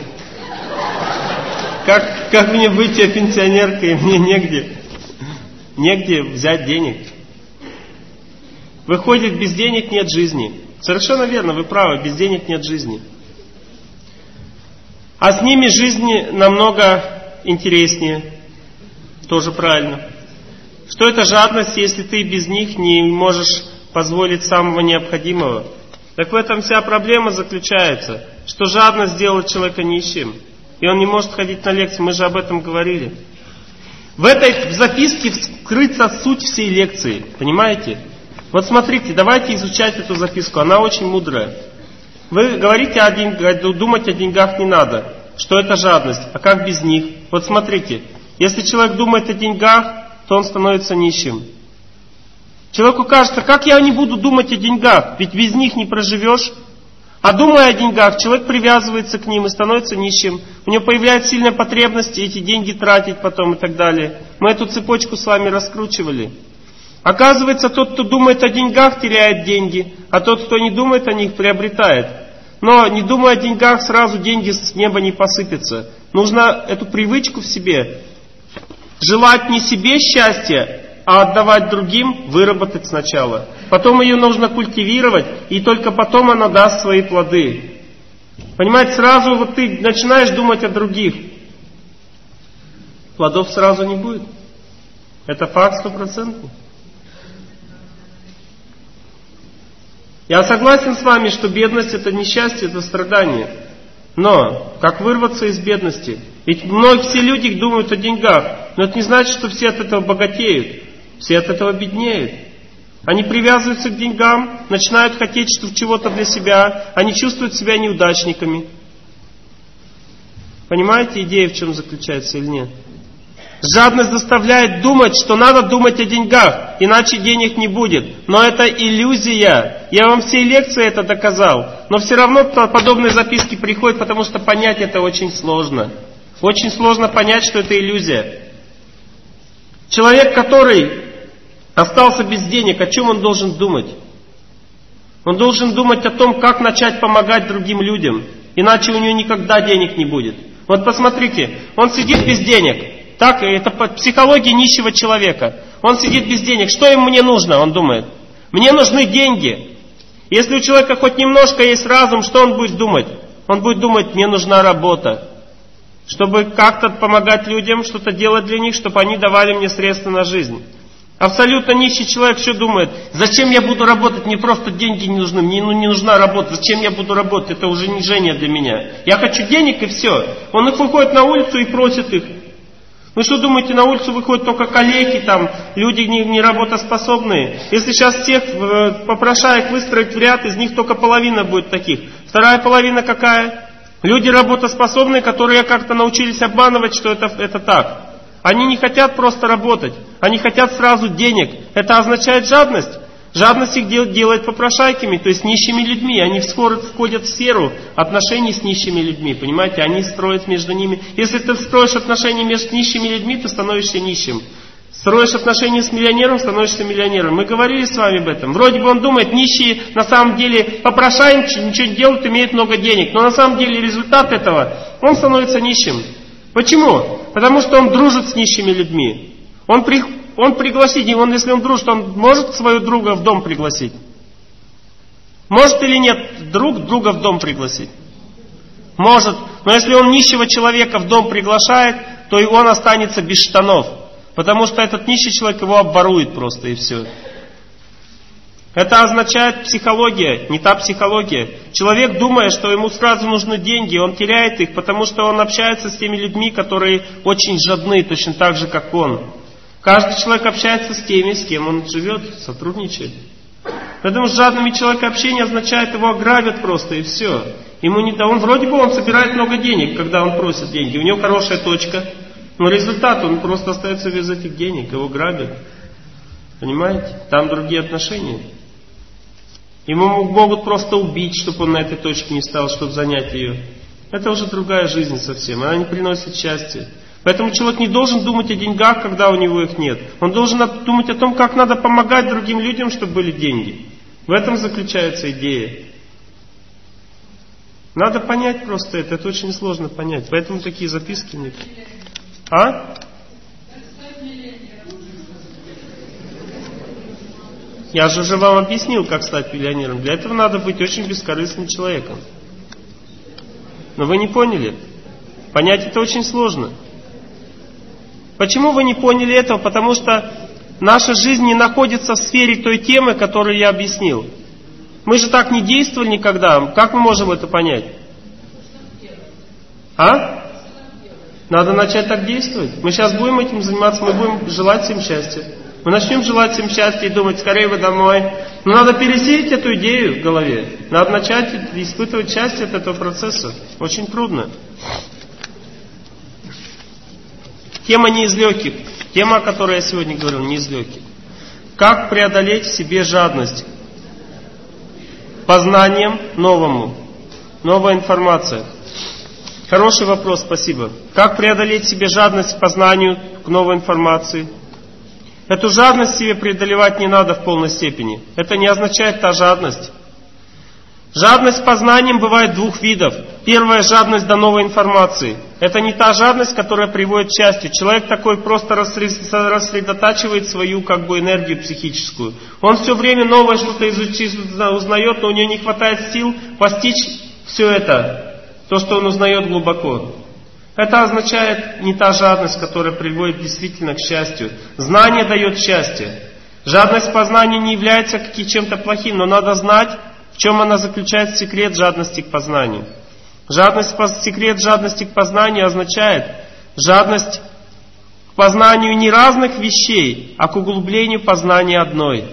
Как, как мне быть, я пенсионерка, и мне негде, негде взять денег. Выходит, без денег нет жизни. Совершенно верно, вы правы, без денег нет жизни. А с ними жизнь намного интереснее. Тоже правильно. Что это жадность, если ты без них не можешь позволить самого необходимого? Так в этом вся проблема заключается, что жадность сделала человека нищим. И он не может ходить на лекции, мы же об этом говорили. В этой записке вскрыта суть всей лекции, понимаете? Вот смотрите, давайте изучать эту записку, она очень мудрая. Вы говорите о деньгах, думать о деньгах не надо. Что это жадность? А как без них? Вот смотрите, если человек думает о деньгах, то он становится нищим. Человеку кажется, как я не буду думать о деньгах, ведь без них не проживешь. А думая о деньгах, человек привязывается к ним и становится нищим. У него появляется сильная потребность эти деньги тратить потом и так далее. Мы эту цепочку с вами раскручивали. Оказывается, тот, кто думает о деньгах, теряет деньги, а тот, кто не думает о них, приобретает. Но не думая о деньгах, сразу деньги с неба не посыпятся. Нужно эту привычку в себе желать не себе счастья, а отдавать другим, выработать сначала. Потом ее нужно культивировать, и только потом она даст свои плоды. Понимаете, сразу вот ты начинаешь думать о других, плодов сразу не будет. Это факт стопроцентный. Я согласен с вами, что бедность это несчастье, это страдание. Но как вырваться из бедности? Ведь многие все люди думают о деньгах, но это не значит, что все от этого богатеют, все от этого беднеют. Они привязываются к деньгам, начинают хотеть чего-то для себя, они чувствуют себя неудачниками. Понимаете, идея в чем заключается или нет? Жадность заставляет думать, что надо думать о деньгах, иначе денег не будет. Но это иллюзия. Я вам всей лекции это доказал. Но все равно подобные записки приходят, потому что понять это очень сложно. Очень сложно понять, что это иллюзия. Человек, который остался без денег, о чем он должен думать? Он должен думать о том, как начать помогать другим людям. Иначе у него никогда денег не будет. Вот посмотрите, он сидит без денег. Так, это психология нищего человека. Он сидит без денег. Что ему мне нужно, он думает? Мне нужны деньги. Если у человека хоть немножко есть разум, что он будет думать? Он будет думать, мне нужна работа. Чтобы как-то помогать людям, что-то делать для них, чтобы они давали мне средства на жизнь. Абсолютно нищий человек что думает? Зачем я буду работать? Мне просто деньги не нужны. Мне ну, не нужна работа. Зачем я буду работать? Это уже унижение для меня. Я хочу денег и все. Он их выходит на улицу и просит их. Вы что думаете, на улицу выходят только калеки, там, люди не, не работоспособные? Если сейчас всех э, попрошаек выстроить в ряд, из них только половина будет таких. Вторая половина какая? Люди работоспособные, которые как-то научились обманывать, что это, это так. Они не хотят просто работать, они хотят сразу денег. Это означает жадность. Жадность их дел, делает попрошайками, то есть нищими людьми. Они вскоре входят в сферу отношений с нищими людьми, понимаете? Они строят между ними. Если ты строишь отношения между нищими людьми, ты становишься нищим. Строишь отношения с миллионером, становишься миллионером. Мы говорили с вами об этом. Вроде бы он думает, нищие на самом деле попрошаем, ничего не делают, имеют много денег. Но на самом деле результат этого, он становится нищим. Почему? Потому что он дружит с нищими людьми. Он, при, он пригласит, он, если он дружит, он может своего друга в дом пригласить? Может или нет друг друга в дом пригласить? Может. Но если он нищего человека в дом приглашает, то и он останется без штанов. Потому что этот нищий человек его обворует просто и все. Это означает психология, не та психология. Человек, думая, что ему сразу нужны деньги, он теряет их, потому что он общается с теми людьми, которые очень жадны, точно так же, как он. Каждый человек общается с теми, с кем он живет, сотрудничает. Поэтому с жадными человеком общение означает, его ограбят просто и все. Ему не да, он вроде бы он собирает много денег, когда он просит деньги. У него хорошая точка, но результат, он просто остается без этих денег, его грабят. Понимаете? Там другие отношения. Ему могут просто убить, чтобы он на этой точке не стал, чтобы занять ее. Это уже другая жизнь совсем, она не приносит счастья. Поэтому человек не должен думать о деньгах, когда у него их нет. Он должен думать о том, как надо помогать другим людям, чтобы были деньги. В этом заключается идея. Надо понять просто это, это очень сложно понять. Поэтому такие записки нет. А? Я же уже вам объяснил, как стать миллионером. Для этого надо быть очень бескорыстным человеком. Но вы не поняли. Понять это очень сложно. Почему вы не поняли этого? Потому что наша жизнь не находится в сфере той темы, которую я объяснил. Мы же так не действовали никогда. Как мы можем это понять? А? Надо начать так действовать. Мы сейчас будем этим заниматься, мы будем желать всем счастья. Мы начнем желать всем счастья и думать, скорее бы домой. Но надо пересеять эту идею в голове. Надо начать испытывать счастье от этого процесса. Очень трудно. Тема не из легких. Тема, о которой я сегодня говорил, не из легких. Как преодолеть в себе жадность? Познанием новому. Новая информация. Хороший вопрос, спасибо. Как преодолеть в себе жадность к познанию, к новой информации? Эту жадность себе преодолевать не надо в полной степени. Это не означает та жадность. Жадность познанием бывает двух видов. Первая — жадность до новой информации. Это не та жадность, которая приводит к счастью. Человек такой просто рассредотачивает свою как бы энергию психическую. Он все время новое что-то изучит, узнает, но у него не хватает сил постичь все это, то, что он узнает глубоко. Это означает не та жадность, которая приводит действительно к счастью. Знание дает счастье. Жадность по знанию не является чем-то плохим, но надо знать, в чем она заключает секрет жадности к познанию. Жадность, секрет жадности к познанию означает жадность к познанию не разных вещей, а к углублению познания одной.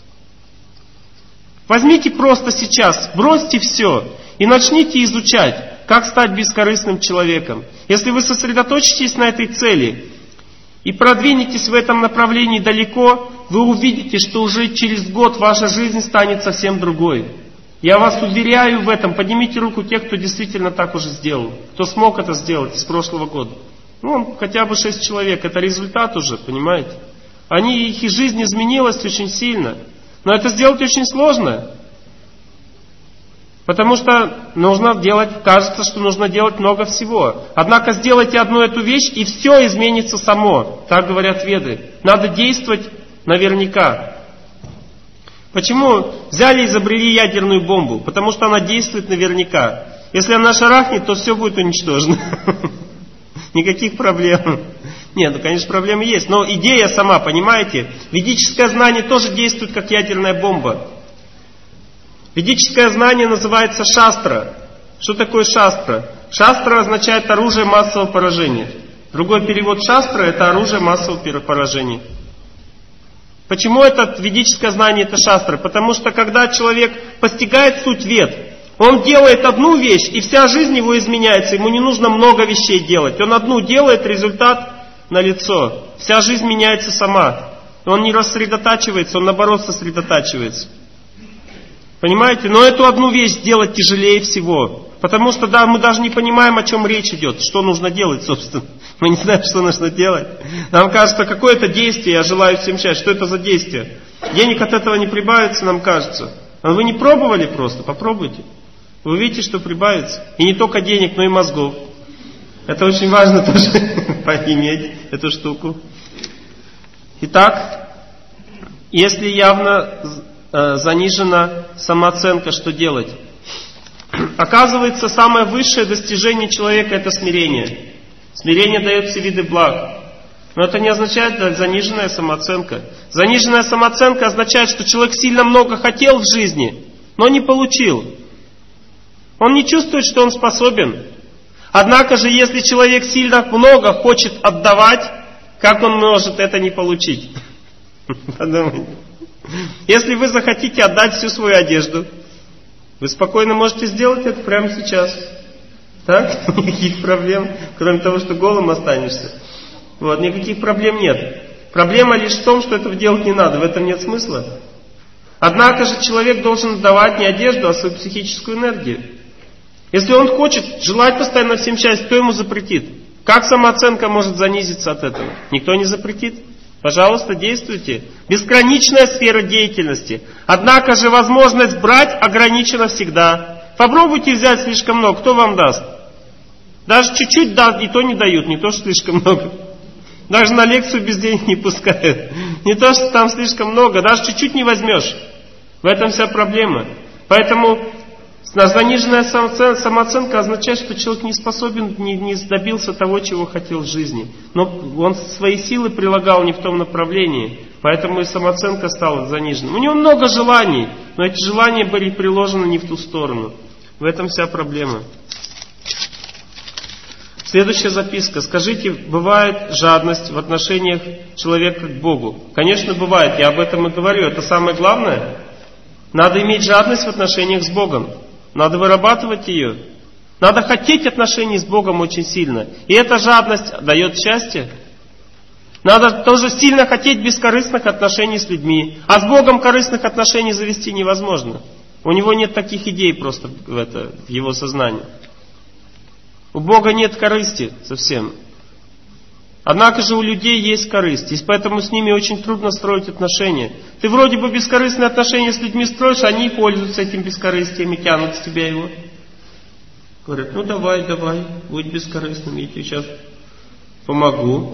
Возьмите просто сейчас, бросьте все и начните изучать, как стать бескорыстным человеком. Если вы сосредоточитесь на этой цели и продвинетесь в этом направлении далеко, вы увидите, что уже через год ваша жизнь станет совсем другой. Я вас уверяю в этом. Поднимите руку тех, кто действительно так уже сделал, кто смог это сделать с прошлого года. Ну, хотя бы шесть человек. Это результат уже, понимаете? Они, их жизнь изменилась очень сильно. Но это сделать очень сложно. Потому что нужно делать, кажется, что нужно делать много всего. Однако сделайте одну эту вещь, и все изменится само. Так говорят веды. Надо действовать наверняка. Почему взяли и изобрели ядерную бомбу? Потому что она действует наверняка. Если она шарахнет, то все будет уничтожено. Никаких проблем. Нет, ну, конечно, проблемы есть. Но идея сама, понимаете? Ведическое знание тоже действует как ядерная бомба. Ведическое знание называется шастра. Что такое шастра? Шастра означает оружие массового поражения. Другой перевод шастра — это оружие массового поражения. Почему это ведическое знание — это шастра? Потому что когда человек постигает суть вед, он делает одну вещь, и вся жизнь его изменяется. Ему не нужно много вещей делать. Он одну делает, результат налицо. Вся жизнь меняется сама. Он не рассредотачивается, он наоборот сосредотачивается. Понимаете? Но эту одну вещь делать тяжелее всего. Потому что да, мы даже не понимаем, о чем речь идет, что нужно делать, собственно. Мы не знаем, что нужно делать. Нам кажется, какое-то действие, я желаю всем счастья. Что это за действие? Денег от этого не прибавится, нам кажется. А вы не пробовали просто? Попробуйте. Вы увидите, что прибавится. И не только денег, но и мозгов. Это очень важно тоже поиметь эту штуку. Итак, если явно э, занижена самооценка, что делать? Оказывается, самое высшее достижение человека — это смирение. Смирение дает все виды благ. Но это не означает заниженная самооценка. Заниженная самооценка означает, что человек сильно много хотел в жизни, но не получил. Он не чувствует, что он способен. Однако же, если человек сильно много хочет отдавать, как он может это не получить? Подумайте. Если вы захотите отдать всю свою одежду, вы спокойно можете сделать это прямо сейчас. Так? Никаких проблем, кроме того, что голым останешься. Вот, никаких проблем нет. Проблема лишь в том, что этого делать не надо, в этом нет смысла. Однако же человек должен давать не одежду, а свою психическую энергию. Если он хочет желать постоянно всем счастья, кто ему запретит? Как самооценка может занизиться от этого? Никто не запретит. Пожалуйста, действуйте. Безграничная сфера деятельности. Однако же возможность брать ограничена всегда. Попробуйте взять слишком много, кто вам даст? Даже чуть-чуть даст, и то не дают, не то, что слишком много. Даже на лекцию без денег не пускают. Не то, что там слишком много, даже чуть-чуть не возьмешь. В этом вся проблема. Поэтому заниженная самооценка означает, что человек не способен, не, не добился того, чего хотел в жизни. Но он свои силы прилагал не в том направлении, поэтому и самооценка стала заниженной. У него много желаний, но эти желания были приложены не в ту сторону. В этом вся проблема. Следующая записка. Скажите, бывает жадность в отношениях человека к Богу? Конечно, бывает. Я об этом и говорю. Это самое главное. Надо иметь жадность в отношениях с Богом. Надо вырабатывать ее. Надо хотеть отношений с Богом очень сильно. И эта жадность дает счастье. Надо тоже сильно хотеть бескорыстных отношений с людьми. А с Богом корыстных отношений завести невозможно. У него нет таких идей просто в, это, в его сознании. У Бога нет корысти совсем. Однако же у людей есть корысть. И поэтому с ними очень трудно строить отношения. Ты вроде бы бескорыстные отношения с людьми строишь, они и пользуются этим бескорыстием и тянут с тебя его. Говорят, ну давай, давай, будь бескорыстным, я тебе сейчас помогу.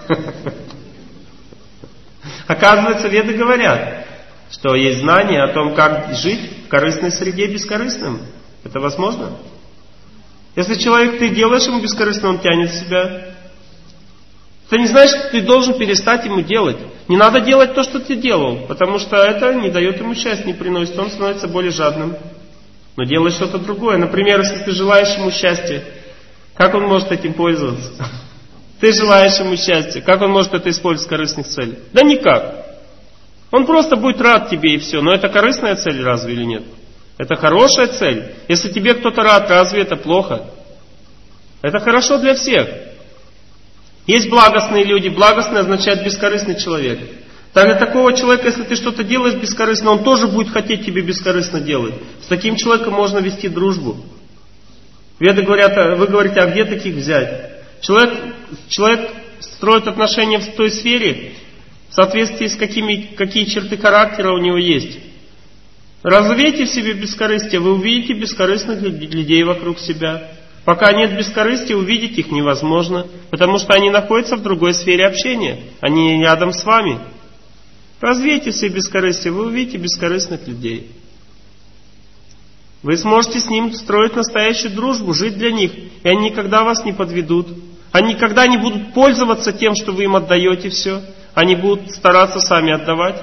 Оказывается, веды говорят, что есть знание о том, как жить в корыстной среде бескорыстным. Это возможно? Если человек, ты делаешь ему бескорыстно, он тянет себя. Это не значит, что ты должен перестать ему делать. Не надо делать то, что ты делал, потому что это не дает ему счастья, не приносит. Он становится более жадным. Но делай что-то другое. Например, если ты желаешь ему счастья, как он может этим пользоваться? Ты желаешь ему счастья, как он может это использовать в корыстных целях? Да никак. Он просто будет рад тебе и все. Но это корыстная цель разве или нет? Это хорошая цель. Если тебе кто-то рад, разве это плохо? Это хорошо для всех. Есть благостные люди. Благостный означает бескорыстный человек. Так для такого человека, если ты что-то делаешь бескорыстно, он тоже будет хотеть тебе бескорыстно делать. С таким человеком можно вести дружбу. Веды говорят, вы говорите, а где таких взять? Человек, человек строит отношения в той сфере, в соответствии с какими, какие черты характера у него есть. Развейте в себе бескорыстие, вы увидите бескорыстных людей вокруг себя. Пока нет бескорыстия, увидеть их невозможно, потому что они находятся в другой сфере общения, они не рядом с вами. Развейте в себе бескорыстие, вы увидите бескорыстных людей. Вы сможете с ним строить настоящую дружбу, жить для них, и они никогда вас не подведут. Они никогда не будут пользоваться тем, что вы им отдаете все. Они будут стараться сами отдавать.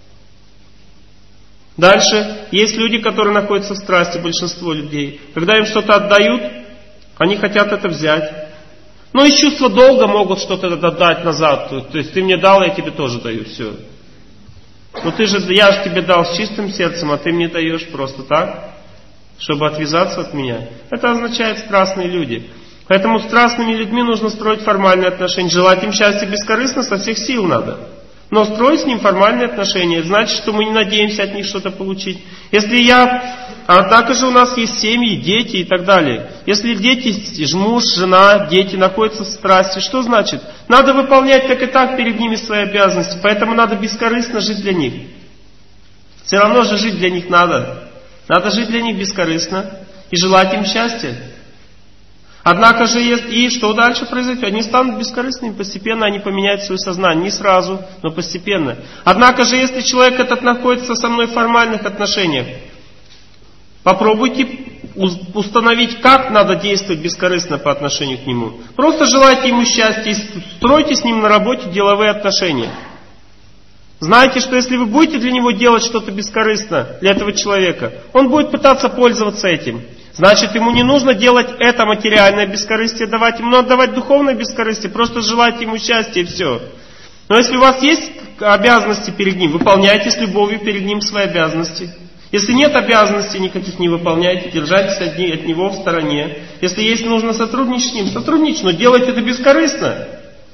Дальше, есть люди, которые находятся в страсти, большинство людей. Когда им что-то отдают, они хотят это взять. Но из чувства долга могут что-то отдать назад. То есть ты мне дал, я тебе тоже даю, все. Но ты же, я же тебе дал с чистым сердцем, а ты мне даешь просто так, чтобы отвязаться от меня. Это означает страстные люди. Поэтому с страстными людьми нужно строить формальные отношения. Желать им счастья бескорыстно со всех сил надо. Но строить с ним формальные отношения, значит, что мы не надеемся от них что-то получить. Если я... А также у нас есть семьи, дети и так далее. Если дети, муж, жена, дети находятся в страсти, что значит? Надо выполнять так и так перед ними свои обязанности. Поэтому надо бескорыстно жить для них. Все равно же жить для них надо. Надо жить для них бескорыстно и желать им счастья. Однако же, и что дальше произойдет? Они станут бескорыстными, постепенно они поменяют свое сознание. Не сразу, но постепенно. Однако же, если человек этот находится со мной в формальных отношениях, попробуйте установить, как надо действовать бескорыстно по отношению к нему. Просто желайте ему счастья и стройте с ним на работе деловые отношения. Знаете, что если вы будете для него делать что-то бескорыстно, для этого человека, он будет пытаться пользоваться этим. Значит, ему не нужно делать это материальное бескорыстие, давать ему, надо давать духовное бескорыстие, просто желайте ему счастья и все. Но если у вас есть обязанности перед ним, выполняйте с любовью перед ним свои обязанности. Если нет обязанностей никаких, не выполняйте, держайтесь от него в стороне. Если есть нужно сотрудничать с ним, сотрудничать, но делайте это бескорыстно.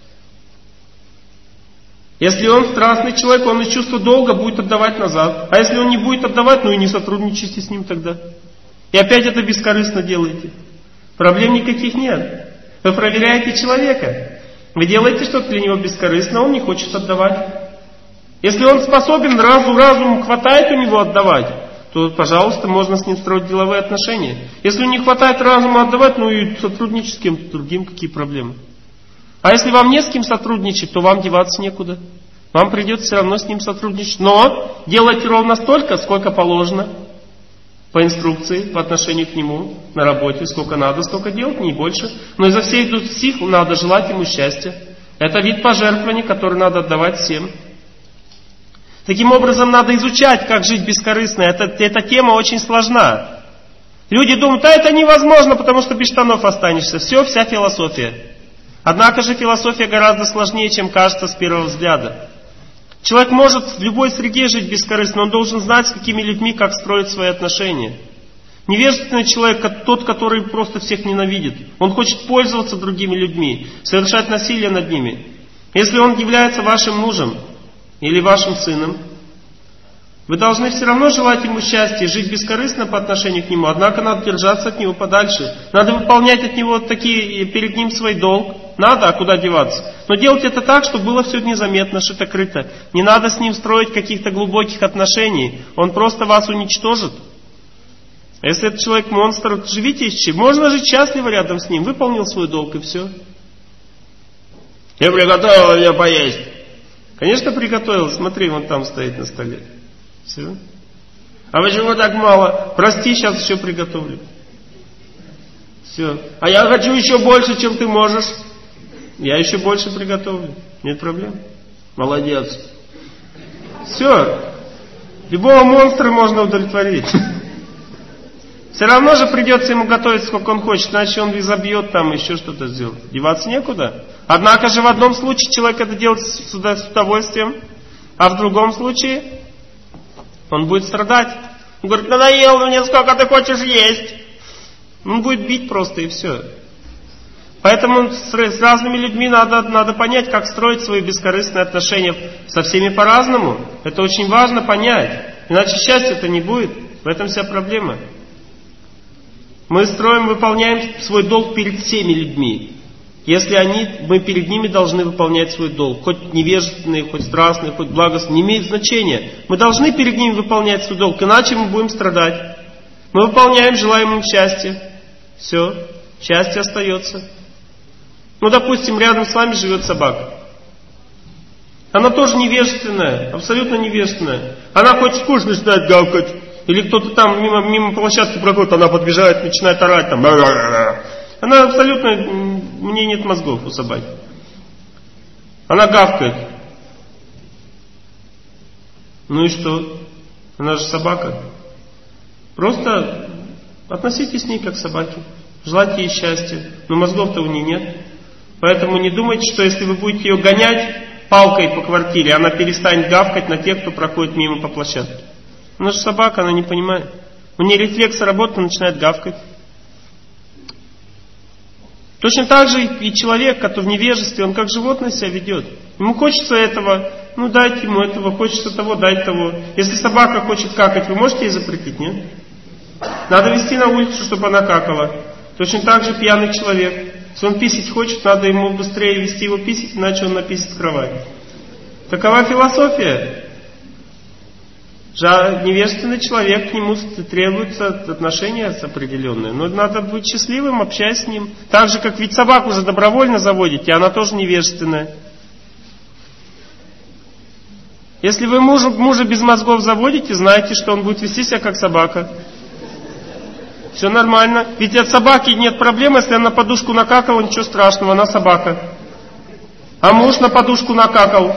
Если он страстный человек, он из чувства долга будет отдавать назад. А если он не будет отдавать, ну и не сотрудничайте с ним тогда. И опять это бескорыстно делаете. Проблем никаких нет. Вы проверяете человека. Вы делаете что-то для него бескорыстно, он не хочет отдавать. Если он способен, разум, разум хватает у него отдавать, то, пожалуйста, можно с ним строить деловые отношения. Если не хватает разума отдавать, ну и сотрудничать с кем-то другим, какие проблемы? А если вам не с кем сотрудничать, то вам деваться некуда. Вам придется все равно с ним сотрудничать. Но делайте ровно столько, сколько положено. По инструкции, по отношению к нему, на работе, сколько надо, столько делать, не больше. Но изо всех сил надо желать ему счастья. Это вид пожертвования, который надо отдавать всем. Таким образом, надо изучать, как жить бескорыстно. Это, эта тема очень сложна. Люди думают, а это невозможно, потому что без штанов останешься. Все, вся философия. Однако же философия гораздо сложнее, чем кажется с первого взгляда. Человек может в любой среде жить бескорыстно, но он должен знать, с какими людьми, как строить свои отношения. Невежественный человек, тот, который просто всех ненавидит. Он хочет пользоваться другими людьми, совершать насилие над ними. Если он является вашим мужем или вашим сыном, вы должны все равно желать ему счастья, жить бескорыстно по отношению к нему, однако надо держаться от него подальше. Надо выполнять от него такие, перед ним свой долг. Надо, а куда деваться? Но делать это так, чтобы было все незаметно, шито-крыто. Не надо с ним строить каких-то глубоких отношений. Он просто вас уничтожит. А если этот человек монстр, живите с чем? Можно жить счастливо рядом с ним. Выполнил свой долг и все. Я приготовил мне поесть. Конечно, приготовил. Смотри, вон там стоит на столе. Все. А почему так мало? Прости, сейчас еще приготовлю. Все. А я хочу еще больше, чем ты можешь. Я еще больше приготовлю. Нет проблем. Молодец. Все. Любого монстра можно удовлетворить. Все равно же придется ему готовить, сколько он хочет, иначе он и забьет там, еще что-то сделает. Деваться некуда. Однако же в одном случае человек это делает с удовольствием, а в другом случае он будет страдать. Он говорит, надоело мне, сколько ты хочешь есть. Он будет бить просто и все. Поэтому с разными людьми надо, надо понять, как строить свои бескорыстные отношения. Со всеми по-разному. Это очень важно понять. Иначе счастья-то не будет. В этом вся проблема. Мы строим, выполняем свой долг перед всеми людьми. Если они, мы перед ними должны выполнять свой долг. Хоть невежественные, хоть страстные, хоть благостные, не имеет значения. Мы должны перед ними выполнять свой долг, иначе мы будем страдать. Мы выполняем, желаем им счастья. Все, счастье остается. Ну, допустим, рядом с вами живет собака. Она тоже невежественная, абсолютно невежественная. Она хоть скучно начинает гавкать. Или кто-то там мимо, мимо площадки проходит, она подбежает, начинает орать там. Она абсолютно, у нее нет мозгов у собаки. Она гавкает. Ну и что? Она же собака. Просто относитесь к ней как к собаке. Желайте ей счастья. Но мозгов-то у нее нет. Поэтому не думайте, что если вы будете ее гонять палкой по квартире, она перестанет гавкать на тех, кто проходит мимо по площадке. Она же собака, она не понимает. У нее рефлексы работают, она начинает гавкать. Точно так же и человек, который в невежестве, он как животное себя ведет. Ему хочется этого, ну дайте ему этого, хочется того, дайте того. Если собака хочет какать, вы можете ей запретить, нет? Надо вести на улицу, чтобы она какала. Точно так же пьяный человек. Если он писать хочет, надо ему быстрее вести его писать, иначе он написит в кровать. Такова философия. Невежественный человек, к нему требуется отношения определенные. Но надо быть счастливым, общаясь с ним. Так же, как ведь собаку уже добровольно заводите, она тоже невежественная. Если вы мужа, мужа без мозгов заводите, знаете, что он будет вести себя как собака. Все нормально. Ведь от собаки нет проблем, если она на подушку накакала, ничего страшного, она собака. А муж на подушку накакал.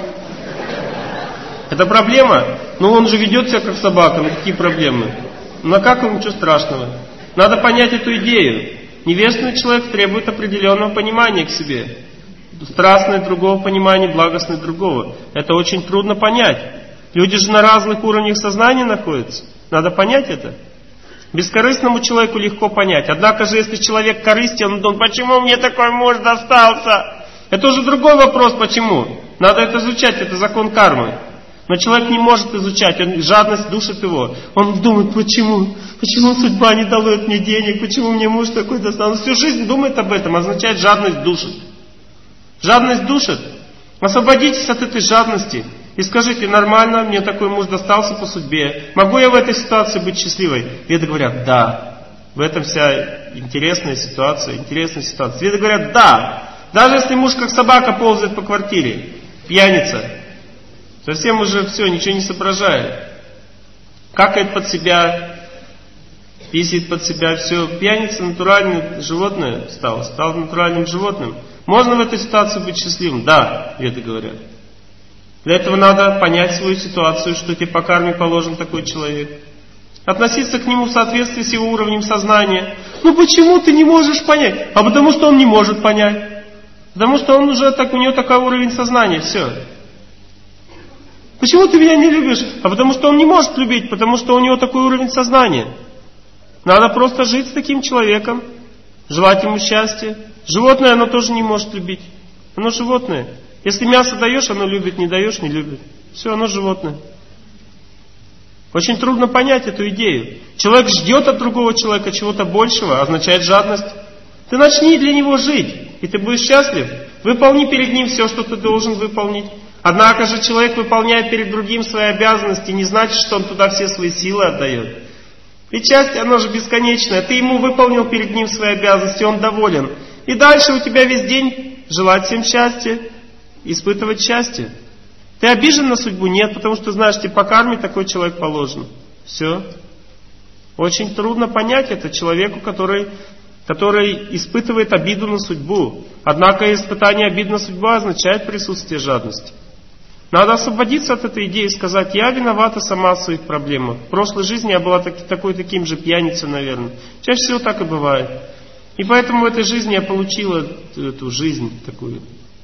Это проблема? Ну он же ведет себя как собака, ну какие проблемы? Накакал, ничего страшного. Надо понять эту идею. Невежественный человек требует определенного понимания к себе. Страстное другого понимания, благостное другого. Это очень трудно понять. Люди же на разных уровнях сознания находятся. Надо понять это. Бескорыстному человеку легко понять. Однако же, если человек корыстен, он думает, почему мне такой муж достался? Это уже другой вопрос, почему. Надо это изучать, это закон кармы. Но человек не может изучать, он, жадность душит его. Он думает, почему? Почему судьба не дала мне денег? Почему мне муж такой достал? Он всю жизнь думает об этом, означает жадность душит. Жадность душит. Освободитесь от этой жадности и скажите, нормально, мне такой муж достался по судьбе. Могу я в этой ситуации быть счастливой? Веды говорят, да. В этом вся интересная ситуация, интересная ситуация. Веды говорят, да. Даже если муж как собака ползает по квартире, пьяница, совсем уже все, ничего не соображает. Какает под себя, писает под себя, все. Пьяница натуральное животное стало, стал натуральным животным. Можно в этой ситуации быть счастливым? Да, веды говорят. Для этого надо понять свою ситуацию, что тебе по карме положен такой человек. Относиться к нему в соответствии с его уровнем сознания. Ну почему ты не можешь понять? А потому что он не может понять. Потому что он уже так, у него такой уровень сознания, все. Почему ты меня не любишь? А потому что он не может любить, потому что у него такой уровень сознания. Надо просто жить с таким человеком, желать ему счастья. Животное, оно тоже не может любить. Оно животное. Если мясо даешь, оно любит, не даешь, не любит. Все, оно животное. Очень трудно понять эту идею. Человек ждет от другого человека чего-то большего, означает жадность. Ты начни для него жить, и ты будешь счастлив. Выполни перед ним все, что ты должен выполнить. Однако же человек, выполняя перед другим свои обязанности, не значит, что он туда все свои силы отдает. Ведь счастье, оно же бесконечное. Ты ему выполнил перед ним свои обязанности, он доволен. И дальше у тебя весь день желать всем счастья, испытывать счастье. Ты обижен на судьбу? Нет, потому что знаешь, тебе по карме такой человек положен. Все. Очень трудно понять это человеку, который, который испытывает обиду на судьбу. Однако испытание обиды на судьбу означает присутствие жадности. Надо освободиться от этой идеи и сказать: я виновата сама в своих проблемах. В прошлой жизни я была так, такой таким же пьяницей, наверное. Чаще всего так и бывает. И поэтому в этой жизни я получила эту жизнь такую.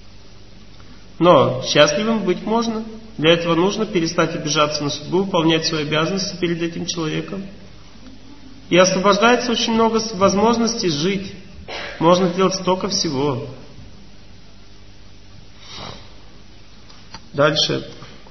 Но счастливым быть можно. Для этого нужно перестать обижаться на судьбу, выполнять свои обязанности перед этим человеком. И освобождается очень много возможностей жить. Можно делать столько всего. Дальше.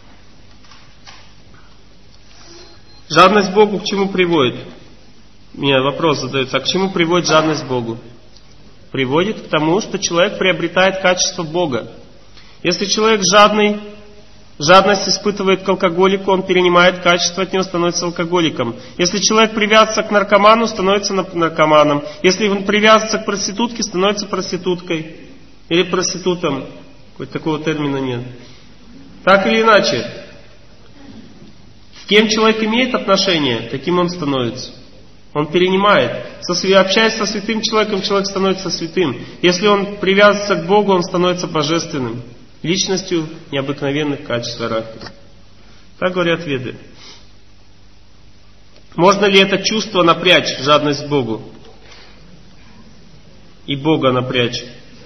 Жадность к Богу к чему приводит? Мне вопрос задается: а к чему приводит жадность к Богу? Приводит к тому, что человек приобретает качество Бога. Если человек жадный, жадность испытывает к алкоголику, он перенимает качество от него, становится алкоголиком. Если человек привязывается к наркоману, становится наркоманом. Если он привязывается к проститутке, становится проституткой. Или проститутом. Хоть такого термина нет. Так или иначе, с кем человек имеет отношение, таким он становится. Он перенимает. Со, общаясь со святым человеком, человек становится святым. Если он привязывается к Богу, он становится божественным. Личностью необыкновенных качеств характера. Так говорят Веды. Можно ли это чувство напрячь, жадность к Богу? И Бога напрячь?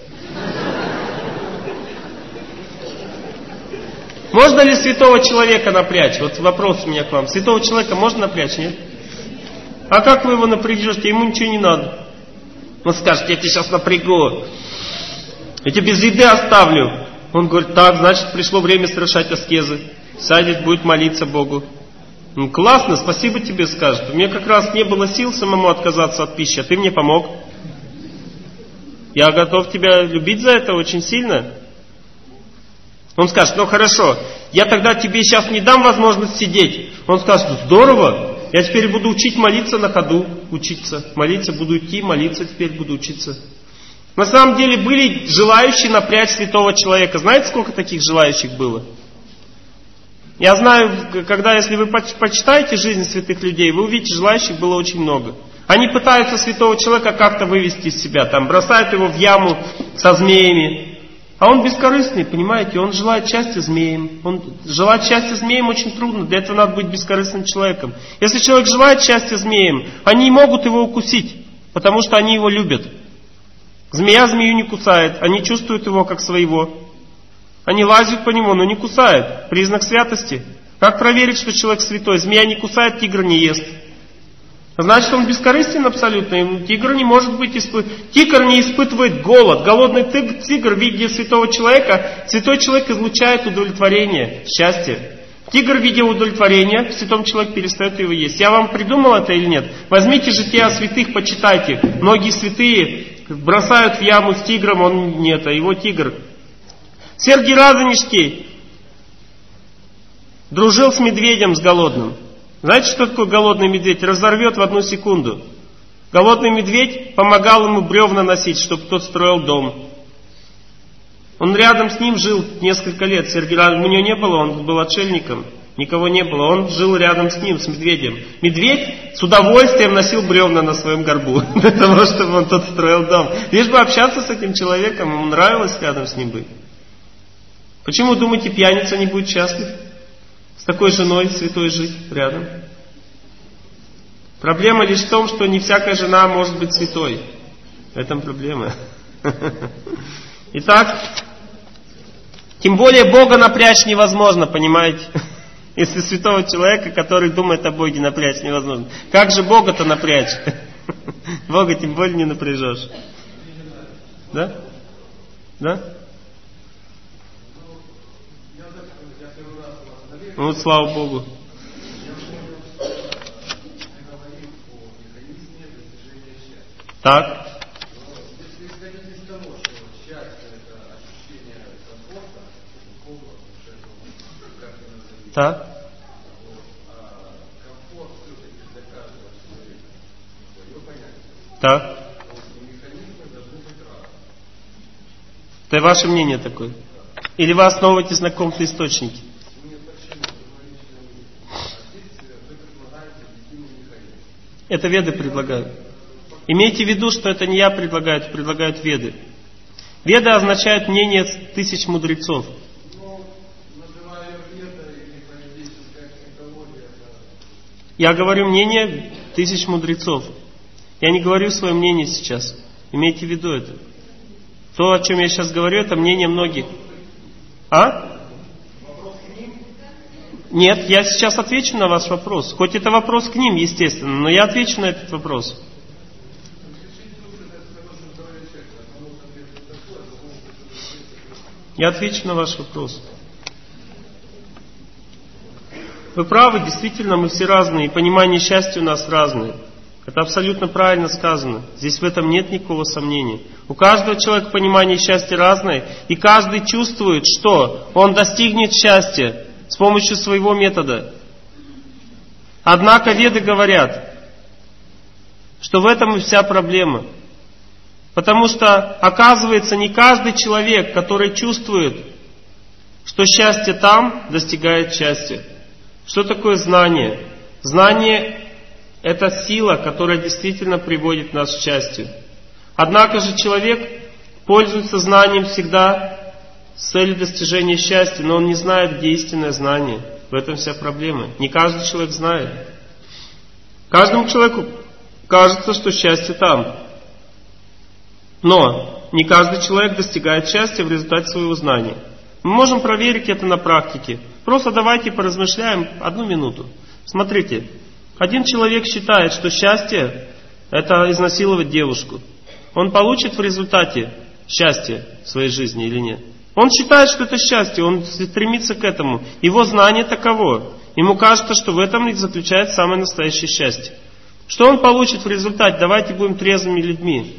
Можно ли святого человека напрячь? Вот вопрос у меня к вам. Святого человека можно напрячь, нет? А как вы его напряжете? Ему ничего не надо. Он скажет: я тебя сейчас напрягу. Я тебя без еды оставлю. Он говорит: так, значит, пришло время совершать аскезы. Сядет, будет молиться Богу. Ну, классно, спасибо тебе, скажет. У меня как раз не было сил самому отказаться от пищи, а ты мне помог. Я готов тебя любить за это очень сильно. Он скажет: ну хорошо, я тогда тебе сейчас не дам возможность сидеть. Он скажет: ну, здорово. Я теперь буду учить молиться на ходу, учиться. Молиться, буду идти, молиться теперь буду учиться. На самом деле были желающие напрячь святого человека. Знаете, сколько таких желающих было? Я знаю, когда, если вы почитаете жизнь святых людей, вы увидите, желающих было очень много. Они пытаются святого человека как-то вывести из себя, там, бросают его в яму со змеями. А он бескорыстный, понимаете, он желает счастья змеям. Он, желать счастья змеям очень трудно, для этого надо быть бескорыстным человеком. Если человек желает счастья змеям, они могут его укусить, потому что они его любят. Змея змею не кусает, они чувствуют его как своего. Они лазят по нему, но не кусают. Признак святости. Как проверить, что человек святой? Змея не кусает, тигр не ест. Значит, он бескорыстен абсолютно. Тигр не может быть испы... Тигр не испытывает голод. Голодный тигр, тигр, видя святого человека, святой человек излучает удовлетворение, счастье. Тигр, видя удовлетворение, в святом человеке перестает его есть. Я вам придумал это или нет? Возьмите жития святых, почитайте. Многие святые бросают в яму с тигром, он нет, а его тигр. Сергий Радонежский дружил с медведем, с голодным. Знаете, что такое голодный медведь? Разорвет в одну секунду. Голодный медведь помогал ему бревна носить, чтобы тот строил дом. Он рядом с ним жил несколько лет. Сергий Радонежский, у него не было, он был отшельником. Никого не было. Он жил рядом с ним, с медведем. Медведь с удовольствием носил бревна на своем горбу, для того, чтобы он тот строил дом. Лишь бы общаться с этим человеком, ему нравилось рядом с ним быть. Почему, думаете, пьяница не будет счастлив? С такой женой святой жить рядом. Проблема лишь в том, что не всякая жена может быть святой. В этом проблема. Итак, тем более Бога напрячь невозможно, понимаете? Если святого человека, который думает о Боге, напрячь невозможно. Как же Бога-то напрячь? Бога тем более не напряжешь. Да? Да? Ну вот, слава Богу. Так. Так. Так. Это ваше мнение такое? Или вы основываетесь на каком-то источнике? Это Веды предлагают. Имейте в виду, что это не я предлагаю, это предлагают Веды. Веда означает мнение тысяч мудрецов. Я говорю мнение тысяч мудрецов. Я не говорю свое мнение сейчас. Имейте в виду это. То, о чем я сейчас говорю, это мнение многих. А? Нет, я сейчас отвечу на ваш вопрос. Хоть это вопрос к ним, естественно, но я отвечу на этот вопрос. Я отвечу на ваш вопрос. Вы правы, действительно, мы все разные, и понимание счастья у нас разное. Это абсолютно правильно сказано. Здесь в этом нет никакого сомнения. У каждого человека понимание счастья разное, и каждый чувствует, что он достигнет счастья с помощью своего метода. Однако веды говорят, что в этом и вся проблема. Потому что, оказывается, не каждый человек, который чувствует, что счастье там, достигает счастья. Что такое знание? Знание – это сила, которая действительно приводит нас к счастью. Однако же человек пользуется знанием всегда с целью достижения счастья, но он не знает, где истинное знание. В этом вся проблема. Не каждый человек знает. Каждому человеку кажется, что счастье там. Но не каждый человек достигает счастья в результате своего знания. Мы можем проверить это на практике. Просто давайте поразмышляем одну минуту. Смотрите, один человек считает, что счастье – это изнасиловать девушку. Он получит в результате счастье в своей жизни или нет? Он считает, что это счастье, он стремится к этому. Его знание таково. Ему кажется, что в этом и заключается самое настоящее счастье. Что он получит в результате? Давайте будем трезвыми людьми.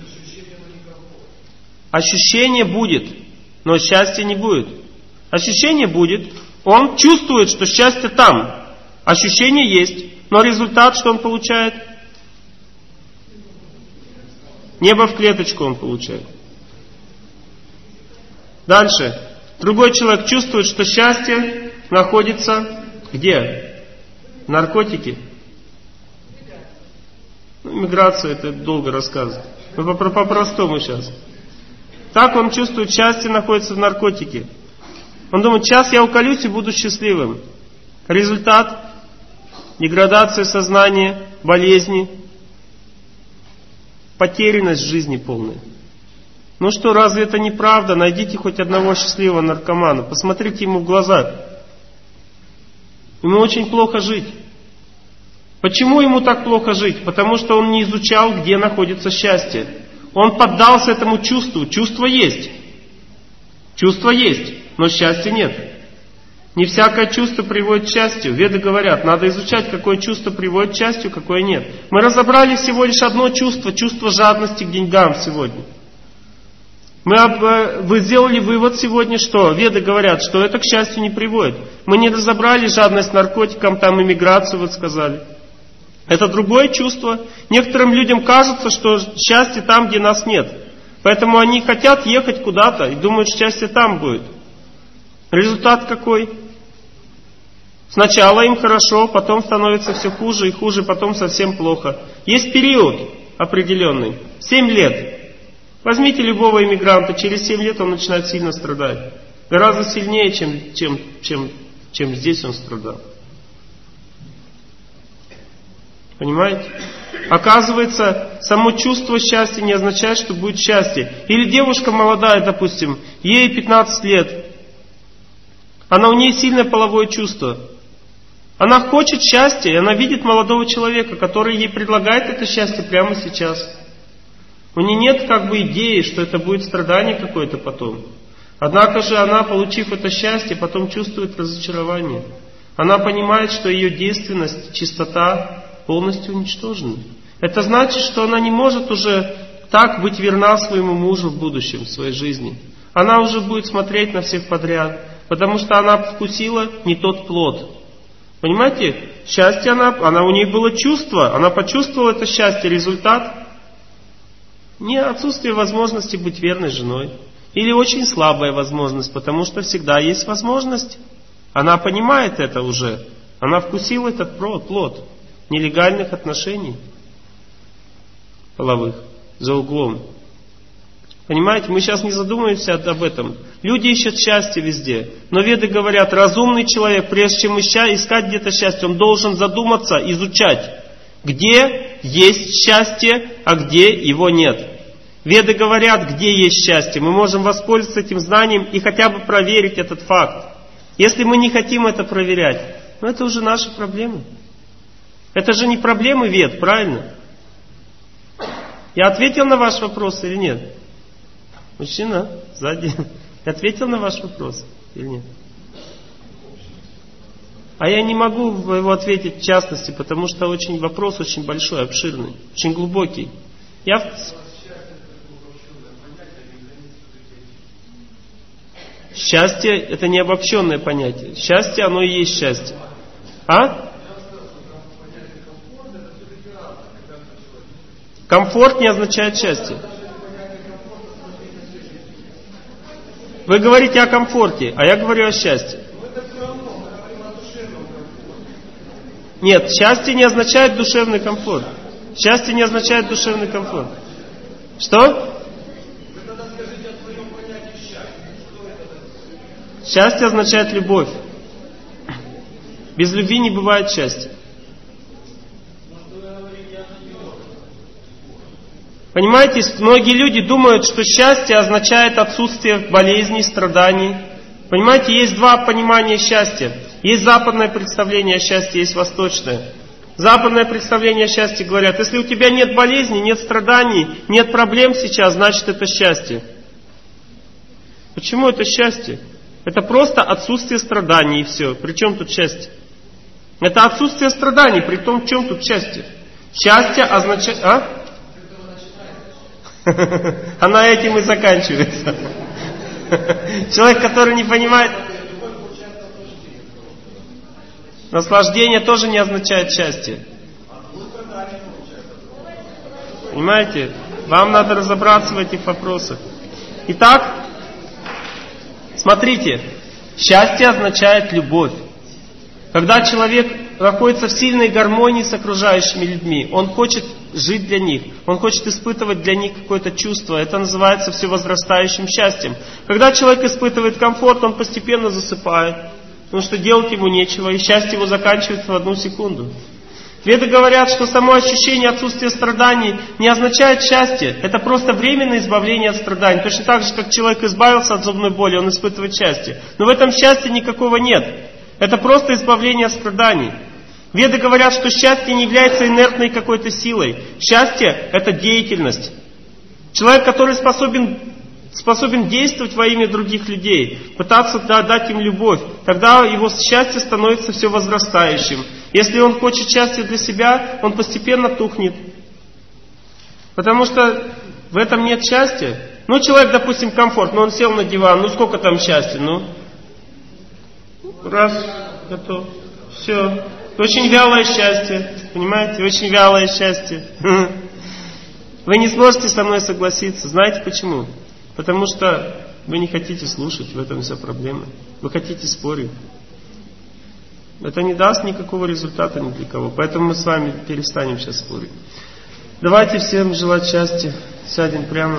Ощущение будет, но счастья не будет. Ощущение будет, он чувствует, что счастье там. Ощущение есть, но результат, что он получает? Небо в клеточку он получает. Дальше. Другой человек чувствует, что счастье находится где? Наркотики. Ну, миграция, это долго рассказывать. Но по-простому сейчас. Так он чувствует, счастье находится в наркотике. Он думает, сейчас я уколюсь и буду счастливым. Результат – деградация сознания, болезни, потерянность жизни полная. Ну что, разве это не правда? Найдите хоть одного счастливого наркомана, посмотрите ему в глаза. Ему очень плохо жить. Почему ему так плохо жить? Потому что он не изучал, где находится счастье. Он поддался этому чувству. Чувство есть. Чувство есть, но счастья нет. Не всякое чувство приводит к счастью. Веды говорят, надо изучать, какое чувство приводит к счастью, какое нет. Мы разобрали всего лишь одно чувство, чувство жадности к деньгам сегодня. Мы, вы сделали вывод сегодня, что Веды говорят, что это к счастью не приводит. Мы не разобрали жадность к наркотикам, там иммиграцию вот сказали. Это другое чувство. Некоторым людям кажется, что счастье там, где нас нет. Поэтому они хотят ехать куда-то и думают, что счастье там будет. Результат какой? Сначала им хорошо, потом становится все хуже и хуже, потом совсем плохо. Есть период определенный. Семь лет. Возьмите любого иммигранта, через семь лет он начинает сильно страдать. Гораздо сильнее, чем, чем, чем, чем здесь он страдал. Понимаете? Оказывается, само чувство счастья не означает, что будет счастье. Или девушка молодая, допустим, ей пятнадцать лет. Она, у нее сильное половое чувство. Она хочет счастья, и она видит молодого человека, который ей предлагает это счастье прямо сейчас. У нее нет как бы идеи, что это будет страдание какое-то потом. Однако же она, получив это счастье, потом чувствует разочарование. Она понимает, что ее действенность, чистота полностью уничтожены. Это значит, что она не может уже так быть верна своему мужу в будущем, в своей жизни. Она уже будет смотреть на всех подряд, потому что она вкусила не тот плод. Понимаете? Счастье, она, она у нее было чувство, она почувствовала это счастье. Результат – не отсутствие возможности быть верной женой. Или очень слабая возможность, потому что всегда есть возможность. Она понимает это уже. Она вкусила этот плод нелегальных отношений половых за углом. Понимаете, мы сейчас не задумываемся об этом. Люди ищут счастье везде. Но веды говорят, разумный человек, прежде чем искать где-то счастье, он должен задуматься, изучать, где есть счастье, а где его нет. Веды говорят, где есть счастье. Мы можем воспользоваться этим знанием и хотя бы проверить этот факт. Если мы не хотим это проверять, ну это уже наши проблемы. Это же не проблемы вед, правильно? Я ответил на ваш вопрос или нет? Мужчина, сзади. Я ответил на ваш вопрос или нет? А я не могу его ответить в частности, потому что очень, вопрос очень большой, обширный, очень глубокий. Я... Счастье – это не обобщенное понятие. Счастье, оно и есть счастье. А? Комфорт не означает счастье. Вы говорите о комфорте, а я говорю о счастье. Нет, счастье не означает душевный комфорт. Счастье не означает душевный комфорт. Что? Счастье означает любовь. Без любви не бывает счастья. Понимаете, многие люди думают, что счастье означает отсутствие болезней, страданий. Понимаете, есть два понимания счастья. Есть западное представление о счастье, есть восточное. Западное представление о счастье говорят, если у тебя нет болезней, нет страданий, нет проблем сейчас, значит это счастье. Почему это счастье? Это просто отсутствие страданий и все. При чем тут счастье? Это отсутствие страданий, при том, в чем тут счастье? Счастье означает... А? Она этим и заканчивается. Человек, который не понимает... Наслаждение тоже не означает счастье. Понимаете? Вам надо разобраться в этих вопросах. Итак, смотрите. Счастье означает любовь. Когда человек находится в сильной гармонии с окружающими людьми, он хочет жить для них, он хочет испытывать для них какое-то чувство. Это называется всевозрастающим счастьем. Когда человек испытывает комфорт, он постепенно засыпает, потому что делать ему нечего, и счастье его заканчивается в одну секунду. Веды говорят, что само ощущение отсутствия страданий не означает счастье. Это просто временное избавление от страданий. Точно так же, как человек избавился от зубной боли, он испытывает счастье. Но в этом счастья никакого нет. Это просто избавление от страданий. Веды говорят, что счастье не является инертной какой-то силой. Счастье – это деятельность. Человек, который способен, способен действовать во имя других людей, пытаться дать им любовь, тогда его счастье становится все возрастающим. Если он хочет счастья для себя, он постепенно тухнет. Потому что в этом нет счастья. Ну, человек, допустим, комфорт, но он сел на диван, ну сколько там счастья, ну? Раз, готов, все. Очень вялое счастье, понимаете, очень вялое счастье. Вы не сможете со мной согласиться. Знаете почему? Потому что вы не хотите слушать, в этом вся проблема. Вы хотите спорить. Это не даст никакого результата ни для кого. Поэтому мы с вами перестанем сейчас спорить. Давайте всем желать счастья. Сядем прямо.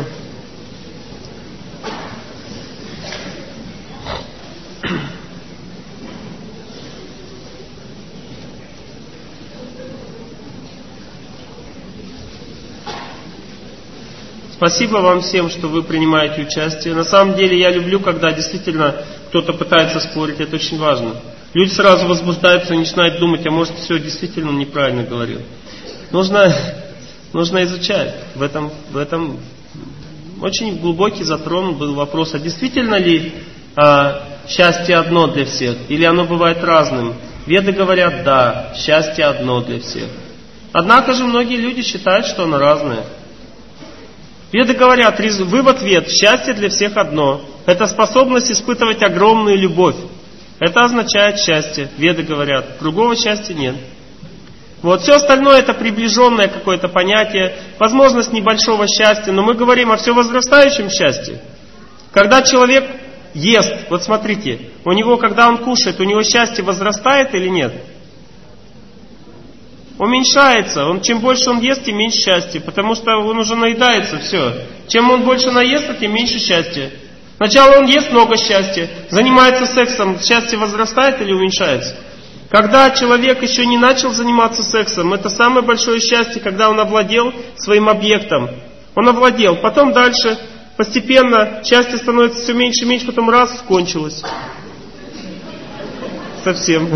Спасибо вам всем, что вы принимаете участие. На самом деле я люблю, когда действительно кто-то пытается спорить, это очень важно. Люди сразу возбуждаются и начинают думать, а может все действительно неправильно говорил. Нужно, нужно изучать. В этом, в этом очень глубокий затронут был вопрос, а действительно ли а, счастье одно для всех? Или оно бывает разным? Веды говорят, да, счастье одно для всех. Однако же многие люди считают, что оно разное. Веды говорят, вывод вед, счастье для всех одно. Это способность испытывать огромную любовь. Это означает счастье. Веды говорят, другого счастья нет. Вот, все остальное это приближенное какое-то понятие, возможность небольшого счастья, но мы говорим о всевозрастающем счастье. Когда человек ест, вот смотрите, у него, когда он кушает, у него счастье возрастает или нет? Уменьшается. Он, чем больше он ест, тем меньше счастья. Потому что он уже наедается, все. Чем он больше наест, тем меньше счастья. Сначала он ест много счастья, занимается сексом, счастье возрастает или уменьшается? Когда человек еще не начал заниматься сексом, это самое большое счастье, когда он овладел своим объектом. Он овладел. Потом дальше, постепенно, счастье становится все меньше и меньше, потом раз, кончилось. Совсем.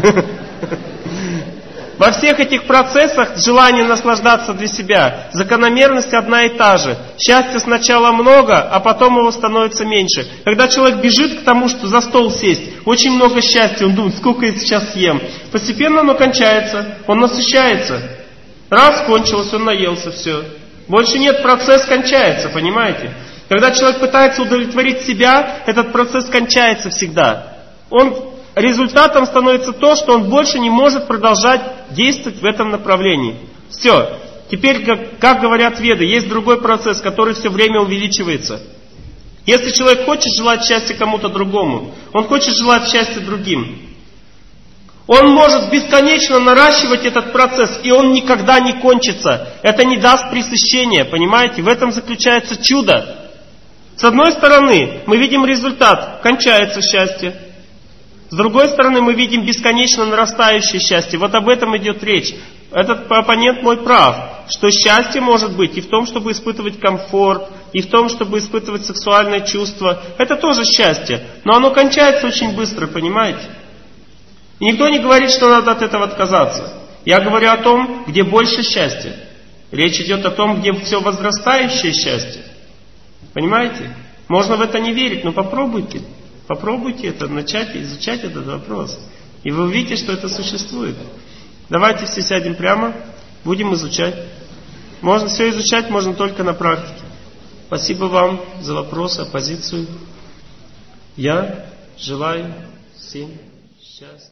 Во всех этих процессах желание наслаждаться для себя, закономерность одна и та же. Счастья сначала много, а потом его становится меньше. Когда человек бежит к тому, что за стол сесть, очень много счастья, он думает, сколько я сейчас съем. Постепенно оно кончается, он насыщается. Раз, кончилось, он наелся, все. Больше нет, процесс кончается, понимаете? Когда человек пытается удовлетворить себя, этот процесс кончается всегда. Он... Результатом становится то, что он больше не может продолжать действовать в этом направлении. Все. Теперь, как, как говорят веды, есть другой процесс, который все время увеличивается. Если человек хочет желать счастья кому-то другому, он хочет желать счастья другим, он может бесконечно наращивать этот процесс, и он никогда не кончится. Это не даст пресыщения, понимаете? В этом заключается чудо. С одной стороны, мы видим результат, кончается счастье. С другой стороны, мы видим бесконечно нарастающее счастье. Вот об этом идет речь. Этот оппонент мой прав, что счастье может быть и в том, чтобы испытывать комфорт, и в том, чтобы испытывать сексуальное чувство. Это тоже счастье, но оно кончается очень быстро, понимаете? И никто не говорит, что надо от этого отказаться. Я говорю о том, где больше счастья. Речь идет о том, где все возрастающее счастье. Понимаете? Можно в это не верить, но попробуйте. Попробуйте это, начать изучать этот вопрос. И вы увидите, что это существует. Давайте все сядем прямо, будем изучать. Можно все изучать, можно только на практике. Спасибо вам за вопросы, оппозицию. Я желаю всем счастья.